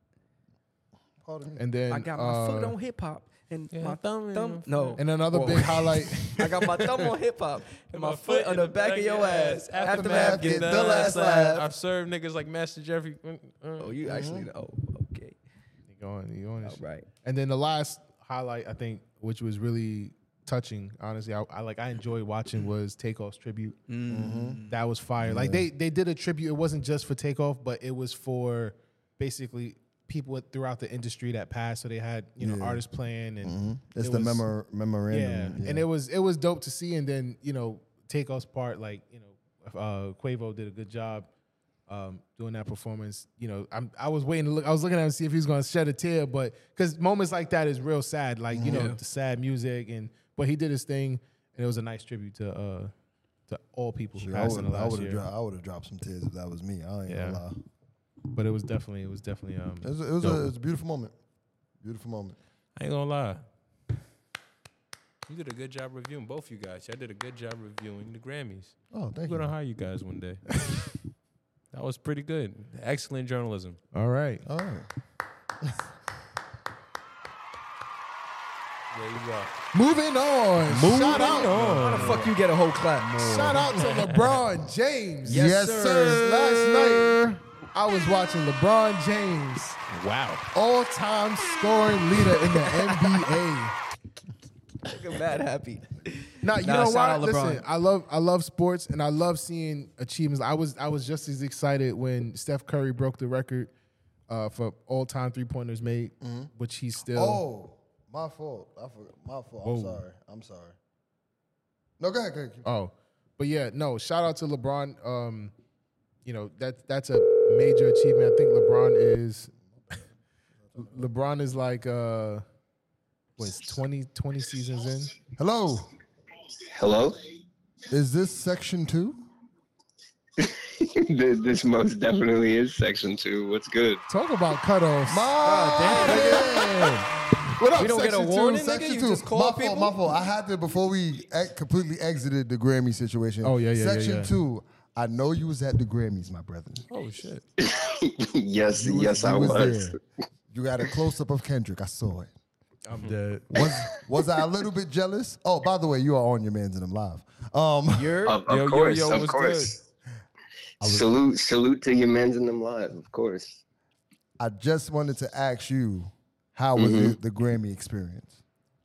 Speaker 6: Pardon me.
Speaker 3: And then
Speaker 4: I got my
Speaker 3: uh,
Speaker 4: foot on hip hop and
Speaker 1: Yeah,
Speaker 4: my
Speaker 1: thumb
Speaker 4: thumb.
Speaker 1: in
Speaker 4: no.
Speaker 3: And another
Speaker 4: Whoa.
Speaker 3: big highlight.
Speaker 4: I got my thumb on hip hop and my foot on the back of your ass. Aftermath, get the
Speaker 1: last
Speaker 4: last
Speaker 1: laugh.
Speaker 4: laugh.
Speaker 1: I've served niggas like Master Jeffrey. Uh,
Speaker 4: Oh, you actually? Oh, okay.
Speaker 3: You going? You going?
Speaker 4: All right.
Speaker 3: And then the last highlight, I think, which was really touching. Honestly, I, I like. I enjoyed watching was Takeoff's tribute. That was fire. Like they they did a tribute. It wasn't just for Takeoff, but it was for basically people throughout the industry that passed. So they had you know
Speaker 6: Yeah.
Speaker 3: artists playing and
Speaker 6: It's
Speaker 3: it
Speaker 6: the
Speaker 3: was-
Speaker 6: memor- memorandum.
Speaker 3: Yeah. and it was it was dope to see. And then you know Takeoff's part, like you know, uh, Quavo did a good job um, doing that performance. You know, I'm I was waiting to look. I was looking at him to see if he was going to shed a tear, but because moments like that is real sad. Like you know,
Speaker 4: Yeah.
Speaker 3: the sad music, and but he did his thing, and it was a nice tribute to uh, to all people who
Speaker 6: Shit, I
Speaker 3: passed in
Speaker 6: would
Speaker 3: the
Speaker 6: I
Speaker 3: last
Speaker 6: would
Speaker 3: year.
Speaker 6: have dropped I would have dropped some tears if that was me. I ain't
Speaker 3: Yeah.
Speaker 6: gonna lie.
Speaker 3: But it was definitely it was definitely um.
Speaker 6: It was, it was,
Speaker 3: dope.
Speaker 6: a, it was a beautiful moment. Beautiful moment.
Speaker 1: I ain't gonna lie. You did a good job reviewing, both you guys. Y'all did a good job reviewing the Grammys.
Speaker 6: Oh, thank
Speaker 1: We're
Speaker 6: you.
Speaker 1: gonna hire you guys one day. That was pretty good. Excellent journalism.
Speaker 3: All right.
Speaker 6: All right.
Speaker 1: There you go.
Speaker 3: Moving on. Shout out.
Speaker 4: How the fuck you get a whole clap?
Speaker 3: Shout out to LeBron James.
Speaker 4: Yes,
Speaker 6: Yes,
Speaker 4: sir.
Speaker 6: sir.
Speaker 3: Last night, I was watching LeBron James,
Speaker 1: Wow.
Speaker 3: all-time scoring leader in the N B A.
Speaker 4: Nigga mad happy.
Speaker 3: Now you
Speaker 4: Nah,
Speaker 3: know
Speaker 4: shout
Speaker 3: what?
Speaker 4: out LeBron.
Speaker 3: Listen, I love I love sports and I love seeing achievements. I was I was just as excited when Steph Curry broke the record uh, for all-time three-pointers made, which he's still.
Speaker 6: Oh, my fault. I forgot. My fault. I'm
Speaker 3: Whoa.
Speaker 6: sorry. I'm sorry. No, go ahead. Go ahead. Keep-
Speaker 3: Oh, but yeah, no. Shout out to LeBron. Um, you know that that's a major achievement. I think LeBron is. LeBron is like uh, what's twenty, twenty seasons in.
Speaker 6: Hello.
Speaker 8: Hello?
Speaker 6: Is this section two?
Speaker 9: this, this most definitely is section two. What's good?
Speaker 3: Talk about cutoffs.
Speaker 7: What up,
Speaker 4: We don't get a
Speaker 7: section two,
Speaker 4: warning, nigga?
Speaker 7: section
Speaker 4: You
Speaker 7: two.
Speaker 4: just call
Speaker 7: my
Speaker 4: people?
Speaker 7: fault, my fault. I had to before we ex- completely exited the Grammy situation.
Speaker 3: Oh, yeah, yeah, yeah,
Speaker 7: Section
Speaker 3: yeah.
Speaker 7: two. I know you was at the Grammys, my brother.
Speaker 1: Oh shit.
Speaker 9: yes,
Speaker 7: You was-
Speaker 9: yes,
Speaker 7: you
Speaker 9: I
Speaker 7: was
Speaker 9: was.
Speaker 7: there. You got a close up of Kendrick. I saw it.
Speaker 3: I'm dead.
Speaker 7: Was was I a little bit jealous? Oh, by the way, you are on your man's and them live. Um,
Speaker 4: You're
Speaker 9: Of, of
Speaker 1: Yo, yo,
Speaker 9: course,
Speaker 1: yo,
Speaker 9: of
Speaker 1: what's
Speaker 9: course. Salute, salute to your men's in them live, of course.
Speaker 7: I just wanted to ask you, how was
Speaker 9: Mm-hmm.
Speaker 7: the, the Grammy experience?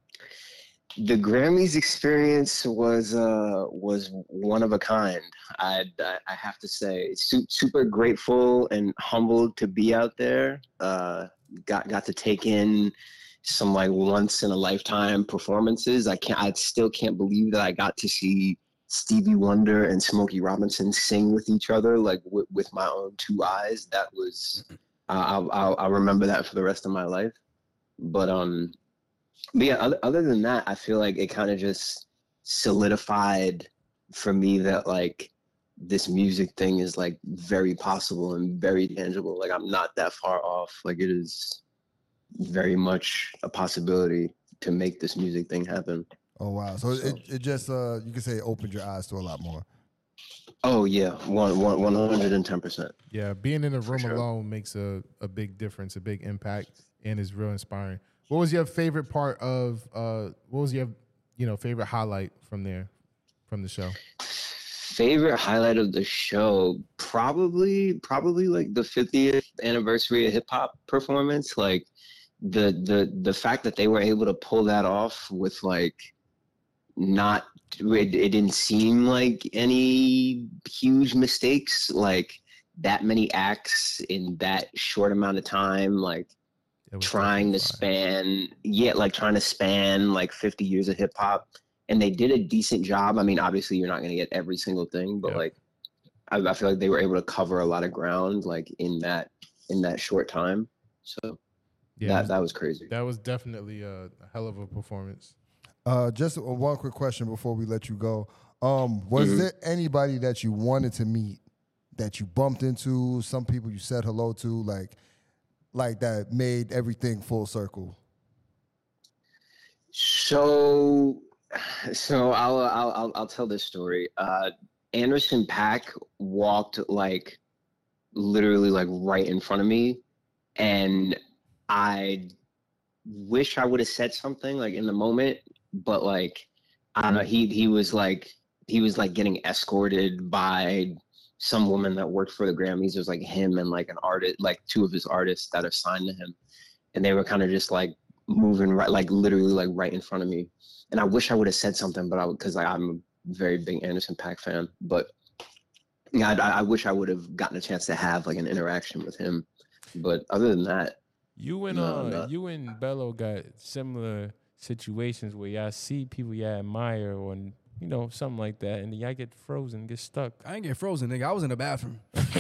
Speaker 9: The Grammys experience was uh was one of a kind. I I, I have to say, Su- super grateful and humbled to be out there. Uh, got got to take in some like once in a lifetime performances. I can't. I still can't believe that I got to see Stevie Wonder and Smokey Robinson sing with each other, like w- with my own two eyes. That was. Uh, I'll, I'll I'll remember that for the rest of my life. But um. But yeah, other, other than that, I feel like it kind of just solidified for me that like this music thing is like very possible and very tangible. Like I'm not that far off. Like it is very much a possibility to make this music thing happen.
Speaker 7: Oh wow! So, it, it just uh, you could say it opened your eyes to a lot more.
Speaker 9: Oh yeah, one one one hundred and ten percent.
Speaker 3: Yeah, being in the room
Speaker 9: sure.
Speaker 3: alone makes a, a big difference, a big impact, and is real inspiring. What was your favorite part of? Uh, what was your, you know, favorite highlight from there, from the show?
Speaker 9: Favorite highlight of the show, probably probably like the fiftieth anniversary of hip hop performance. Like the the the fact that they were able to pull that off with like not it, it didn't seem like any huge mistakes. Like that many acts in that short amount of time. Like.
Speaker 3: It was
Speaker 9: Trying to
Speaker 3: definitely fire.
Speaker 9: span, yeah, like trying to span like fifty years of hip hop, and they did a decent job. I mean, obviously, you're not going to get every single thing, but
Speaker 3: Yeah.
Speaker 9: like, I, I feel like they were able to cover a lot of ground, like in that in that short time. So
Speaker 3: Yeah, it
Speaker 9: that
Speaker 3: was-
Speaker 9: that was crazy.
Speaker 3: that was definitely a, a hell of a performance.
Speaker 7: Uh, just a- one quick question before we let you go. Um, was
Speaker 9: Mhm.
Speaker 7: there anybody that you wanted to meet that you bumped into? Some people you said hello to, like, like that made everything full circle.
Speaker 9: So, so I'll I'll I'll, I'll tell this story. Uh, Anderson Paak walked like literally like right in front of me, and I wish I would have said something like in the moment, but like I don't know. He he was like he was like getting escorted by some woman that worked for the Grammys. It was like him and like an artist, like two of his artists that are signed to him, and they were kind of just like moving right, like literally like right in front of me. And I wish I would have said something, but I because like, I'm a very big Anderson Paak fan. But yeah, I, I wish I would have gotten a chance to have like an interaction with him. But other than that,
Speaker 1: You and
Speaker 9: No,
Speaker 1: uh,
Speaker 9: not-
Speaker 1: you and Bello got similar situations where y'all see people y'all admire or you know something like that, and y'all get frozen, get stuck.
Speaker 4: I ain't get frozen, nigga. I was in the bathroom.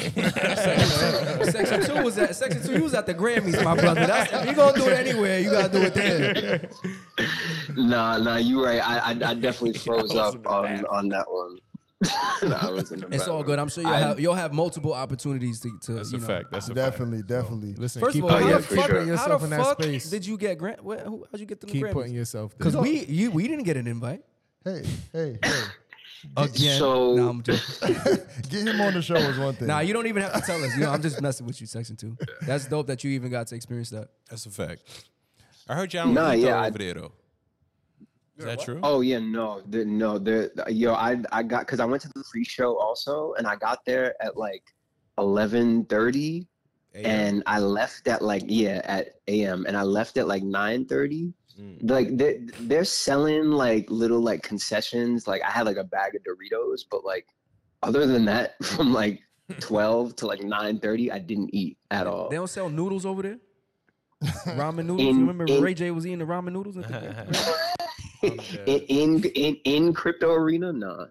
Speaker 4: section, section two was at section two. You was at the Grammys, my brother. That's, if you gonna do it anywhere, you gotta do it there.
Speaker 9: nah, nah, you're right. I I, I definitely froze
Speaker 1: was
Speaker 9: up
Speaker 1: in the
Speaker 9: on
Speaker 1: bathroom.
Speaker 9: on that one. Nah, I was in the
Speaker 4: It's all
Speaker 9: bathroom.
Speaker 4: good. I'm sure you'll
Speaker 9: I-
Speaker 4: have you'll have multiple opportunities to. to
Speaker 1: That's
Speaker 4: you
Speaker 1: a
Speaker 4: know.
Speaker 1: fact. That's a fact.
Speaker 7: Definitely, definitely.
Speaker 3: Listen,
Speaker 4: First
Speaker 3: keep
Speaker 4: of all,
Speaker 3: putting,
Speaker 4: how
Speaker 9: yeah,
Speaker 4: the
Speaker 9: for
Speaker 4: fuck,
Speaker 9: sure.
Speaker 3: putting
Speaker 4: how
Speaker 3: yourself
Speaker 4: the
Speaker 3: in that
Speaker 4: fuck
Speaker 3: space.
Speaker 4: did you get grant? Where, who, how'd you get to the
Speaker 3: Keep
Speaker 4: Grammys?
Speaker 3: putting yourself there.
Speaker 4: Because we you we didn't get an invite
Speaker 7: Hey, hey, hey.
Speaker 4: again.
Speaker 9: So-
Speaker 4: nah, I'm joking.
Speaker 7: Get him on the show is one thing.
Speaker 4: Nah, you don't even have to tell us. You know, I'm just messing with you, section two. That's dope that you even got to experience that.
Speaker 1: That's a fact. I heard y'all don't
Speaker 9: Nah,
Speaker 1: eat though
Speaker 9: yeah, I-
Speaker 1: over there though. Is that true?
Speaker 9: Oh yeah, no, the, no, the yo, I I got because I went to the free show also, and I got there at like eleven thirty,
Speaker 1: A M?
Speaker 9: and I left at like yeah at A M, and I left at like nine thirty.
Speaker 1: Mm.
Speaker 9: Like they're they're selling like little like concessions. Like I had like a bag of Doritos, but like other than that, from like twelve to like nine thirty, I didn't eat at all.
Speaker 4: They don't sell noodles over there. Ramen noodles.
Speaker 9: In-
Speaker 4: you remember
Speaker 9: in-
Speaker 4: Ray J was eating the ramen noodles at the Grammys?
Speaker 9: in, in in in crypto arena, nah.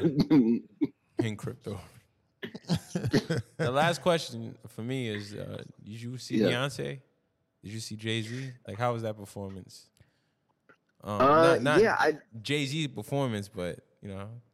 Speaker 1: In crypto. The last question for me is: uh, Did you see
Speaker 9: Yeah.
Speaker 1: Beyonce? Did you see Jay Z? Like, how was that performance? Um,
Speaker 9: Uh,
Speaker 1: not not
Speaker 9: yeah, I
Speaker 1: Jay Z performance, but you know,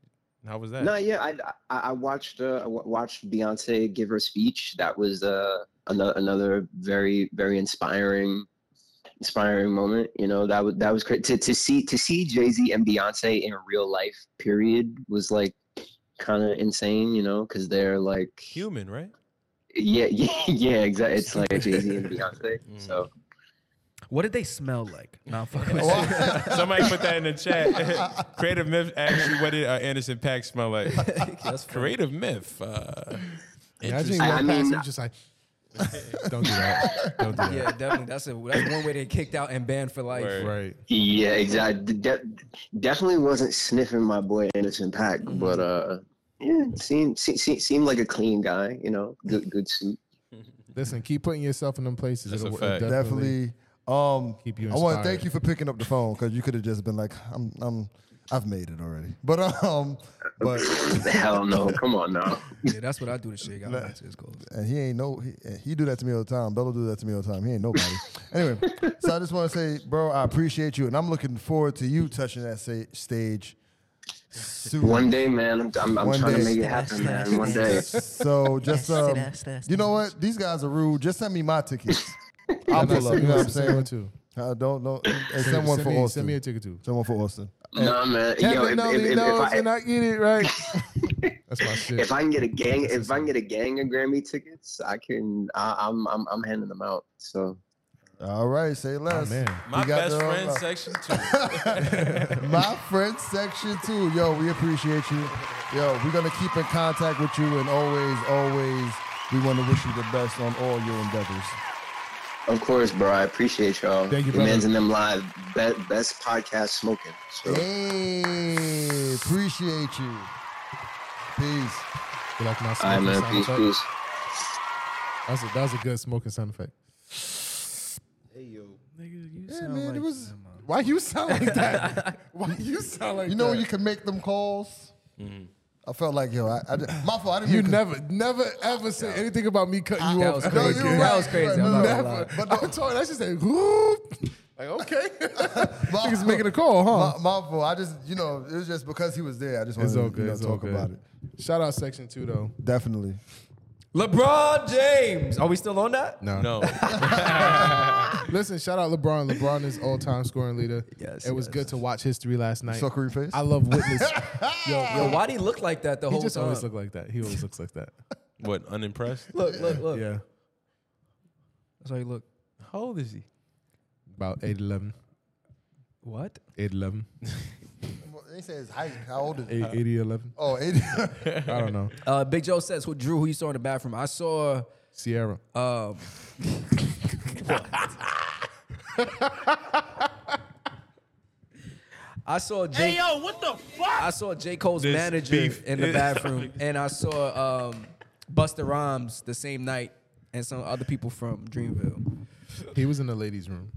Speaker 1: How was that?
Speaker 9: No, yeah, I I, I watched uh, I wa- watched Beyonce give her speech. That was uh another another very very inspiring inspiring moment. You know, that was that was great to to see to see Jay-Z and Beyonce in real life. Period was like kind of insane. You know, because they're like
Speaker 1: Human, right?
Speaker 9: yeah yeah yeah exactly. It's like Jay-Z and Beyonce.
Speaker 1: Mm.
Speaker 9: So.
Speaker 4: What did they smell like? Nah, fuck with you.
Speaker 1: Somebody put that in the chat. Creative Myth asked you what did uh, Anderson .Paak smell like.
Speaker 4: That's funny.
Speaker 1: Creative Myth. Uh,
Speaker 3: Imagine you
Speaker 1: interesting.
Speaker 9: I- I
Speaker 3: walk past
Speaker 9: mean-
Speaker 3: him just like, don't do that. Don't do that.
Speaker 4: Yeah, definitely. That's a that's one way to get kicked out and banned for life.
Speaker 1: Word.
Speaker 3: Right.
Speaker 9: Yeah, exactly. De- definitely wasn't sniffing my boy Anderson .Paak,
Speaker 1: Mm-hmm.
Speaker 9: but uh, yeah, seemed se- se- seemed like a clean guy. You know, good good suit.
Speaker 3: Listen, keep putting yourself in them places.
Speaker 1: That's
Speaker 3: It'll-
Speaker 1: a fact.
Speaker 3: it'll
Speaker 6: Definitely. Um,
Speaker 3: keep you
Speaker 6: I want to
Speaker 3: inspired.
Speaker 6: thank you for picking up the phone because you could have just been like, I'm, I'm, I've made it already. But um, but
Speaker 9: Hell no, come on now.
Speaker 4: Yeah, that's what I do to shake out my his goals.
Speaker 6: and he ain't no, he, he do that to me all the time. Bello do that to me all the time. He ain't nobody. Anyway, so I just want to say, bro, I appreciate you, and I'm looking forward to you touching that sa- stage soon.
Speaker 9: One day, man, I'm I'm, I'm
Speaker 6: One
Speaker 9: trying
Speaker 6: day.
Speaker 9: to make it happen, man. One day.
Speaker 6: So just um, you know what? These guys are rude. Just send me my tickets. I'll pull up. You know what I'm
Speaker 3: Send me one
Speaker 6: saying?
Speaker 3: too.
Speaker 6: I don't know. And send one
Speaker 3: Send
Speaker 6: for
Speaker 3: me-
Speaker 6: Austin.
Speaker 3: Send me a ticket too.
Speaker 6: Send one for Austin.
Speaker 9: No, man. Yo,
Speaker 3: Heaven
Speaker 9: if,
Speaker 3: only
Speaker 9: if, if, if,
Speaker 3: knows,
Speaker 9: I,
Speaker 3: and I get it right. That's my shit.
Speaker 9: if I can get a gang, if I can get a gang of Grammy tickets, I can. I, I'm I'm I'm handing them out. So.
Speaker 6: All right, say less.
Speaker 3: Oh, man.
Speaker 1: My
Speaker 6: We got
Speaker 1: best
Speaker 6: the-
Speaker 1: friend
Speaker 6: uh,
Speaker 1: section two.
Speaker 6: My friend section too. Yo, we appreciate you. Yo, we're gonna keep in contact with you, and always, always, we want to wish you the best on all your endeavors.
Speaker 9: Of course, bro. I appreciate y'all.
Speaker 3: Thank you,
Speaker 9: The
Speaker 3: brother.
Speaker 9: Man's and Them Live, be- best podcast smoking. So.
Speaker 6: Hey, appreciate you. Peace.
Speaker 3: You like my
Speaker 9: All right,
Speaker 3: smoking
Speaker 9: man.
Speaker 3: sound
Speaker 9: Peace,
Speaker 3: effect?
Speaker 9: peace.
Speaker 3: That was a, that was a good smoking sound effect.
Speaker 4: Nigga, you
Speaker 6: Yeah,
Speaker 4: sound
Speaker 6: man,
Speaker 4: like,
Speaker 6: it was.
Speaker 3: Why you sound like that? Why you sound like
Speaker 6: You know
Speaker 3: that?
Speaker 6: when you can make them calls. I felt like yo, I, I did- my fault. I didn't.
Speaker 3: You
Speaker 6: mean-
Speaker 3: never, never, ever say anything about me cutting you
Speaker 4: That
Speaker 3: off.
Speaker 4: was
Speaker 3: ever
Speaker 4: crazy.
Speaker 3: again.
Speaker 4: That was crazy. I'm not gonna lie.
Speaker 3: Never. But I'm talking. That's just a whoop. Like okay, niggas making a call, huh?
Speaker 6: My, my fault. I just, you know, it was just because he was there. I just wanted
Speaker 3: It's all
Speaker 6: to
Speaker 3: good.
Speaker 6: you know,
Speaker 3: It's all
Speaker 6: talk
Speaker 3: good.
Speaker 6: about it.
Speaker 3: Shout out section two though.
Speaker 6: Definitely.
Speaker 4: LeBron James. Are we still on that?
Speaker 3: No,
Speaker 1: No.
Speaker 3: Listen, shout out LeBron. LeBron is all-time scoring leader.
Speaker 4: Yes,
Speaker 3: it was
Speaker 4: yes.
Speaker 3: good to watch history last night.
Speaker 6: Suckery face.
Speaker 3: I love witness. Yo,
Speaker 4: Yo, why do he look like that the
Speaker 3: he
Speaker 4: whole
Speaker 3: just
Speaker 4: time?
Speaker 3: always look like that. He always looks like that.
Speaker 1: What, unimpressed?
Speaker 4: Look, look, look.
Speaker 3: Yeah,
Speaker 4: That's how he look.
Speaker 1: How old is he?
Speaker 3: about eight eleven.
Speaker 4: What?
Speaker 3: eight eleven.
Speaker 6: They say his height. How old is he?
Speaker 3: eight, eighty eleven.
Speaker 6: Oh, eighty.
Speaker 3: I don't know.
Speaker 4: Uh, Big Joe says, "Who Drew? Who you saw in the bathroom?" I saw.
Speaker 3: Sierra.
Speaker 4: Um, I saw J. Hey yo, what the fuck? I saw J Cole's
Speaker 1: This
Speaker 4: manager
Speaker 1: beef.
Speaker 4: in the bathroom, and I saw um, Busta Rhymes the same night, and some other people from Dreamville.
Speaker 3: He was in the ladies' room.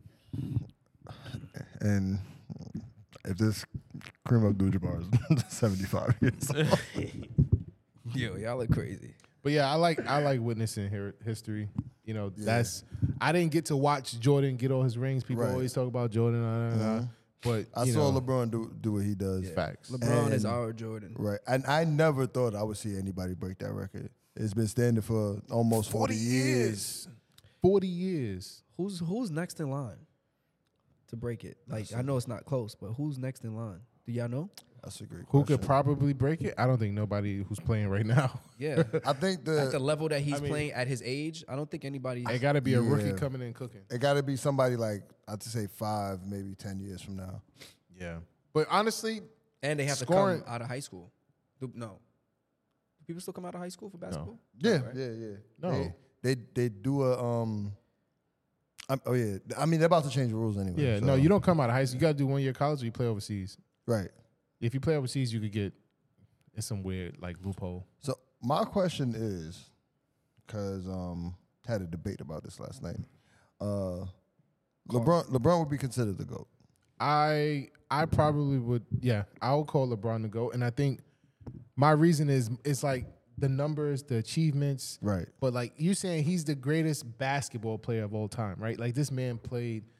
Speaker 6: And if this Kareem Abdul-Jabbar is seventy-five years old.
Speaker 4: Yo, y'all look crazy.
Speaker 3: But yeah, I like I like witnessing her history. You know, that's I didn't get to watch Jordan get all his rings. People
Speaker 6: Right.
Speaker 3: always talk about Jordan, uh, uh, uh, but
Speaker 6: I
Speaker 3: you
Speaker 6: saw
Speaker 3: know,
Speaker 6: LeBron do do what he does.
Speaker 3: facts.
Speaker 4: LeBron is
Speaker 6: And-
Speaker 4: our Jordan.
Speaker 6: Right. And I never thought I would see anybody break that record. It's been standing for almost forty, years.
Speaker 3: Forty years.
Speaker 4: Who's who's next in line to break it? Like I know it's not close, but who's next in line? Do y'all know?
Speaker 6: That's a great
Speaker 3: Who
Speaker 6: question.
Speaker 3: could probably break it? I don't think nobody who's playing right now.
Speaker 4: Yeah.
Speaker 6: I think
Speaker 4: At the
Speaker 6: the
Speaker 4: level that he's
Speaker 3: I mean-
Speaker 4: playing at his age, I don't think anybody.
Speaker 3: It got to be a rookie
Speaker 6: Yeah.
Speaker 3: coming in cooking.
Speaker 6: it got to be somebody like I'd say five, maybe ten years from now.
Speaker 3: Yeah, but honestly,
Speaker 4: And they have
Speaker 3: Scoring-
Speaker 4: to come out of high school. Do- No. Do people still come out of high school for basketball?
Speaker 6: Yeah,
Speaker 4: right?
Speaker 6: yeah, yeah.
Speaker 3: No.
Speaker 6: They, they they do a um. I'm, oh yeah, I mean they're about to change the rules anyway.
Speaker 3: yeah,
Speaker 6: so-
Speaker 3: no, you don't come out of high school. You got to do one year college or you play overseas.
Speaker 6: Right.
Speaker 3: If you play overseas, you could get it's some weird like loophole.
Speaker 6: So my question is, because um had a debate about this last night. Uh, LeBron LeBron would be considered the GOAT.
Speaker 3: I I probably would. Yeah, I would call LeBron the GOAT, and I think my reason is it's like the numbers, the achievements,
Speaker 6: Right.
Speaker 3: But like you saying, he's the greatest basketball player of all time, right? Like this man played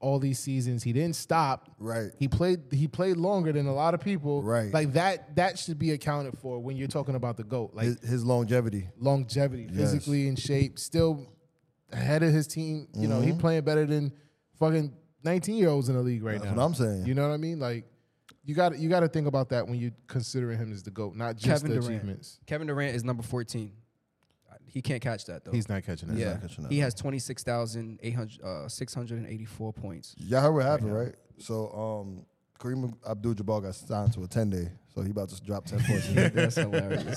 Speaker 3: all these seasons. He didn't stop.
Speaker 6: Right.
Speaker 3: He played he played longer than a lot of people.
Speaker 6: Right.
Speaker 3: Like that that should be accounted for when you're talking about the GOAT. Like
Speaker 6: His, his longevity.
Speaker 3: longevity,
Speaker 6: Yes.
Speaker 3: physically in shape, still ahead of his team. You know, he
Speaker 6: Mm-hmm.
Speaker 3: playing better than fucking nineteen year olds in the league right
Speaker 6: That's
Speaker 3: now.
Speaker 6: what I'm saying.
Speaker 3: You know what I mean? Like you got you got to think about that when you considering him as the GOAT, not just
Speaker 4: Kevin
Speaker 3: the
Speaker 4: Durant.
Speaker 3: achievements.
Speaker 4: Kevin Durant is number fourteen. He can't catch that though.
Speaker 3: He's not catching that.
Speaker 4: yeah.
Speaker 6: not catching that.
Speaker 4: He has twenty-six thousand eight hundred, uh, six hundred eighty-four points.
Speaker 6: Y'all heard what happened, right? So um, Kareem Abdul-Jabbar got signed to a ten day, so he about to drop ten points.
Speaker 4: That's hilarious.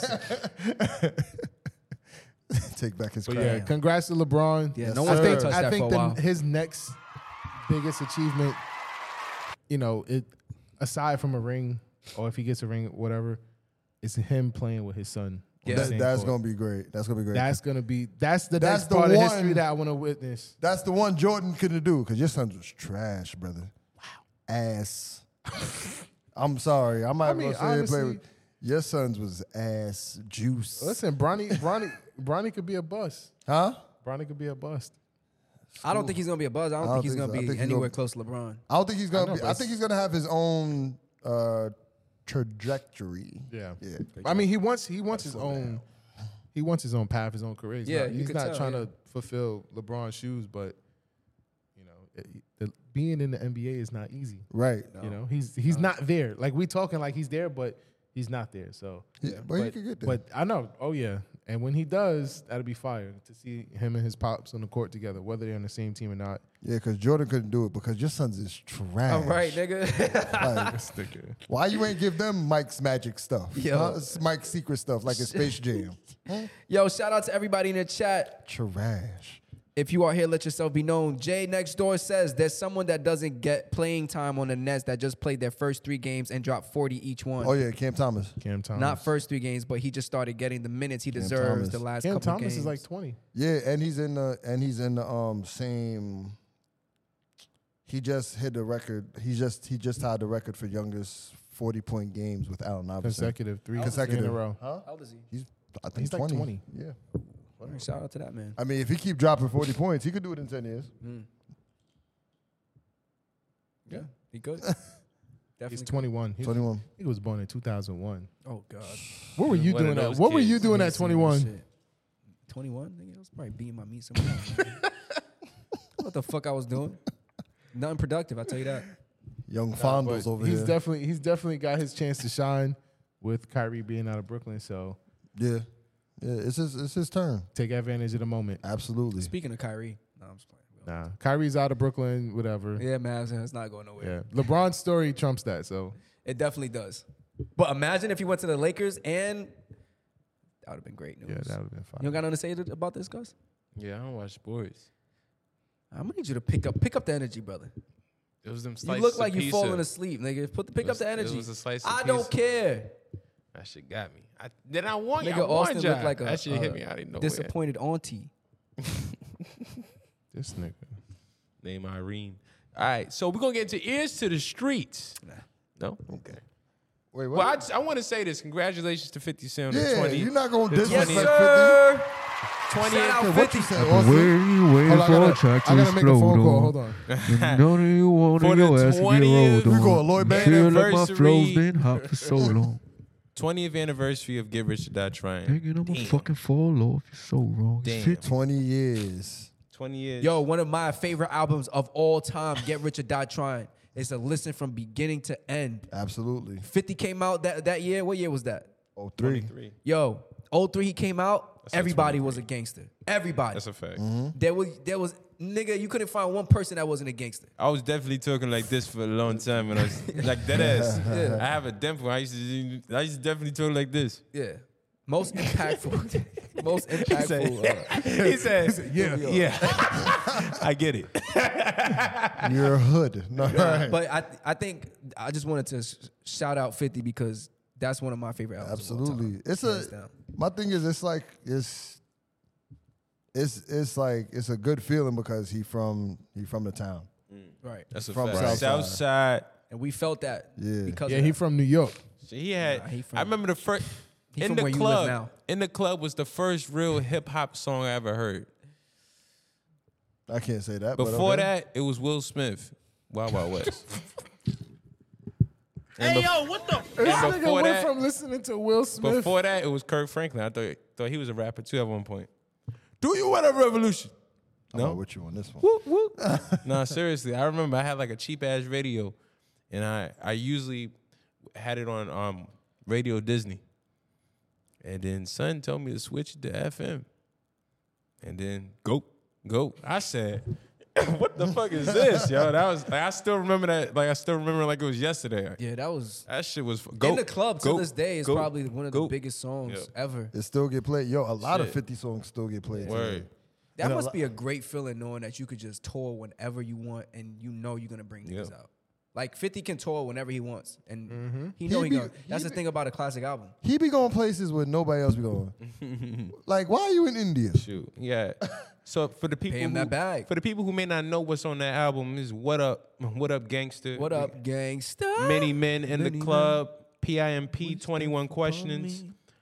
Speaker 6: Take back his
Speaker 3: But
Speaker 6: crown.
Speaker 3: yeah, congrats to LeBron.
Speaker 4: Yeah, no
Speaker 3: I
Speaker 4: one's
Speaker 3: think
Speaker 4: gonna touch
Speaker 3: I
Speaker 4: that
Speaker 3: think
Speaker 4: for a
Speaker 3: the,
Speaker 4: while.
Speaker 3: his next biggest achievement, you know, it aside from a ring or if he gets a ring, whatever, is him playing with his son. on the
Speaker 6: That-
Speaker 3: same
Speaker 6: that's
Speaker 3: court.
Speaker 6: gonna be great. That's gonna be great.
Speaker 3: That's gonna be that's the
Speaker 6: That's
Speaker 3: next
Speaker 6: the
Speaker 3: part of
Speaker 6: one-
Speaker 3: history that I want to witness.
Speaker 6: That's the one Jordan couldn't do because your son was trash, brother. Wow. Ass. I'm sorry. I might
Speaker 3: I mean,
Speaker 6: go say and play
Speaker 3: honestly-
Speaker 6: with. Your son's was ass juice.
Speaker 3: Listen, Bronny, Bronny, Bronny could be a bust.
Speaker 6: Huh?
Speaker 3: Bronny could be a bust.
Speaker 4: I don't think he's gonna be a buzz. I don't,
Speaker 6: I don't
Speaker 4: think he's
Speaker 6: think
Speaker 4: gonna
Speaker 6: so. I
Speaker 4: be
Speaker 6: think he's
Speaker 4: anywhere
Speaker 6: gonna-
Speaker 4: close to LeBron.
Speaker 6: I don't think he's gonna
Speaker 3: know,
Speaker 6: be.
Speaker 3: but
Speaker 6: I think he's gonna have his own uh, trajectory.
Speaker 3: Yeah.
Speaker 6: Yeah.
Speaker 3: I mean, he wants he wants his own he wants his own path, his own career. He's
Speaker 4: Yeah,
Speaker 3: not,
Speaker 4: you
Speaker 3: he's
Speaker 4: could
Speaker 3: not
Speaker 4: tell,
Speaker 3: trying
Speaker 4: yeah.
Speaker 3: to fulfill LeBron's shoes, but you know, it, the, being in the N B A is not easy.
Speaker 6: Right.
Speaker 3: You know, he's he's not there. Like we talking like he's there, but he's not there. So,
Speaker 6: Yeah, but he could get there.
Speaker 3: But I know. Oh yeah. And when he does, that'll be fire to see him and his pops on the court together, whether they're on the same team or not.
Speaker 6: Yeah, because Jordan couldn't do it because your son's is trash.
Speaker 4: All right, nigga.
Speaker 6: Like,
Speaker 3: Sticker.
Speaker 6: why you ain't give them Mike's magic stuff?
Speaker 4: Yo.
Speaker 6: Huh? It's Mike's secret stuff like a Space Jam.
Speaker 4: Yo, shout out to everybody in the chat.
Speaker 6: Trash.
Speaker 4: If you are here, let yourself be known. Jay next door says there's someone that doesn't get playing time on the Nets that just played their first three games and dropped forty each one.
Speaker 6: Oh yeah, Cam Thomas.
Speaker 3: Cam Thomas.
Speaker 4: Not first three games, but he just started getting the minutes he deserves
Speaker 6: Thomas.
Speaker 4: the last
Speaker 3: Cam
Speaker 4: couple
Speaker 3: Thomas
Speaker 4: games.
Speaker 3: is like twenty.
Speaker 6: Yeah, and he's in the and he's in the um same. He just hit the record. He just he just tied the record for youngest forty point games with Allen Iverson.
Speaker 3: Consecutive three
Speaker 6: Consecutive.
Speaker 3: three in a row.
Speaker 6: Huh?
Speaker 4: How old is he?
Speaker 6: He's I think
Speaker 3: He's like
Speaker 6: twenty.
Speaker 3: twenty.
Speaker 6: Yeah.
Speaker 4: Shout out to that man.
Speaker 6: I mean, if he keep dropping forty points, he could do it in ten years.
Speaker 4: Yeah, he good.
Speaker 3: He's
Speaker 4: Definitely.
Speaker 3: twenty-one. He,
Speaker 6: Twenty-one.
Speaker 3: he was born in two thousand one.
Speaker 4: Oh God.
Speaker 3: What were you
Speaker 1: One of
Speaker 3: doing at?
Speaker 1: those
Speaker 3: What were
Speaker 1: kids.
Speaker 3: you doing at twenty-one?
Speaker 4: Shit. twenty-one? Nigga, I was probably beating my meat somewhere else, man. What the fuck I was doing? Nothing productive, I tell you that.
Speaker 6: Young
Speaker 3: But
Speaker 6: Fondos over
Speaker 3: he's
Speaker 6: here.
Speaker 3: definitely he's definitely got his chance to shine with Kyrie being out of Brooklyn. So
Speaker 6: yeah. Yeah, it's his it's his turn.
Speaker 3: take advantage of the moment.
Speaker 6: Absolutely.
Speaker 4: Speaking of Kyrie, no, I'm just playing.
Speaker 3: Nah, Kyrie's out of Brooklyn. Whatever.
Speaker 4: Yeah, man, it's not going nowhere.
Speaker 3: Yeah. LeBron's story trumps that. So
Speaker 4: It definitely does. But imagine if he went to the Lakers and that would have been great news.
Speaker 3: yeah, that would have been fine.
Speaker 4: You don't got nothing to say to- about this, Gus?
Speaker 1: Yeah, I don't watch sports.
Speaker 4: I'm gonna need you to pick up pick up the energy, brother.
Speaker 1: It was them
Speaker 4: You
Speaker 1: slices
Speaker 4: look like
Speaker 1: of
Speaker 4: you
Speaker 1: pizza.
Speaker 4: falling asleep, nigga. Put the, pick
Speaker 1: It was-
Speaker 4: up the
Speaker 1: it
Speaker 4: energy.
Speaker 1: was a slice of
Speaker 4: I don't
Speaker 1: pizza.
Speaker 4: care.
Speaker 1: That shit got me. I, then I want
Speaker 4: Nigga,
Speaker 1: you. I want
Speaker 4: Austin
Speaker 1: ya.
Speaker 4: looked like a,
Speaker 1: that shit
Speaker 4: a
Speaker 1: hit me out of nowhere.
Speaker 4: disappointed auntie.
Speaker 3: This nigga.
Speaker 1: Name Irene. All right, so we're gonna get into ears to the streets. No, okay.
Speaker 6: Wait, what?
Speaker 1: Well, I, just- I want to say this. Congratulations to fifty Cent on the
Speaker 6: yeah,
Speaker 1: twenty.
Speaker 6: you're not gonna
Speaker 1: the
Speaker 6: disrespect
Speaker 1: twentieth
Speaker 4: Sir.
Speaker 1: twentieth
Speaker 4: Shout out
Speaker 6: fifty. What
Speaker 4: fifty.
Speaker 6: you said, Austin?
Speaker 7: you waiting
Speaker 3: Hold on, I
Speaker 7: for a
Speaker 3: gotta,
Speaker 7: track to
Speaker 3: I gotta make a phone
Speaker 7: explode
Speaker 3: call.
Speaker 7: on?
Speaker 3: Hold on.
Speaker 7: None of you want
Speaker 1: For
Speaker 7: your
Speaker 1: the
Speaker 7: ass to get
Speaker 1: twentieth
Speaker 7: rolled
Speaker 6: We
Speaker 7: on.
Speaker 6: going Lloyd Banks.
Speaker 7: Feel like my
Speaker 1: anniversary.
Speaker 7: flow's been hot for so long.
Speaker 1: twentieth anniversary of Get Rich or Die Trying.
Speaker 7: Thinking I'ma
Speaker 1: Damn.
Speaker 7: fucking fall off. You're so wrong. It's
Speaker 1: Damn.
Speaker 7: fifty.
Speaker 6: Twenty years.
Speaker 1: twenty years.
Speaker 4: Yo, one of my favorite albums of all time, Get Rich or Die Trying. It's a listen from beginning to end.
Speaker 6: Absolutely.
Speaker 4: fifty came out that, that year. What year was that?
Speaker 6: Oh, three.
Speaker 1: twenty-three.
Speaker 4: Yo, oh three he came out.
Speaker 1: That's a
Speaker 4: Everybody
Speaker 1: twenty-three.
Speaker 4: was a gangster. Everybody.
Speaker 1: That's a fact.
Speaker 4: There was there was nigga. You couldn't find one person that wasn't a gangster.
Speaker 1: I was definitely talking like this for a long time, and I was like dead ass.
Speaker 4: Yeah.
Speaker 1: I have a dimple. I used to, I used to definitely talk like this.
Speaker 4: Yeah. Most impactful. most impactful. uh,
Speaker 1: He said, "Yeah, yeah, I get it."
Speaker 6: You're a hood. No, right.
Speaker 4: But I I think I just wanted to sh- shout out fifty because that's one of my favorite albums. of all time.
Speaker 6: Absolutely. It's
Speaker 4: Hands
Speaker 6: a.
Speaker 4: down.
Speaker 6: My thing is, it's like it's. It's it's like it's a good feeling because he from he from the town.
Speaker 4: Right.
Speaker 1: That's a
Speaker 6: From
Speaker 1: fact.
Speaker 6: South
Speaker 1: South
Speaker 6: Side.
Speaker 1: Side.
Speaker 4: And we felt that.
Speaker 6: Yeah.
Speaker 4: Because
Speaker 3: Yeah,
Speaker 4: of
Speaker 3: he
Speaker 4: that.
Speaker 3: from New York.
Speaker 1: So he had.
Speaker 4: Nah, he from-
Speaker 1: I remember the first
Speaker 4: he
Speaker 1: in
Speaker 4: from
Speaker 1: the
Speaker 4: where you live
Speaker 1: club.
Speaker 4: now.
Speaker 1: In the club was the first real hip hop song I ever heard.
Speaker 6: I can't say that. but
Speaker 1: Before
Speaker 6: okay.
Speaker 1: that, it was Will Smith, Wild Wild West.
Speaker 10: Hey, yo, what the?
Speaker 3: This
Speaker 1: And
Speaker 3: nigga
Speaker 1: before
Speaker 3: went
Speaker 1: that-
Speaker 3: from listening to Will Smith.
Speaker 1: Before that, it was Kirk Franklin. I thought thought he was a rapper too at one point. Do you want a revolution?
Speaker 6: I'm
Speaker 1: No.
Speaker 6: not with you on this one.
Speaker 1: Whoop, whoop. No, seriously. I remember I had like a cheap ass radio, and I I usually had it on um Radio Disney. And then son told me to switch it to F M. And then go go. I said, "What the fuck is this, yo?" That was like I still remember that. Like I still remember like it was yesterday.
Speaker 4: Yeah, that was
Speaker 1: That shit was go,
Speaker 4: in the club to
Speaker 1: go,
Speaker 4: this day. Is
Speaker 1: go,
Speaker 4: probably one of
Speaker 1: go.
Speaker 4: the biggest songs
Speaker 1: Yep.
Speaker 4: ever.
Speaker 6: It still get played. Yo, a lot of
Speaker 1: Shit.
Speaker 6: fifty songs still get played.
Speaker 1: Word.
Speaker 6: today.
Speaker 4: That
Speaker 6: And a
Speaker 4: must
Speaker 6: lo-
Speaker 4: be a great feeling knowing that you could just tour whenever you want and you know you're gonna bring niggas
Speaker 1: Yeah.
Speaker 4: out. Like fifty can tour whenever he wants, and
Speaker 1: Mm-hmm.
Speaker 4: he know
Speaker 6: He
Speaker 4: he,
Speaker 6: be-
Speaker 4: gonna. That's
Speaker 6: he
Speaker 4: the
Speaker 6: be-
Speaker 4: thing about a classic album.
Speaker 6: He be going places where nobody else be going. Like, why are you in India?
Speaker 1: Shoot, yeah. So for the people
Speaker 4: him
Speaker 1: who,
Speaker 4: that bag.
Speaker 1: for the people who may not know what's on that album is What Up, What Up Gangster,
Speaker 4: What up, gangsta?
Speaker 1: Many Men in
Speaker 4: Many
Speaker 1: the Club, P I M P, twenty-one Questions,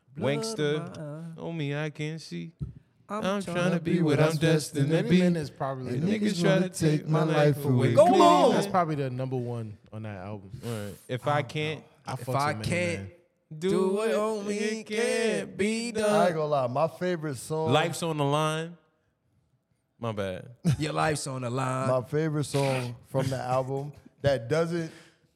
Speaker 1: Wankster, Oh Me I Can See. I'm, trying to be what I'm destined to
Speaker 3: Many
Speaker 1: be.
Speaker 3: Men is probably
Speaker 1: And
Speaker 3: the,
Speaker 1: niggas try to take my life away.
Speaker 4: Go
Speaker 1: Many
Speaker 4: on.
Speaker 1: Men.
Speaker 3: that's probably the number one on that album.
Speaker 1: Right. If I can't
Speaker 3: I
Speaker 4: If
Speaker 3: fucks
Speaker 4: I
Speaker 3: with Many
Speaker 4: can't
Speaker 3: Men.
Speaker 1: do,
Speaker 4: do
Speaker 1: it,
Speaker 4: it, only
Speaker 1: it
Speaker 4: can
Speaker 1: can't be
Speaker 6: I
Speaker 1: done.
Speaker 6: ain't gonna lie. My favorite song.
Speaker 1: Life's on the line. My bad.
Speaker 4: your life's on the line.
Speaker 6: My favorite song from the album that doesn't,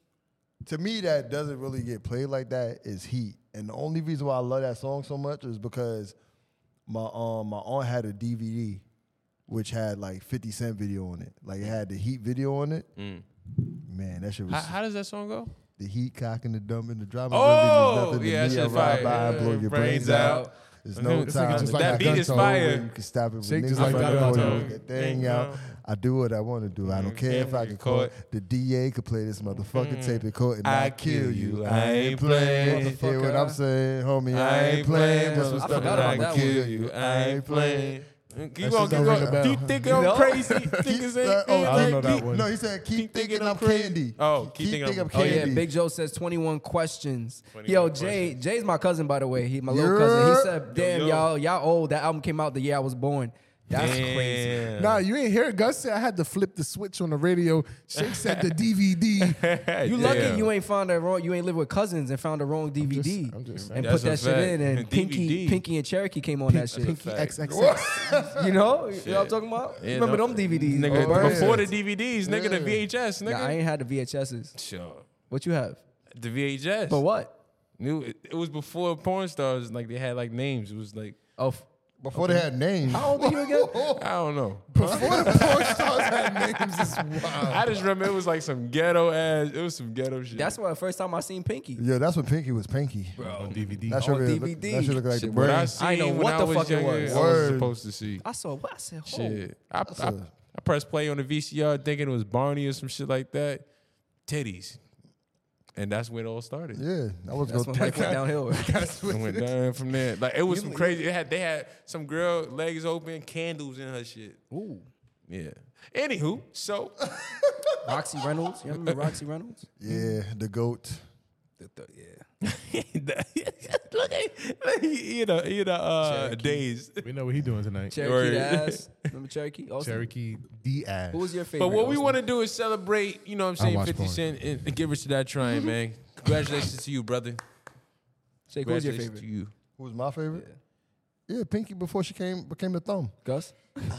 Speaker 6: to me, that doesn't really get played like that is Heat. And the only reason why I love that song so much is because my um my aunt had a D V D which had like fifty Cent video on it. Like it had the Heat video on it.
Speaker 1: Mm.
Speaker 6: Man, that shit was
Speaker 1: How, how does that song go?
Speaker 6: the Heat cocking the dumb and the drama.
Speaker 1: Oh,
Speaker 6: really means nothing to
Speaker 1: yeah, that
Speaker 6: me.
Speaker 1: shit
Speaker 6: I ride
Speaker 1: fire.
Speaker 6: by and blow
Speaker 1: Yeah,
Speaker 6: your
Speaker 1: brains
Speaker 6: brains
Speaker 1: out.
Speaker 6: out. There's no
Speaker 3: This nigga
Speaker 6: time.
Speaker 3: just
Speaker 6: to
Speaker 3: like
Speaker 1: that
Speaker 3: that
Speaker 1: beat
Speaker 3: gun
Speaker 1: is
Speaker 3: tone.
Speaker 1: fire.
Speaker 6: You can stop it when
Speaker 3: Shake
Speaker 6: niggas
Speaker 3: just like
Speaker 6: try
Speaker 3: that
Speaker 6: to
Speaker 3: gun
Speaker 6: throw
Speaker 3: tone.
Speaker 6: that thing
Speaker 1: Yeah.
Speaker 6: out. I do what I want to do. I don't care if I get caught. The D A could play this motherfucking tape in court and
Speaker 1: I
Speaker 6: I kill you.
Speaker 1: I ain't playing.
Speaker 6: Hear what I'm saying, homie? I,
Speaker 1: I
Speaker 6: ain't
Speaker 1: ain't
Speaker 6: playing.
Speaker 1: playing.
Speaker 6: What's what's
Speaker 4: I
Speaker 6: stuff
Speaker 4: forgot
Speaker 6: that
Speaker 4: about
Speaker 6: I'ma
Speaker 4: that
Speaker 6: kill
Speaker 4: one.
Speaker 6: you? I ain't playing.
Speaker 1: Keep
Speaker 3: That
Speaker 1: on,
Speaker 3: shit
Speaker 1: keep
Speaker 3: don't ring a
Speaker 1: on.
Speaker 3: bell.
Speaker 1: Keep thinking I'm
Speaker 4: No.
Speaker 1: crazy. Niggas
Speaker 6: Uh,
Speaker 1: ain't
Speaker 6: oh,
Speaker 3: I don't know that
Speaker 6: keep-
Speaker 3: one.
Speaker 6: No, he said keep, thinking,
Speaker 1: I'm
Speaker 6: I'm
Speaker 1: crazy.
Speaker 6: candy.
Speaker 1: Oh, keep thinking I'm-
Speaker 4: Oh
Speaker 6: candy.
Speaker 4: yeah, Big Joe says twenty-one questions.
Speaker 1: twenty-one
Speaker 4: Yo, Jay,
Speaker 1: questions.
Speaker 4: Jay's my cousin by the way. He my little
Speaker 6: Yeah.
Speaker 4: cousin. He said, "Damn,
Speaker 1: yo.
Speaker 4: y'all, y'all old. That album came out the year I was born. That's crazy."
Speaker 1: Damn.
Speaker 3: Nah, you ain't hear Gus say I had to flip the switch on the radio. Shake said the D V D.
Speaker 4: You lucky
Speaker 1: Damn.
Speaker 4: you ain't found that wrong. You ain't live with cousins and found the wrong D V D
Speaker 3: just- I'm just saying.
Speaker 4: and
Speaker 1: That's
Speaker 4: put
Speaker 1: a
Speaker 4: that shit
Speaker 1: fact.
Speaker 4: in. And
Speaker 1: D V D.
Speaker 4: Pinky, Pinky and Cherokee came on that shit.
Speaker 3: Pinky
Speaker 1: fact.
Speaker 3: X X X.
Speaker 4: You know, you know what I'm talking about?
Speaker 1: Yeah,
Speaker 4: Remember
Speaker 1: no-
Speaker 4: them D V Ds?
Speaker 1: Nigga,
Speaker 4: Oh,
Speaker 1: before
Speaker 4: yeah.
Speaker 1: the D V Ds, nigga, the V H S, nigga.
Speaker 4: Nah, I ain't had the V H S's.
Speaker 1: Sure.
Speaker 4: What you have?
Speaker 1: The V H S.
Speaker 4: But what?
Speaker 1: Knew it, it was before porn stars, like they had like names. It was like,
Speaker 4: Oh, f-
Speaker 6: Before they had names.
Speaker 4: how old are you again?
Speaker 1: I don't know.
Speaker 3: Before the porn stars had names is wild.
Speaker 1: I just remember it was like some ghetto ass. It was some ghetto shit.
Speaker 4: That's why the first time I seen Pinky.
Speaker 6: Yeah, that's when Pinky was Pinky.
Speaker 3: On D V D.
Speaker 6: That should
Speaker 4: On
Speaker 6: look,
Speaker 4: D V D.
Speaker 6: that should look like
Speaker 1: Shit,
Speaker 6: the
Speaker 1: what I
Speaker 6: brain.
Speaker 1: seen
Speaker 4: I ain't know
Speaker 1: when
Speaker 4: what
Speaker 1: I
Speaker 4: the
Speaker 1: was
Speaker 4: fuck it
Speaker 1: younger,
Speaker 4: was.
Speaker 1: I was
Speaker 6: Word.
Speaker 1: supposed to see.
Speaker 4: I saw what I said. Oh.
Speaker 1: Shit. I,
Speaker 6: That's
Speaker 1: I,
Speaker 6: a-
Speaker 1: I pressed play on the V C R thinking it was Barney or some shit like that. Titties. And that's where it all started.
Speaker 6: Yeah, I was
Speaker 4: That's
Speaker 6: go
Speaker 4: when life went downhill.
Speaker 1: It went down from there. Like it was some crazy. It had they had some girl legs open, candles in her shit.
Speaker 4: Ooh.
Speaker 1: Yeah. Anywho, so
Speaker 4: Roxy Reynolds. You remember Roxy Reynolds?
Speaker 6: Yeah, the goat.
Speaker 4: The- the- yeah.
Speaker 1: look at look, you know you know uh
Speaker 4: Cherokee.
Speaker 1: days.
Speaker 3: We know what he doing tonight.
Speaker 4: Cherokee
Speaker 1: Word.
Speaker 4: the ass. Remember Cherokee? Also?
Speaker 3: Cherokee Diaz.
Speaker 4: Who was your favorite?
Speaker 1: But what we
Speaker 4: Austin?
Speaker 1: want to do is celebrate. You know what I'm saying?
Speaker 3: watch
Speaker 1: Fifty
Speaker 3: porn.
Speaker 1: Cent and, and give us to that trying, man. Congratulations to you, brother.
Speaker 4: Jake, who was your
Speaker 1: Congratulations
Speaker 4: favorite?
Speaker 1: to you.
Speaker 6: Who was my favorite? Yeah, Pinky before she came became the thumb.
Speaker 4: Gus?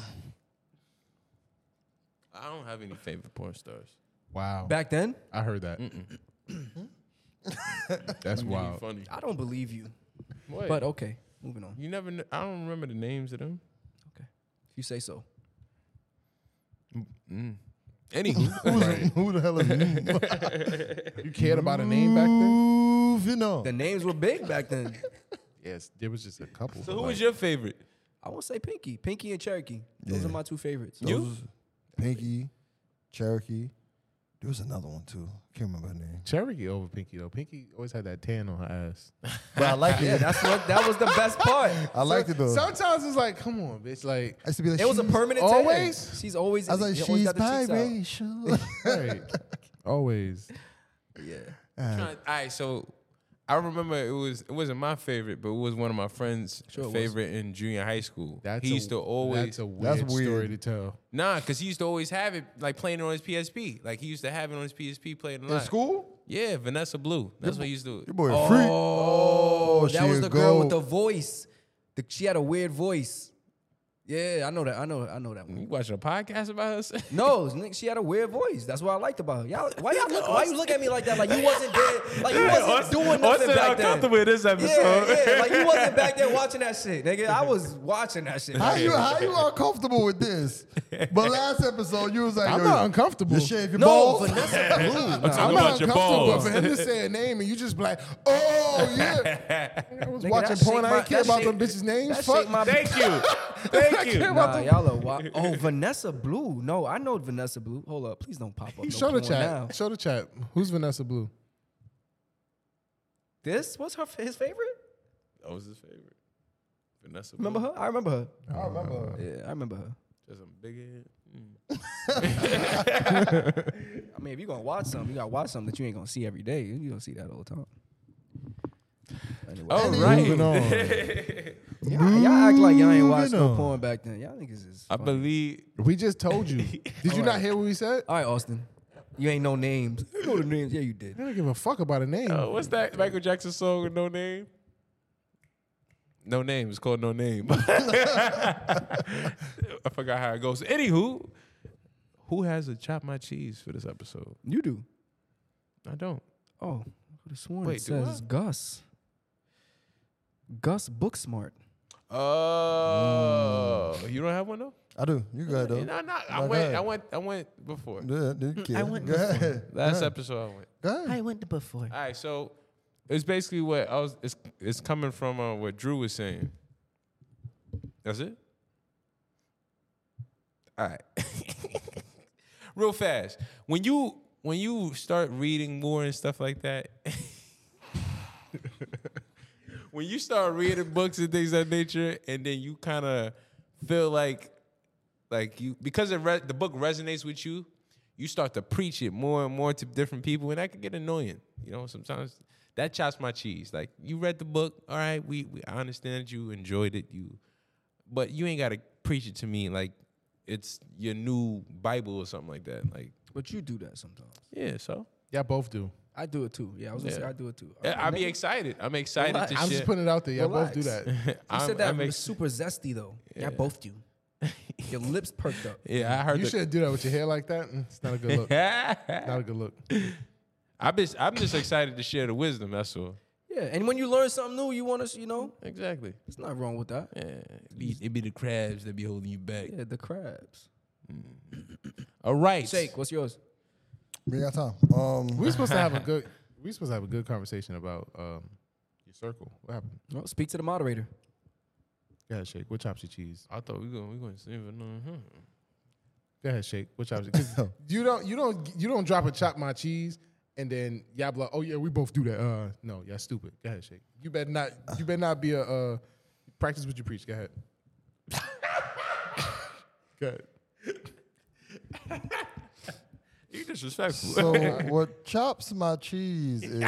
Speaker 1: I don't have any favorite porn stars.
Speaker 3: Wow.
Speaker 4: Back then?
Speaker 3: I heard that. That's
Speaker 1: Really
Speaker 3: wild.
Speaker 1: funny.
Speaker 4: I don't believe you.
Speaker 1: What?
Speaker 4: But okay, moving on.
Speaker 1: You never. Kn- I don't remember the names of them.
Speaker 4: Okay. If you say so.
Speaker 1: Anywho,
Speaker 6: Who the hell is
Speaker 3: You cared about a name back then?
Speaker 6: moving on?
Speaker 4: The names were big back then.
Speaker 3: Yes, there was just a couple.
Speaker 1: so
Speaker 3: but
Speaker 1: who was
Speaker 3: like-
Speaker 1: your favorite?
Speaker 4: I won't say Pinky. Pinky and Cherokee. Those
Speaker 6: Yeah.
Speaker 4: are my two favorites.
Speaker 1: You?
Speaker 6: Pinky, Cherokee. There was another one too. Can't remember her name.
Speaker 3: Cherokee over Pinky though? Pinky always had that tan on her ass.
Speaker 6: But I like
Speaker 4: Yeah,
Speaker 6: it.
Speaker 4: that's what that was the best part.
Speaker 6: I liked it though.
Speaker 3: Sometimes it's like, come on, bitch. Like,
Speaker 6: I used to be like,
Speaker 4: It was a
Speaker 6: she's-
Speaker 4: permanent
Speaker 3: always?
Speaker 4: tag. She's always
Speaker 6: I was like,
Speaker 4: she always
Speaker 6: she's
Speaker 4: got the cheeks out.
Speaker 6: biracial.
Speaker 3: right. Always.
Speaker 4: Yeah.
Speaker 1: Trying- all right, so I remember it was it wasn't my favorite, but it was one of my friends'
Speaker 4: Sure it was.
Speaker 1: favorite in junior high school.
Speaker 3: That's
Speaker 1: he
Speaker 3: a-
Speaker 1: used to always
Speaker 3: That's a weird,
Speaker 6: That's weird.
Speaker 3: story to tell.
Speaker 1: nah, because he used to always have it like playing on his P S P. Like he used to have it on his P S P playing a
Speaker 6: In
Speaker 1: lot.
Speaker 6: school?
Speaker 1: Yeah, Vanessa Blue. That's what he used to.
Speaker 6: Your boy a freak.
Speaker 4: Oh, that
Speaker 6: she
Speaker 4: was
Speaker 6: a
Speaker 4: the girl with the
Speaker 6: goat.
Speaker 4: voice. The, she had a weird voice. Yeah, I know that. I know. I know that
Speaker 1: You
Speaker 4: one.
Speaker 1: watching a podcast about her?
Speaker 4: No, nigga, she had a weird voice. That's what I liked about her. Y'all, why y'all look? Why you look at me like that? Like you wasn't there. Like you wasn't doing nothing back then.
Speaker 1: uncomfortable in this episode.
Speaker 4: Yeah, yeah. Like you wasn't back there watching that shit, nigga. I was watching that shit.
Speaker 6: How you how you uncomfortable with this? But last episode you was like,
Speaker 3: I'm
Speaker 6: yo,
Speaker 3: not uncomfortable.
Speaker 6: You shave your
Speaker 4: No,
Speaker 6: balls?
Speaker 4: Vanessa Blue. Nah.
Speaker 3: I'm
Speaker 1: talking
Speaker 3: not
Speaker 1: about your
Speaker 3: uncomfortable,
Speaker 1: balls.
Speaker 3: but for him to say a name and you just be like, oh yeah. I was
Speaker 4: Nigga,
Speaker 3: watching
Speaker 4: that
Speaker 3: porn.
Speaker 4: shake
Speaker 3: I
Speaker 4: my-
Speaker 3: didn't care
Speaker 4: that
Speaker 3: about
Speaker 4: shake-
Speaker 3: them bitches' names.
Speaker 4: that
Speaker 3: Fuck.
Speaker 4: shake my-
Speaker 1: Thank you. Thank you.
Speaker 4: Nah, y'all are wa- Oh, Vanessa Blue. No, I know Vanessa Blue. Hold up, please don't pop up. No
Speaker 3: Show the
Speaker 4: porn
Speaker 3: chat.
Speaker 4: now.
Speaker 3: Show the chat. Who's Vanessa Blue?
Speaker 4: This was her his favorite.
Speaker 1: That was his favorite. Vanessa.
Speaker 4: Remember
Speaker 1: Blue.
Speaker 4: her? I remember her.
Speaker 6: I remember.
Speaker 4: Yeah, I remember her.
Speaker 1: Just a big head.
Speaker 4: I mean, if you're gonna watch something, you gotta watch something that you ain't gonna see every day. You gonna see that all the time. Anyway.
Speaker 1: All
Speaker 6: Moving
Speaker 1: right.
Speaker 3: on.
Speaker 4: Y'all, y'all act like y'all ain't watched
Speaker 6: Moving
Speaker 4: no
Speaker 6: on.
Speaker 4: porn back then. Y'all niggas is.
Speaker 1: I
Speaker 4: funny.
Speaker 1: believe.
Speaker 3: We just told you. Did you not hear what we said?
Speaker 4: All right, Austin. You ain't know names. You know the names. Yeah, you did.
Speaker 3: I don't give a fuck about a name.
Speaker 1: Uh, what's that Michael Jackson song with no name? No name. It's called No Name. I forgot how it goes. Anywho, who has a chop my cheese for this episode?
Speaker 4: You do.
Speaker 1: I don't.
Speaker 4: Oh, I could have sworn
Speaker 1: Wait,
Speaker 4: it
Speaker 1: do
Speaker 4: says
Speaker 1: I?
Speaker 4: Gus. Gus Booksmart.
Speaker 1: Oh, you don't have one though?
Speaker 6: I do. You got though.
Speaker 1: No, no. I
Speaker 6: No, go
Speaker 1: went.
Speaker 6: ahead.
Speaker 1: I went. I went before.
Speaker 6: Yeah, you can.
Speaker 10: I went
Speaker 6: Go ahead.
Speaker 1: Last
Speaker 6: Go ahead.
Speaker 1: episode, I went.
Speaker 6: Go ahead.
Speaker 10: went to before.
Speaker 1: All right, so it's basically what I was. It's it's coming from uh, what Drew was saying. That's it. All right. Real fast. When you when you start reading more and stuff like that, when you start reading books and things of that nature, and then you kind of feel like like you because it re- the book resonates with you, you start to preach it more and more to different people, and that can get annoying. You know, sometimes that chops my cheese. Like you read the book, all right, we, we I understand you enjoyed it, you, but you ain't gotta preach it to me like it's your new Bible or something like that. Like,
Speaker 4: But you do that sometimes.
Speaker 1: yeah, so
Speaker 3: Yeah, both do.
Speaker 4: I do it too. Yeah, I was gonna
Speaker 1: Yeah.
Speaker 4: say I do it too.
Speaker 1: I,
Speaker 4: Uh,
Speaker 1: I be
Speaker 4: nigga,
Speaker 1: excited. I'm excited
Speaker 4: Relax.
Speaker 1: to
Speaker 3: I'm
Speaker 1: share.
Speaker 3: just putting it out there. Y'all both do
Speaker 4: Relax.
Speaker 3: that.
Speaker 4: You
Speaker 1: I'm-
Speaker 4: said that
Speaker 1: I'm
Speaker 4: was
Speaker 1: ex-
Speaker 4: super zesty though. Yeah,
Speaker 1: Yeah.
Speaker 4: both do. Your lips perked up.
Speaker 1: Yeah, I heard.
Speaker 3: You
Speaker 1: the-
Speaker 3: shouldn't do that with your hair like that. Mm, It's not a good look. Not a good look.
Speaker 1: I'm just, I'm just excited to share the wisdom. That's all.
Speaker 4: Yeah, and when you learn something new, you want to, you know,
Speaker 1: Exactly.
Speaker 4: it's not wrong with that.
Speaker 1: Yeah, it be, it be the crabs that be holding you back.
Speaker 4: Yeah, the crabs.
Speaker 1: All right.
Speaker 4: Shake, what's yours?
Speaker 6: We got time. Um,
Speaker 3: We supposed to have a good. We supposed to have a good conversation about um, your circle. What happened?
Speaker 4: Well, speak to the moderator.
Speaker 3: Go ahead, Shake. What chops your cheese?
Speaker 1: I thought we going we going to see if it. Uh-huh.
Speaker 3: Go ahead, Shake. What chops your cheese? You don't. You don't. You don't drop a chop my cheese and then y'all be like, oh yeah, we both do that. Uh, no, y'all stupid. Go ahead, Shake. You better not. You better not be a uh, practice what you preach. Go ahead. Go ahead.
Speaker 1: You disrespectful.
Speaker 6: so what chops my cheese is,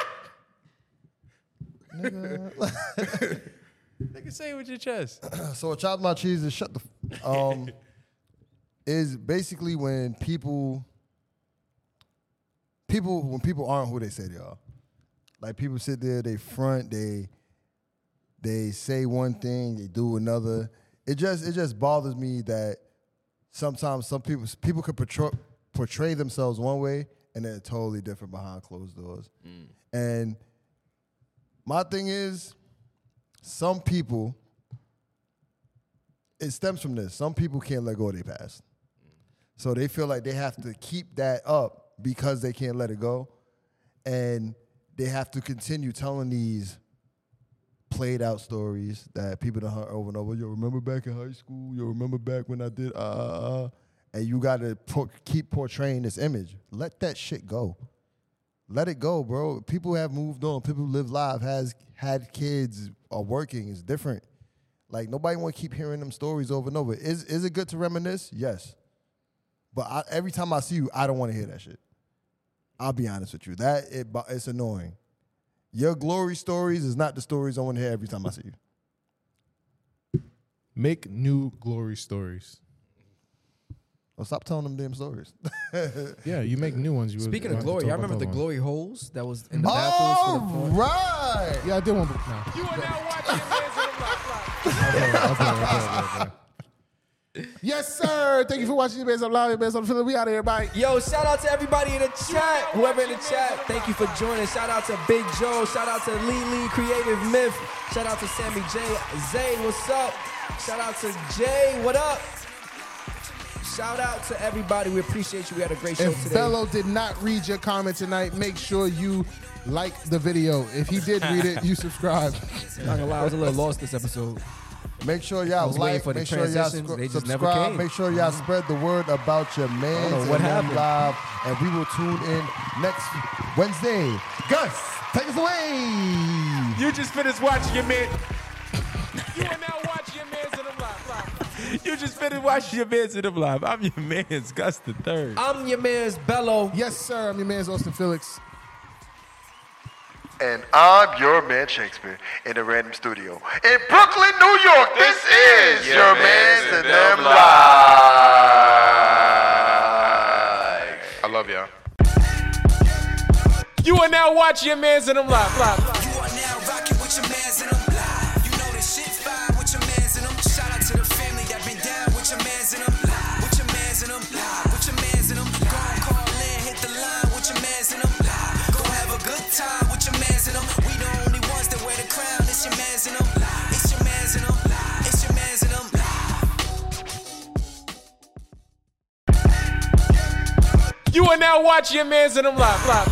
Speaker 6: nigga.
Speaker 1: They can say it with your chest.
Speaker 6: So what chops my cheese is shut the. F- um, is basically when people. People when people aren't who they say they are, like people sit there, they front, they. They say one thing, they do another. It just it just bothers me that sometimes some people people could portray, portray themselves one way and then totally different behind closed doors.
Speaker 1: Mm.
Speaker 6: And my thing is, some people, it stems from this. Some people can't let go of their past. So they feel like they have to keep that up because they can't let it go. And they have to continue telling these played out stories that people done heard over and over. Yo, remember back in high school? Yo, remember back when I did uh, uh, uh. And you got to por- keep portraying this image. Let that shit go. Let it go, bro. People have moved on. People live life, has had kids, are working. It's different. Like, nobody want to keep hearing them stories over and over. Is is it good to reminisce? Yes. But I, every time I see you, I don't want to hear that shit. I'll be honest with you. That it, It's annoying. Your glory stories is not the stories I want to hear every time I see you.
Speaker 3: Make new glory stories.
Speaker 6: Well, stop telling them damn stories.
Speaker 3: Yeah, you make new ones. You
Speaker 4: Speaking
Speaker 3: would-
Speaker 4: of
Speaker 3: you have to
Speaker 4: glory, I
Speaker 3: talk about
Speaker 4: remember the
Speaker 3: one.
Speaker 4: glory holes that was in the bathrooms for
Speaker 6: All
Speaker 4: the porn.
Speaker 6: right.
Speaker 3: Yeah, I did one. No.
Speaker 1: You are now watching Man's in the Block.
Speaker 3: Okay, okay, okay, okay. Yes, sir. Thank you for watching your Bands Up Live, your Bands Up Philly. We out of here, bye.
Speaker 4: Yo, shout out to everybody in the chat. Whoever in the chat, thank you for joining. Shout out to Big Joe. Shout out to Lee Lee, Creative Myth. Shout out to Sammy J. Zay, what's up? Shout out to Jay, what up? Shout out to everybody. We appreciate you. We had a great show
Speaker 3: If
Speaker 4: today.
Speaker 3: Bello did not read your comment tonight, make sure you like the video. If he did read it, you subscribe.
Speaker 4: Not gonna lie, I was a little lost this episode.
Speaker 6: Make sure
Speaker 4: I
Speaker 6: y'all
Speaker 4: was waiting
Speaker 6: like,
Speaker 4: for the
Speaker 6: make sure y'all
Speaker 4: transitions.
Speaker 6: scr-
Speaker 4: They just never
Speaker 6: subscribe,
Speaker 4: came.
Speaker 6: make sure y'all spread the word about your man
Speaker 4: know what happened.
Speaker 6: live, and we will tune in next Wednesday. Gus, take us away.
Speaker 1: You just finished watching your man. You are now watching your Man's in the Block. You just finished watching your Man's in the Block. I'm your man's Gus the Third.
Speaker 4: I'm your man's Bello.
Speaker 3: Yes, sir. I'm your man's Austin Felix.
Speaker 5: And I'm your man Shakespeare in the Random Studio in Brooklyn, New York. This is your man's and them live. I love y'all.
Speaker 1: You are now watching your Man's in the Block.
Speaker 2: You are now rocking with your mans in them. You know this shit fire with your mans in them. Shout out to the family that been down with your mans in them. With your mans in them. With your mans in them. Go and call in, hit the line with your mans in them. Go have a good time with your mans in them. We the only ones that wear the crown. It's your mans in them. It's your mans in them. It's your mans in them.
Speaker 1: You are now watching your Man's in the Block.